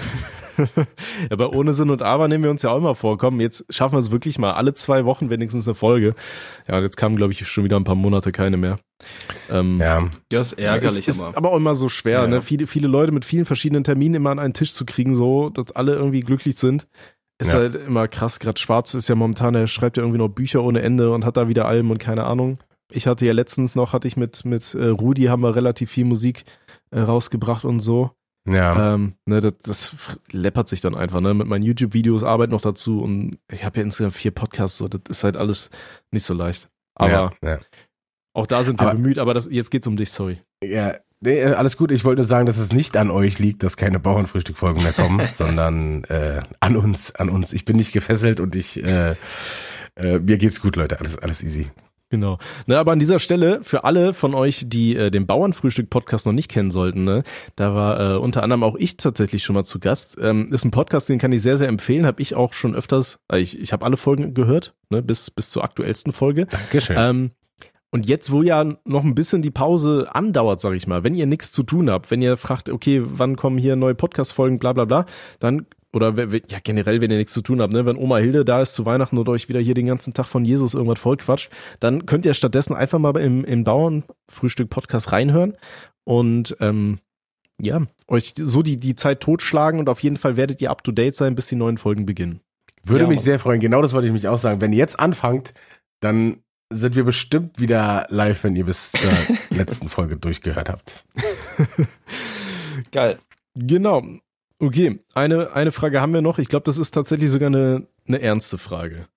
Aber ohne Sinn und Aber nehmen wir uns ja auch immer vor, komm, jetzt schaffen wir es wirklich mal alle zwei Wochen wenigstens eine Folge. Ja, und jetzt kamen, glaube ich, schon wieder ein paar Monate keine mehr. Ähm, Ja. Das ist ärgerlich ist, ist immer. aber auch immer so schwer, Ja. ne? Viele, viele Leute mit vielen verschiedenen Terminen immer an einen Tisch zu kriegen, so, dass alle irgendwie glücklich sind. Ist Ja. halt immer krass. Gerade Schwarz ist ja momentan, der schreibt ja irgendwie noch Bücher ohne Ende und hat da wieder Alben und keine Ahnung. Ich hatte ja letztens noch, hatte ich mit, mit äh, Rudi, haben wir relativ viel Musik äh, rausgebracht und so. Ja. Ähm, ne, das, das läppert sich dann einfach, ne? Mit meinen YouTube-Videos, Arbeit noch dazu und ich habe ja insgesamt vier Podcasts, so, das ist halt alles nicht so leicht. Aber ja, ja. auch da sind wir Aber- bemüht, aber das, jetzt geht's um dich, sorry. Ja, nee, alles gut. Ich wollte nur sagen, dass es nicht an euch liegt, dass keine Bauernfrühstück-Folgen mehr kommen, sondern äh, an uns, an uns. Ich bin nicht gefesselt und ich, äh, äh, mir geht's gut, Leute. Alles, alles easy. Genau. Ne, aber an dieser Stelle, für alle von euch, die äh, den Bauernfrühstück-Podcast noch nicht kennen sollten, ne, da war äh, unter anderem auch ich tatsächlich schon mal zu Gast. Ähm, ist ein Podcast, den kann ich sehr, sehr empfehlen. Habe ich auch schon öfters, äh, ich, ich habe alle Folgen gehört, ne, bis, bis zur aktuellsten Folge. Dankeschön. Ähm, und jetzt, wo ja noch ein bisschen die Pause andauert, sag ich mal, wenn ihr nichts zu tun habt, wenn ihr fragt, okay, wann kommen hier neue Podcast-Folgen, bla bla bla, dann, oder we- we- ja generell, wenn ihr nichts zu tun habt, ne, wenn Oma Hilde da ist zu Weihnachten oder euch wieder hier den ganzen Tag von Jesus irgendwas vollquatscht, dann könnt ihr stattdessen einfach mal im, im Bauernfrühstück-Podcast reinhören und ähm, ja, euch so die, die Zeit totschlagen und auf jeden Fall werdet ihr up to date sein, bis die neuen Folgen beginnen. Würde ja, mich Mann. sehr freuen. Genau das wollte ich mich auch sagen. Wenn ihr jetzt anfangt, dann sind wir bestimmt wieder live, wenn ihr bis zur letzten Folge durchgehört habt. Geil. Genau. Okay, eine, eine Frage haben wir noch. Ich glaube, das ist tatsächlich sogar eine, eine ernste Frage.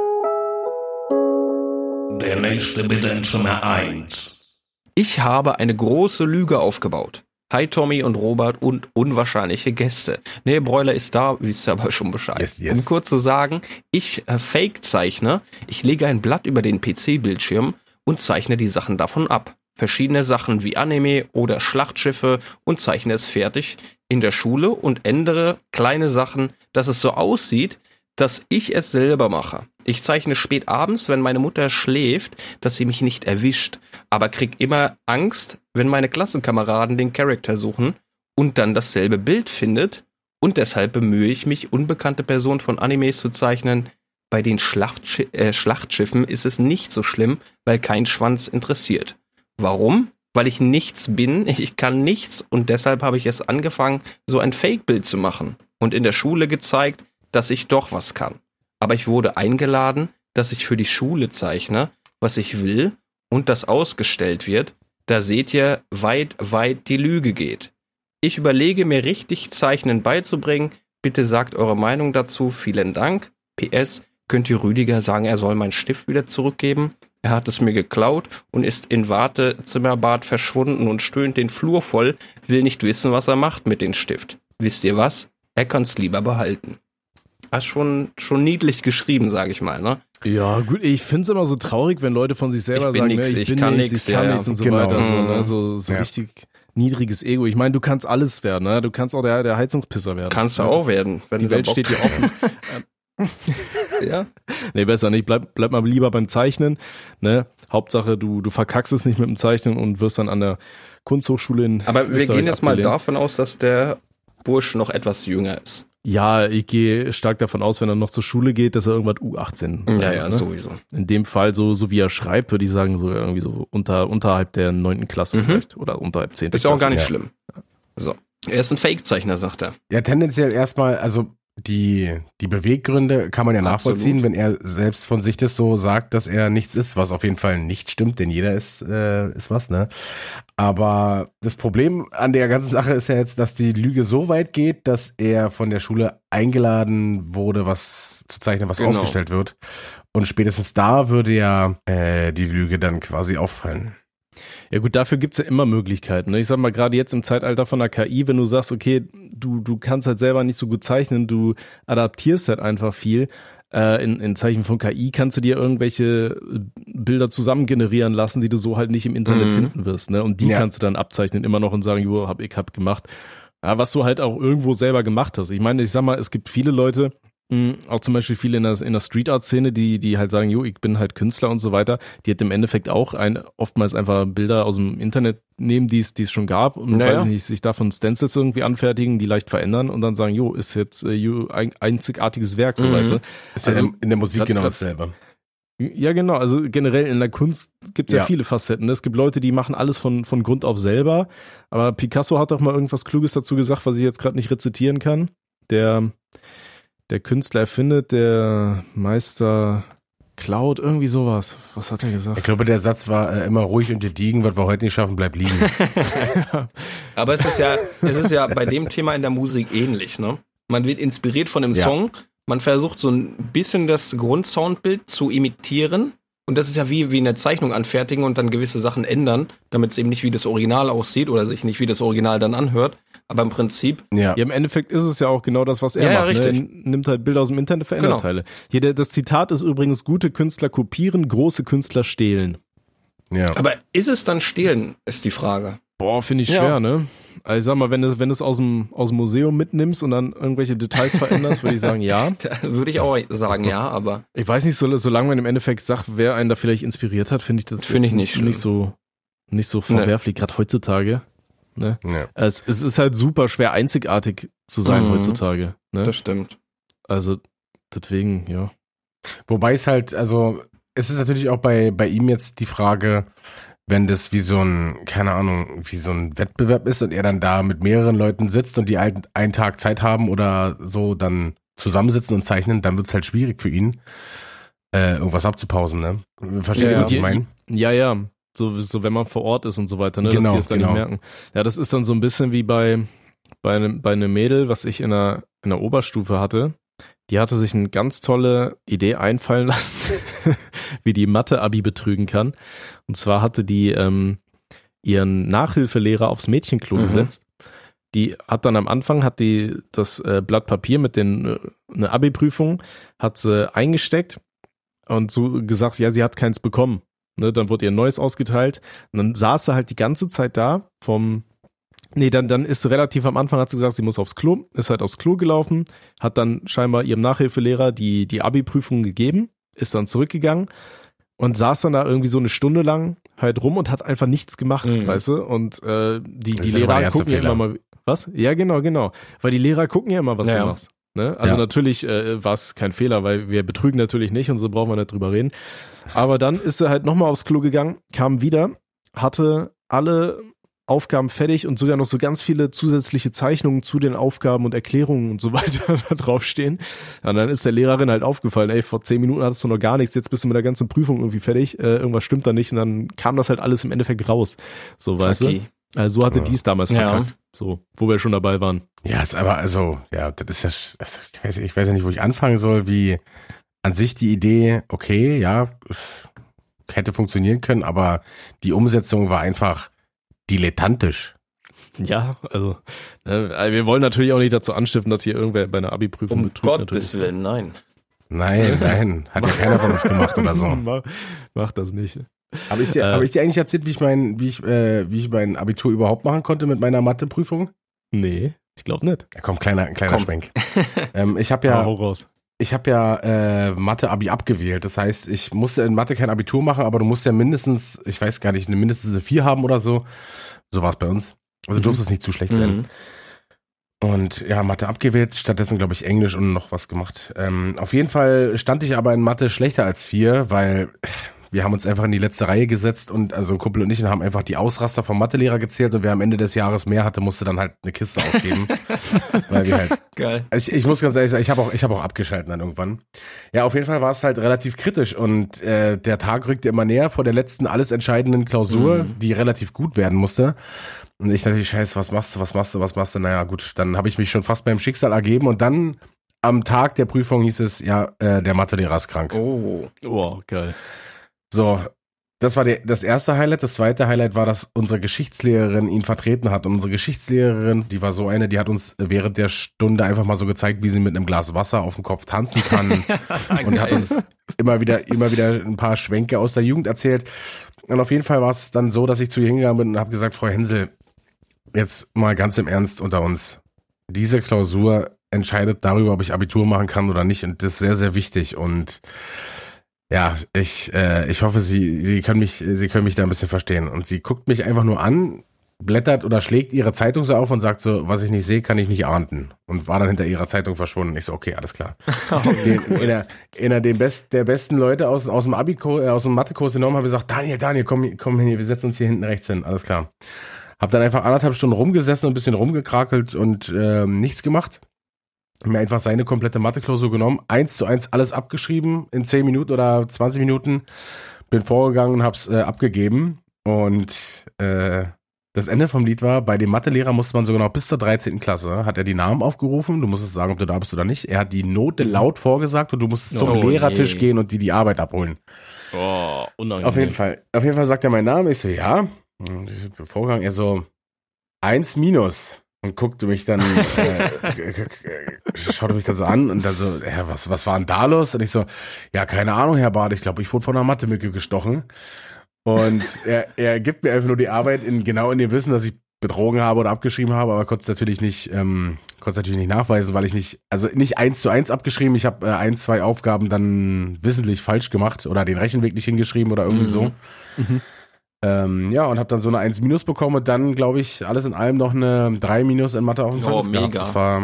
Der nächste bitte in Zimmer eins. Ich habe eine große Lüge aufgebaut. Hi Tommy und Robert und unwahrscheinliche Gäste. Nee, Broiler ist da, wisst ihr aber schon Bescheid. Yes, yes. Um kurz zu sagen, ich äh, Fake zeichne, ich lege ein Blatt über den P C-Bildschirm und zeichne die Sachen davon ab. Verschiedene Sachen wie Anime oder Schlachtschiffe und zeichne es fertig in der Schule und ändere kleine Sachen, dass es so aussieht, dass ich es selber mache. Ich zeichne spät abends, wenn meine Mutter schläft, dass sie mich nicht erwischt, aber krieg immer Angst, wenn meine Klassenkameraden den Charakter suchen und dann dasselbe Bild findet und deshalb bemühe ich mich, unbekannte Personen von Animes zu zeichnen. Bei den Schlachtschi- äh, Schlachtschiffen ist es nicht so schlimm, weil kein Schwanz interessiert. Warum? Weil ich nichts bin, ich kann nichts und deshalb habe ich es angefangen, so ein Fake-Bild zu machen und in der Schule gezeigt, dass ich doch was kann. Aber ich wurde eingeladen, dass ich für die Schule zeichne, was ich will und das ausgestellt wird. Da seht ihr, weit, weit die Lüge geht. Ich überlege mir richtig Zeichnen beizubringen. Bitte sagt eure Meinung dazu. Vielen Dank. P S. Könnt ihr Rüdiger sagen, er soll meinen Stift wieder zurückgeben? Er hat es mir geklaut und ist in Wartezimmerbad verschwunden und stöhnt den Flur voll, will nicht wissen, was er macht mit dem Stift. Wisst ihr was? Er kann's lieber behalten. Das ist schon, schon niedlich geschrieben, sage ich mal, ne? Ja, gut, ich finde es immer so traurig, wenn Leute von sich selber Ich bin sagen, nix, ne, ich bin kann nix, nix, ich kann ja, nichts und so genau. weiter. So, Mhm. ne? so, so Ja. richtig niedriges Ego. Ich meine, du kannst alles werden, ne? Du kannst auch der, der Heizungspisser werden. Kannst du auch werden. Wenn Die du da Welt Bock steht dir offen. Ja. Nee, besser nicht. Bleib, bleib mal lieber beim Zeichnen. Ne? Hauptsache, du, du verkackst es nicht mit dem Zeichnen und wirst dann an der Kunsthochschule in Aber wir Österreich gehen jetzt mal abgelehnt. davon aus, dass der Bursch noch etwas jünger ist. Ja, ich gehe stark davon aus, wenn er noch zur Schule geht, dass er irgendwas U achtzehn sein Ja, wird, ja, ne? sowieso. In dem Fall, so, so wie er schreibt, würde ich sagen, so irgendwie so unter, unterhalb der neunten Klasse Mhm. vielleicht. Oder unterhalb zehnten Ist ja auch gar nicht ja. schlimm. So. Er ist ein Fake-Zeichner, sagt er. Ja, tendenziell erstmal, also die, die Beweggründe kann man ja Absolut. nachvollziehen, wenn er selbst von sich das so sagt, dass er nichts ist, was auf jeden Fall nicht stimmt, denn jeder ist, äh, ist was, ne? Aber das Problem an der ganzen Sache ist ja jetzt, dass die Lüge so weit geht, dass er von der Schule eingeladen wurde, was zu zeichnen, was Genau. ausgestellt wird. Und spätestens da würde ja äh, die Lüge dann quasi auffallen. Ja gut, dafür gibt's ja immer Möglichkeiten. Ne? Ich sag mal, gerade jetzt im Zeitalter von der K I, wenn du sagst, okay, du, du kannst halt selber nicht so gut zeichnen, du adaptierst halt einfach viel, Äh, in, in Zeichen von K I kannst du dir irgendwelche Bilder zusammen generieren lassen, die du so halt nicht im Internet Mhm. finden wirst. Ne? Und die Ja. kannst du dann abzeichnen immer noch und sagen, jo, hab ich hab gemacht. Ja, was du halt auch irgendwo selber gemacht hast. Ich meine, ich sag mal, es gibt viele Leute, mh, auch zum Beispiel viele in der, in der Street-Art-Szene, die, die halt sagen, jo, ich bin halt Künstler und so weiter, die halt im Endeffekt auch ein, oftmals einfach Bilder aus dem Internet nehmen, die es, die es schon gab und Naja. weiß nicht, sich davon Stencils irgendwie anfertigen, die leicht verändern und dann sagen, jo, ist jetzt äh, jo, ein einzigartiges Werk, so Mhm. weißt du. Ist ja Also, in, in der Musik grad- genau grad- dasselbe. Ja, genau. Also generell in der Kunst gibt es ja. Ja. viele Facetten. Es gibt Leute, die machen alles von, von Grund auf selber. Aber Picasso hat doch mal irgendwas Kluges dazu gesagt, was ich jetzt gerade nicht rezitieren kann. Der, der Künstler erfindet, der Meister klaut, irgendwie sowas. Was hat er gesagt? Ich glaube, der Satz war äh, immer ruhig und gediegen, was wir heute nicht schaffen, bleibt liegen. Aber es ist ja, es ist ja bei dem Thema in der Musik ähnlich, ne? Man wird inspiriert von dem Ja. Song, man versucht so ein bisschen das Grundsoundbild zu imitieren. Und das ist ja wie, wie eine Zeichnung anfertigen und dann gewisse Sachen ändern, damit es eben nicht wie das Original aussieht oder sich nicht wie das Original dann anhört. Aber im Prinzip, Ja. Ja, im Endeffekt ist es ja auch genau das, was er Ja, ja, macht. richtig. Ne? Er nimmt halt Bilder aus dem Internet, verändert Genau. Teile. Hier, der, das Zitat ist übrigens, gute Künstler kopieren, große Künstler stehlen. ja. aber ist es dann stehlen, ist die Frage. Boah, finde ich Ja. schwer, ne? Also ich sag mal, wenn du wenn du es aus dem aus dem Museum mitnimmst und dann irgendwelche Details veränderst, würde ich sagen, ja. Da würde ich auch sagen, ja, aber Ich weiß nicht, so, solange man im Endeffekt sagt, wer einen da vielleicht inspiriert hat, finde ich das Finde ich jetzt nicht nicht, nicht so nicht so verwerflich, gerade heutzutage. Ne? ja. Es, es ist halt super schwer, einzigartig zu sein Mhm. heutzutage. Ne? das stimmt. Also deswegen, ja. Wobei es halt, also es ist natürlich auch bei, bei ihm jetzt die Frage, wenn das wie so ein, keine Ahnung, wie so ein Wettbewerb ist und er dann da mit mehreren Leuten sitzt und die ein, einen Tag Zeit haben oder so dann zusammensitzen und zeichnen, dann wird es halt schwierig für ihn, äh, irgendwas abzupausen, ne? Versteht Ja, ihr, was ja. ich meine? Ja, ja. So, so wenn man vor Ort ist und so weiter, ne, dass Genau, die es dann genau. nicht merken. Ja, das ist dann so ein bisschen wie bei, bei einem, bei einem Mädel, was ich in der, in der Oberstufe hatte. Die hatte sich eine ganz tolle Idee einfallen lassen, wie die Mathe-Abi betrügen kann. Und zwar hatte die ähm, ihren Nachhilfelehrer aufs Mädchenklo Mhm. gesetzt. Die hat dann am Anfang, hat die das äh, Blatt Papier mit den, äh, eine Abi-Prüfung, hat sie eingesteckt und so gesagt, ja, sie hat keins bekommen. Ne, dann wurde ihr ein neues ausgeteilt und dann saß sie halt die ganze Zeit da vom, nee, dann, dann ist sie relativ am Anfang, hat sie gesagt, sie muss aufs Klo, ist halt aufs Klo gelaufen, hat dann scheinbar ihrem Nachhilfelehrer die, die Abi-Prüfung gegeben, ist dann zurückgegangen und saß dann da irgendwie so eine Stunde lang halt rum und hat einfach nichts gemacht, Mhm. weißt du, und äh, die, Das die ist ja schon mal der Lehrer erste gucken ja Fehler. immer mal, was? Ja, genau, genau, weil die Lehrer gucken ja immer, was Ja. du machst. Ne? Also Ja. natürlich äh, war es kein Fehler, weil wir betrügen natürlich nicht und so brauchen wir nicht drüber reden. Aber dann ist er halt nochmal aufs Klo gegangen, kam wieder, hatte alle Aufgaben fertig und sogar noch so ganz viele zusätzliche Zeichnungen zu den Aufgaben und Erklärungen und so weiter da draufstehen. Und dann ist der Lehrerin halt aufgefallen, ey, vor zehn Minuten hattest du noch gar nichts, jetzt bist du mit der ganzen Prüfung irgendwie fertig, äh, irgendwas stimmt da nicht und dann kam das halt alles im Endeffekt raus. So, weißt Okay. du? Also so hatte Ja. dies damals Ja. verkackt. So, wo wir schon dabei waren. Ja, ist aber, also, ja, das ist das, also, ich weiß, ich weiß ja nicht, wo ich anfangen soll, wie an sich die Idee, okay, ja, es hätte funktionieren können, aber die Umsetzung war einfach dilettantisch. Ja, also, ne, also wir wollen natürlich auch nicht dazu anstiften, dass hier irgendwer bei einer Abi-Prüfung Um betrügt. Gottes natürlich. Willen, nein. Nein, nein, hat ja keiner von uns gemacht oder so. mach, mach das nicht. Habe ich dir, Äh. habe ich dir eigentlich erzählt, wie ich mein, wie ich, äh, wie ich mein Abitur überhaupt machen konnte mit meiner Matheprüfung? Nee, ich glaube nicht. Ja, komm, kleiner, ein kleiner Komm. Schwenk. ähm, ich habe Ja. ja, Hau raus. ich habe ja äh, Mathe-Abi abgewählt. Das heißt, ich musste in Mathe kein Abitur machen, aber du musst ja mindestens, ich weiß gar nicht, eine mindestens eine vier haben oder so. So war es bei uns. Also Mhm. durfte es nicht zu schlecht sein. Mhm. Und ja, Mathe abgewählt, stattdessen glaube ich Englisch und noch was gemacht. Ähm, auf jeden Fall stand ich aber in Mathe schlechter als vier, weil wir haben uns einfach in die letzte Reihe gesetzt und also ein Kumpel und ich und haben einfach die Ausraster vom Mathelehrer gezählt und wer am Ende des Jahres mehr hatte, musste dann halt eine Kiste ausgeben. weil wir halt Geil. ich, ich muss ganz ehrlich sagen, ich habe auch, ich habe auch abgeschalten dann irgendwann. Ja, auf jeden Fall war es halt relativ kritisch und äh, der Tag rückte immer näher vor der letzten alles entscheidenden Klausur, Mhm. die relativ gut werden musste. Und ich dachte, scheiße, was machst du, was machst du, was machst du? Naja, gut, dann habe ich mich schon fast beim Schicksal ergeben und dann am Tag der Prüfung hieß es, ja, äh, der Mathelehrer ist krank. Oh. Oh, geil. So, das war der, das erste Highlight. Das zweite Highlight war, dass unsere Geschichtslehrerin ihn vertreten hat. Und unsere Geschichtslehrerin, die war so eine, die hat uns während der Stunde einfach mal so gezeigt, wie sie mit einem Glas Wasser auf dem Kopf tanzen kann. Und hat uns immer wieder, immer wieder ein paar Schwenke aus der Jugend erzählt. Und auf jeden Fall war es dann so, dass ich zu ihr hingegangen bin und habe gesagt, Frau Hensel, jetzt mal ganz im Ernst unter uns. Diese Klausur entscheidet darüber, ob ich Abitur machen kann oder nicht. Und das ist sehr, sehr wichtig. Und ja, ich, äh, ich hoffe, Sie, Sie können mich, Sie können mich da ein bisschen verstehen. Und sie guckt mich einfach nur an, blättert oder schlägt ihre Zeitung so auf und sagt so, was ich nicht sehe, kann ich nicht ahnden. Und war dann hinter ihrer Zeitung verschwunden. Ich so, okay, alles klar. Okay. Einer, einer den Best, der besten Leute aus, aus dem Abi-Kurs, äh, aus dem Mathekurs genommen, habe gesagt, Daniel, Daniel, komm, komm hier, wir setzen uns hier hinten rechts hin. Alles klar. Hab dann einfach anderthalb Stunden rumgesessen und ein bisschen rumgekrakelt und äh, nichts gemacht. Mir einfach seine komplette Mathe-Klausur genommen, eins zu eins alles abgeschrieben in zehn Minuten oder zwanzig Minuten, bin vorgegangen und hab's äh, abgegeben und äh, das Ende vom Lied war, bei dem Mathelehrer musste man so genau bis zur dreizehnten Klasse, hat er die Namen aufgerufen, du musstest sagen, ob du da bist oder nicht, er hat die Note laut vorgesagt und du musstest zum Oh, Lehrertisch je. gehen und die die Arbeit abholen. Oh, unangenehm. Auf jeden Fall, auf jeden Fall sagt er meinen Namen, ich so, ja, und ich bin vorgegangen, er so, eins minus. Und guckte mich dann, äh, schaute mich dann so an und dann so, ja, was, was war denn da los? Und ich so, ja, keine Ahnung, Herr Barth, ich glaube, ich wurde von einer Mathemücke gestochen. Und er, er gibt mir einfach nur die Arbeit in genau in dem Wissen, dass ich betrogen habe oder abgeschrieben habe, aber konnte es natürlich nicht, ähm, konnte es natürlich nicht nachweisen, weil ich nicht, also nicht eins zu eins abgeschrieben, ich habe äh, ein, zwei Aufgaben dann wissentlich falsch gemacht oder den Rechenweg nicht hingeschrieben oder irgendwie Mhm. so. Mhm. Ähm, ja, und habe dann so eine eins minus bekommen und dann, glaube ich, alles in allem noch eine drei minus in Mathe auf dem Oh, Zeugnis gehabt. mega. Das war,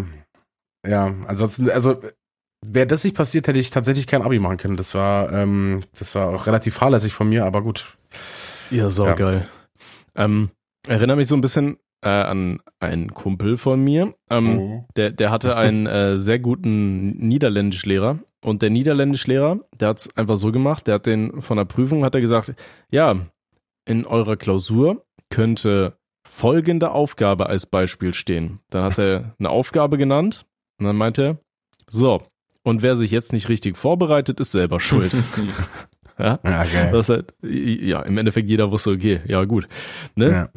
ja, ansonsten, also, wäre das nicht passiert, hätte ich tatsächlich kein Abi machen können. Das war, ähm, das war auch relativ fahrlässig von mir, aber gut. Ja, saugeil. Ja. Ähm, erinnere mich so ein bisschen äh, an einen Kumpel von mir. Ähm, Mhm. der, der hatte einen äh, sehr guten Niederländischlehrer. Und der Niederländischlehrer, der hat es einfach so gemacht, der hat den von der Prüfung, hat er gesagt, ja, in eurer Klausur könnte folgende Aufgabe als Beispiel stehen. Dann hat er eine Aufgabe genannt und dann meinte er, so, und wer sich jetzt nicht richtig vorbereitet, ist selber schuld. Ja, Ja, geil. das halt, ja, im Endeffekt jeder wusste, okay, ja gut. Ne? Ja. Ja,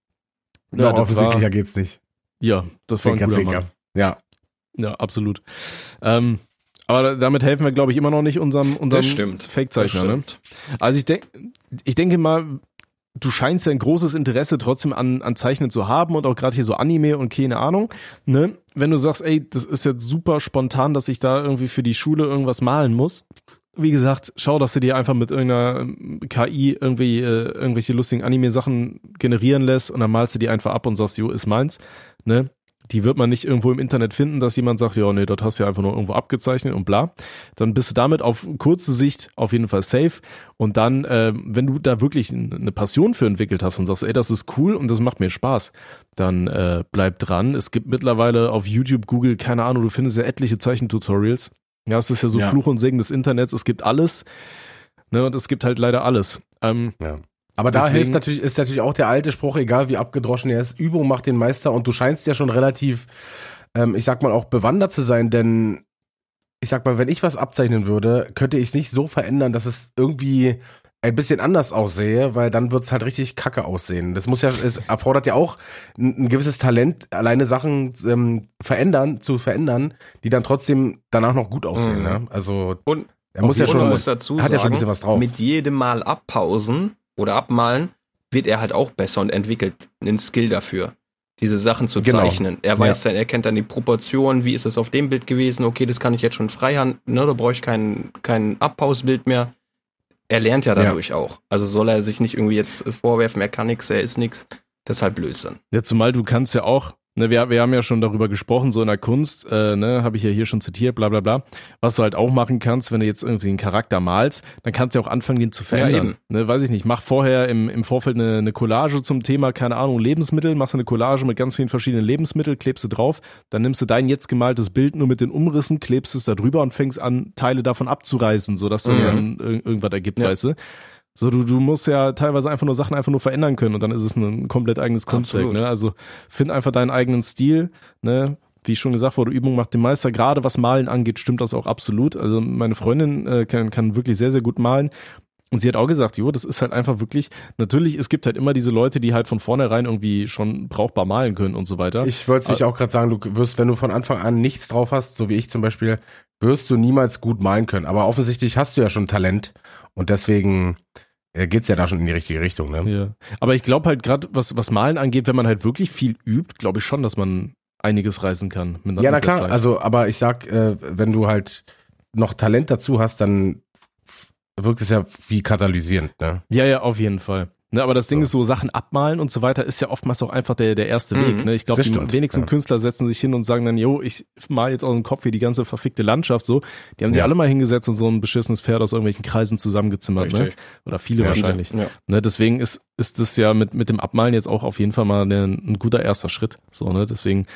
Noch das offensichtlicher war, geht's nicht. ja, das war ein Zwinker, guter zwinker. Mann. Ja. Ja, absolut. Ähm, aber damit helfen wir, glaube ich, immer noch nicht unserem, unserem Das stimmt. Fake-Zeichner. Das Ne? stimmt. Also ich denke, ich denke mal, du scheinst ja ein großes Interesse trotzdem an, an Zeichnen zu haben und auch gerade hier so Anime und keine Ahnung, ne? Wenn du sagst, ey, das ist jetzt super spontan, dass ich da irgendwie für die Schule irgendwas malen muss. Wie gesagt, schau, dass du dir einfach mit irgendeiner K I irgendwie äh, irgendwelche lustigen Anime-Sachen generieren lässt und dann malst du die einfach ab und sagst, jo, ist meins, ne? Die wird man nicht irgendwo im Internet finden, dass jemand sagt, ja, nee, das hast du ja einfach nur irgendwo abgezeichnet und bla. Dann bist du damit auf kurze Sicht auf jeden Fall safe. Und dann, äh, wenn du da wirklich eine Passion für entwickelt hast und sagst, ey, das ist cool und das macht mir Spaß, dann äh, bleib dran. Es gibt mittlerweile auf YouTube, Google, keine Ahnung, du findest ja etliche Zeichentutorials. Ja, es ist ja so Ja. Fluch und Segen des Internets. Es gibt alles, ne, und es gibt halt leider alles. Ähm, Ja. Aber da Deswegen- hilft natürlich, ist natürlich auch der alte Spruch, egal wie abgedroschen er ist, Übung macht den Meister und du scheinst ja schon relativ, ähm, ich sag mal, auch bewandert zu sein, denn ich sag mal, wenn ich was abzeichnen würde, könnte ich es nicht so verändern, dass es irgendwie ein bisschen anders aussehe, weil dann wird's halt richtig kacke aussehen. Das muss ja, es erfordert ja auch ein, ein gewisses Talent, alleine Sachen ähm, verändern, zu verändern, die dann trotzdem danach noch gut aussehen. Mhm. Ne? Also Und er muss ja und schon, man muss dazu hat ja schon ein sagen, bisschen was drauf. mit jedem Mal abpausen oder abmalen, wird er halt auch besser und entwickelt einen Skill dafür, diese Sachen zu Genau. zeichnen. Er weiß dann, er kennt dann die Proportionen, wie ist es auf dem Bild gewesen, okay, das kann ich jetzt schon freihand, ne, da brauche ich kein, kein Abpausbild mehr. Er lernt ja dadurch auch. Also soll er sich nicht irgendwie jetzt vorwerfen, er kann nichts, er ist nichts. Deshalb Blödsinn. Ja, zumal du kannst ja auch, ne, wir, wir haben ja schon darüber gesprochen, so in der Kunst, äh, ne, habe ich ja hier schon zitiert, bla bla bla. Was du halt auch machen kannst, wenn du jetzt irgendwie einen Charakter malst, dann kannst du ja auch anfangen, den zu verändern. eben. Ne, weiß ich nicht, mach vorher im, im Vorfeld eine, eine Collage zum Thema, keine Ahnung, Lebensmittel, machst eine Collage mit ganz vielen verschiedenen Lebensmitteln, klebst du drauf, dann nimmst du dein jetzt gemaltes Bild nur mit den Umrissen, klebst es da drüber und fängst an, Teile davon abzureißen, sodass das Mhm. dann ir- irgendwas ergibt, Ja. weißt du. So, du, du musst ja teilweise einfach nur Sachen einfach nur verändern können und dann ist es ein komplett eigenes Kunstwerk, Absolut. ne? Also find einfach deinen eigenen Stil, ne? Wie schon gesagt wurde, Übung macht den Meister. Gerade was Malen angeht, stimmt das auch absolut. Also meine Freundin äh, kann, kann wirklich sehr, sehr gut malen und sie hat auch gesagt, jo, das ist halt einfach wirklich, natürlich, es gibt halt immer diese Leute, die halt von vornherein irgendwie schon brauchbar malen können und so weiter. Ich wollte es nicht auch gerade sagen, du wirst, wenn du von Anfang an nichts drauf hast, so wie ich zum Beispiel, wirst du niemals gut malen können. Aber offensichtlich hast du ja schon Talent und deswegen geht's ja da schon in die richtige Richtung, ne? Ja. Aber ich glaube halt gerade, was, was Malen angeht, wenn man halt wirklich viel übt, glaube ich schon, dass man einiges reißen kann. Mit, ja, na mit der klar, Zeit. also, aber ich sag, äh, wenn du halt noch Talent dazu hast, dann wirkt es ja wie katalysierend, ne? Ja, ja, auf jeden Fall. Ne, aber das Ding So. ist so, Sachen abmalen und so weiter ist ja oftmals auch einfach der, der erste Mhm, Weg. Ne? Ich glaube, das die stimmt, wenigsten ja. Künstler setzen sich hin und sagen dann, jo, ich mal jetzt aus dem Kopf hier die ganze verfickte Landschaft so. Die haben sich Ja. alle mal hingesetzt und so ein beschissenes Pferd aus irgendwelchen Kreisen zusammengezimmert. Ne? Richtig. Oder viele Ja, wahrscheinlich. Ja. Ne, deswegen ist, ist das ja mit, mit dem Abmalen jetzt auch auf jeden Fall mal ne, ein guter erster Schritt. So, ne? Deswegen,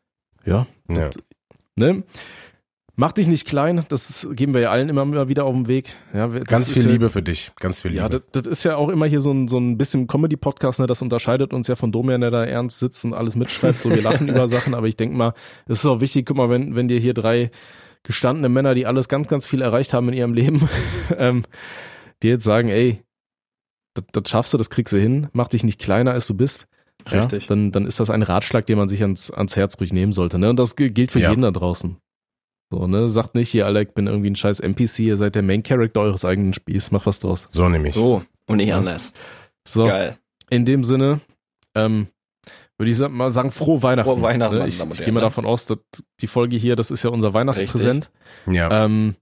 ja, Ja. das, ne? Mach dich nicht klein, das geben wir ja allen immer, immer wieder auf den Weg. Ja, das Ganz ist viel ja, Liebe für dich, ganz viel Liebe. Ja, das, das ist ja auch immer hier so ein, so ein bisschen Comedy-Podcast, ne? Das unterscheidet uns ja von Domian, der da ernst sitzt und alles mitschreibt. So, wir lachen über Sachen, aber ich denke mal, es ist auch wichtig, guck mal, wenn, wenn dir hier drei gestandene Männer, die alles ganz, ganz viel erreicht haben in ihrem Leben, ähm, die jetzt sagen, ey, das, das schaffst du, das kriegst du hin, mach dich nicht kleiner, als du bist. Richtig. Ja, dann, dann ist das ein Ratschlag, den man sich ans, ans Herz ruhig nehmen sollte. Ne? Und das gilt für Ja. jeden da draußen. So, ne? Sagt nicht, hier, Alec, bin irgendwie ein scheiß N P C, ihr seid der Main Character eures eigenen Spiels, mach was draus. So nämlich. So, und nicht Ja. anders. So, Geil. in dem Sinne, ähm, würde ich sa- mal sagen, frohe Weihnachten. Frohe Weihnachten, Ne? meine Ich, Damen und ich Herren, gehe mal ne? davon aus, dass die Folge hier, das ist ja unser Weihnachtspräsent. Ja. Ähm,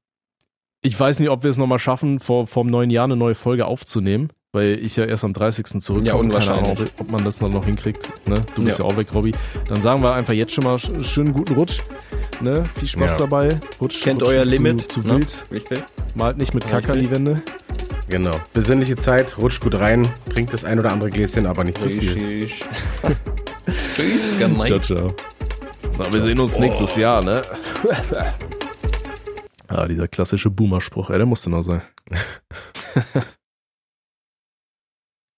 ich weiß nicht, ob wir es nochmal schaffen, vor vom neuen Jahr eine neue Folge aufzunehmen, weil ich ja erst am dreißigsten zurückkomme. Ja, Keine Ahnung, unwahrscheinlich. ob, ob man das noch, noch hinkriegt. Ne? Du bist ja. Ja. auch weg, Robby. Dann sagen wir einfach jetzt schon mal sch- schönen guten Rutsch. Ne? Viel Spaß Ja. dabei. Rutscht, Kennt rutscht euer nicht Limit. Zu, zu ne? wild. Richtig. Malt nicht mit Kacke an die Wände. Genau. Besinnliche Zeit, rutscht gut rein, trinkt das ein oder andere Gläschen, aber nicht zu viel. Richtig. Tschüss, gemein. Ciao, ciao. Na, wir sehen uns nächstes Jahr, ne? Ah, dieser klassische Boomer-Spruch, ey, der musste noch sein.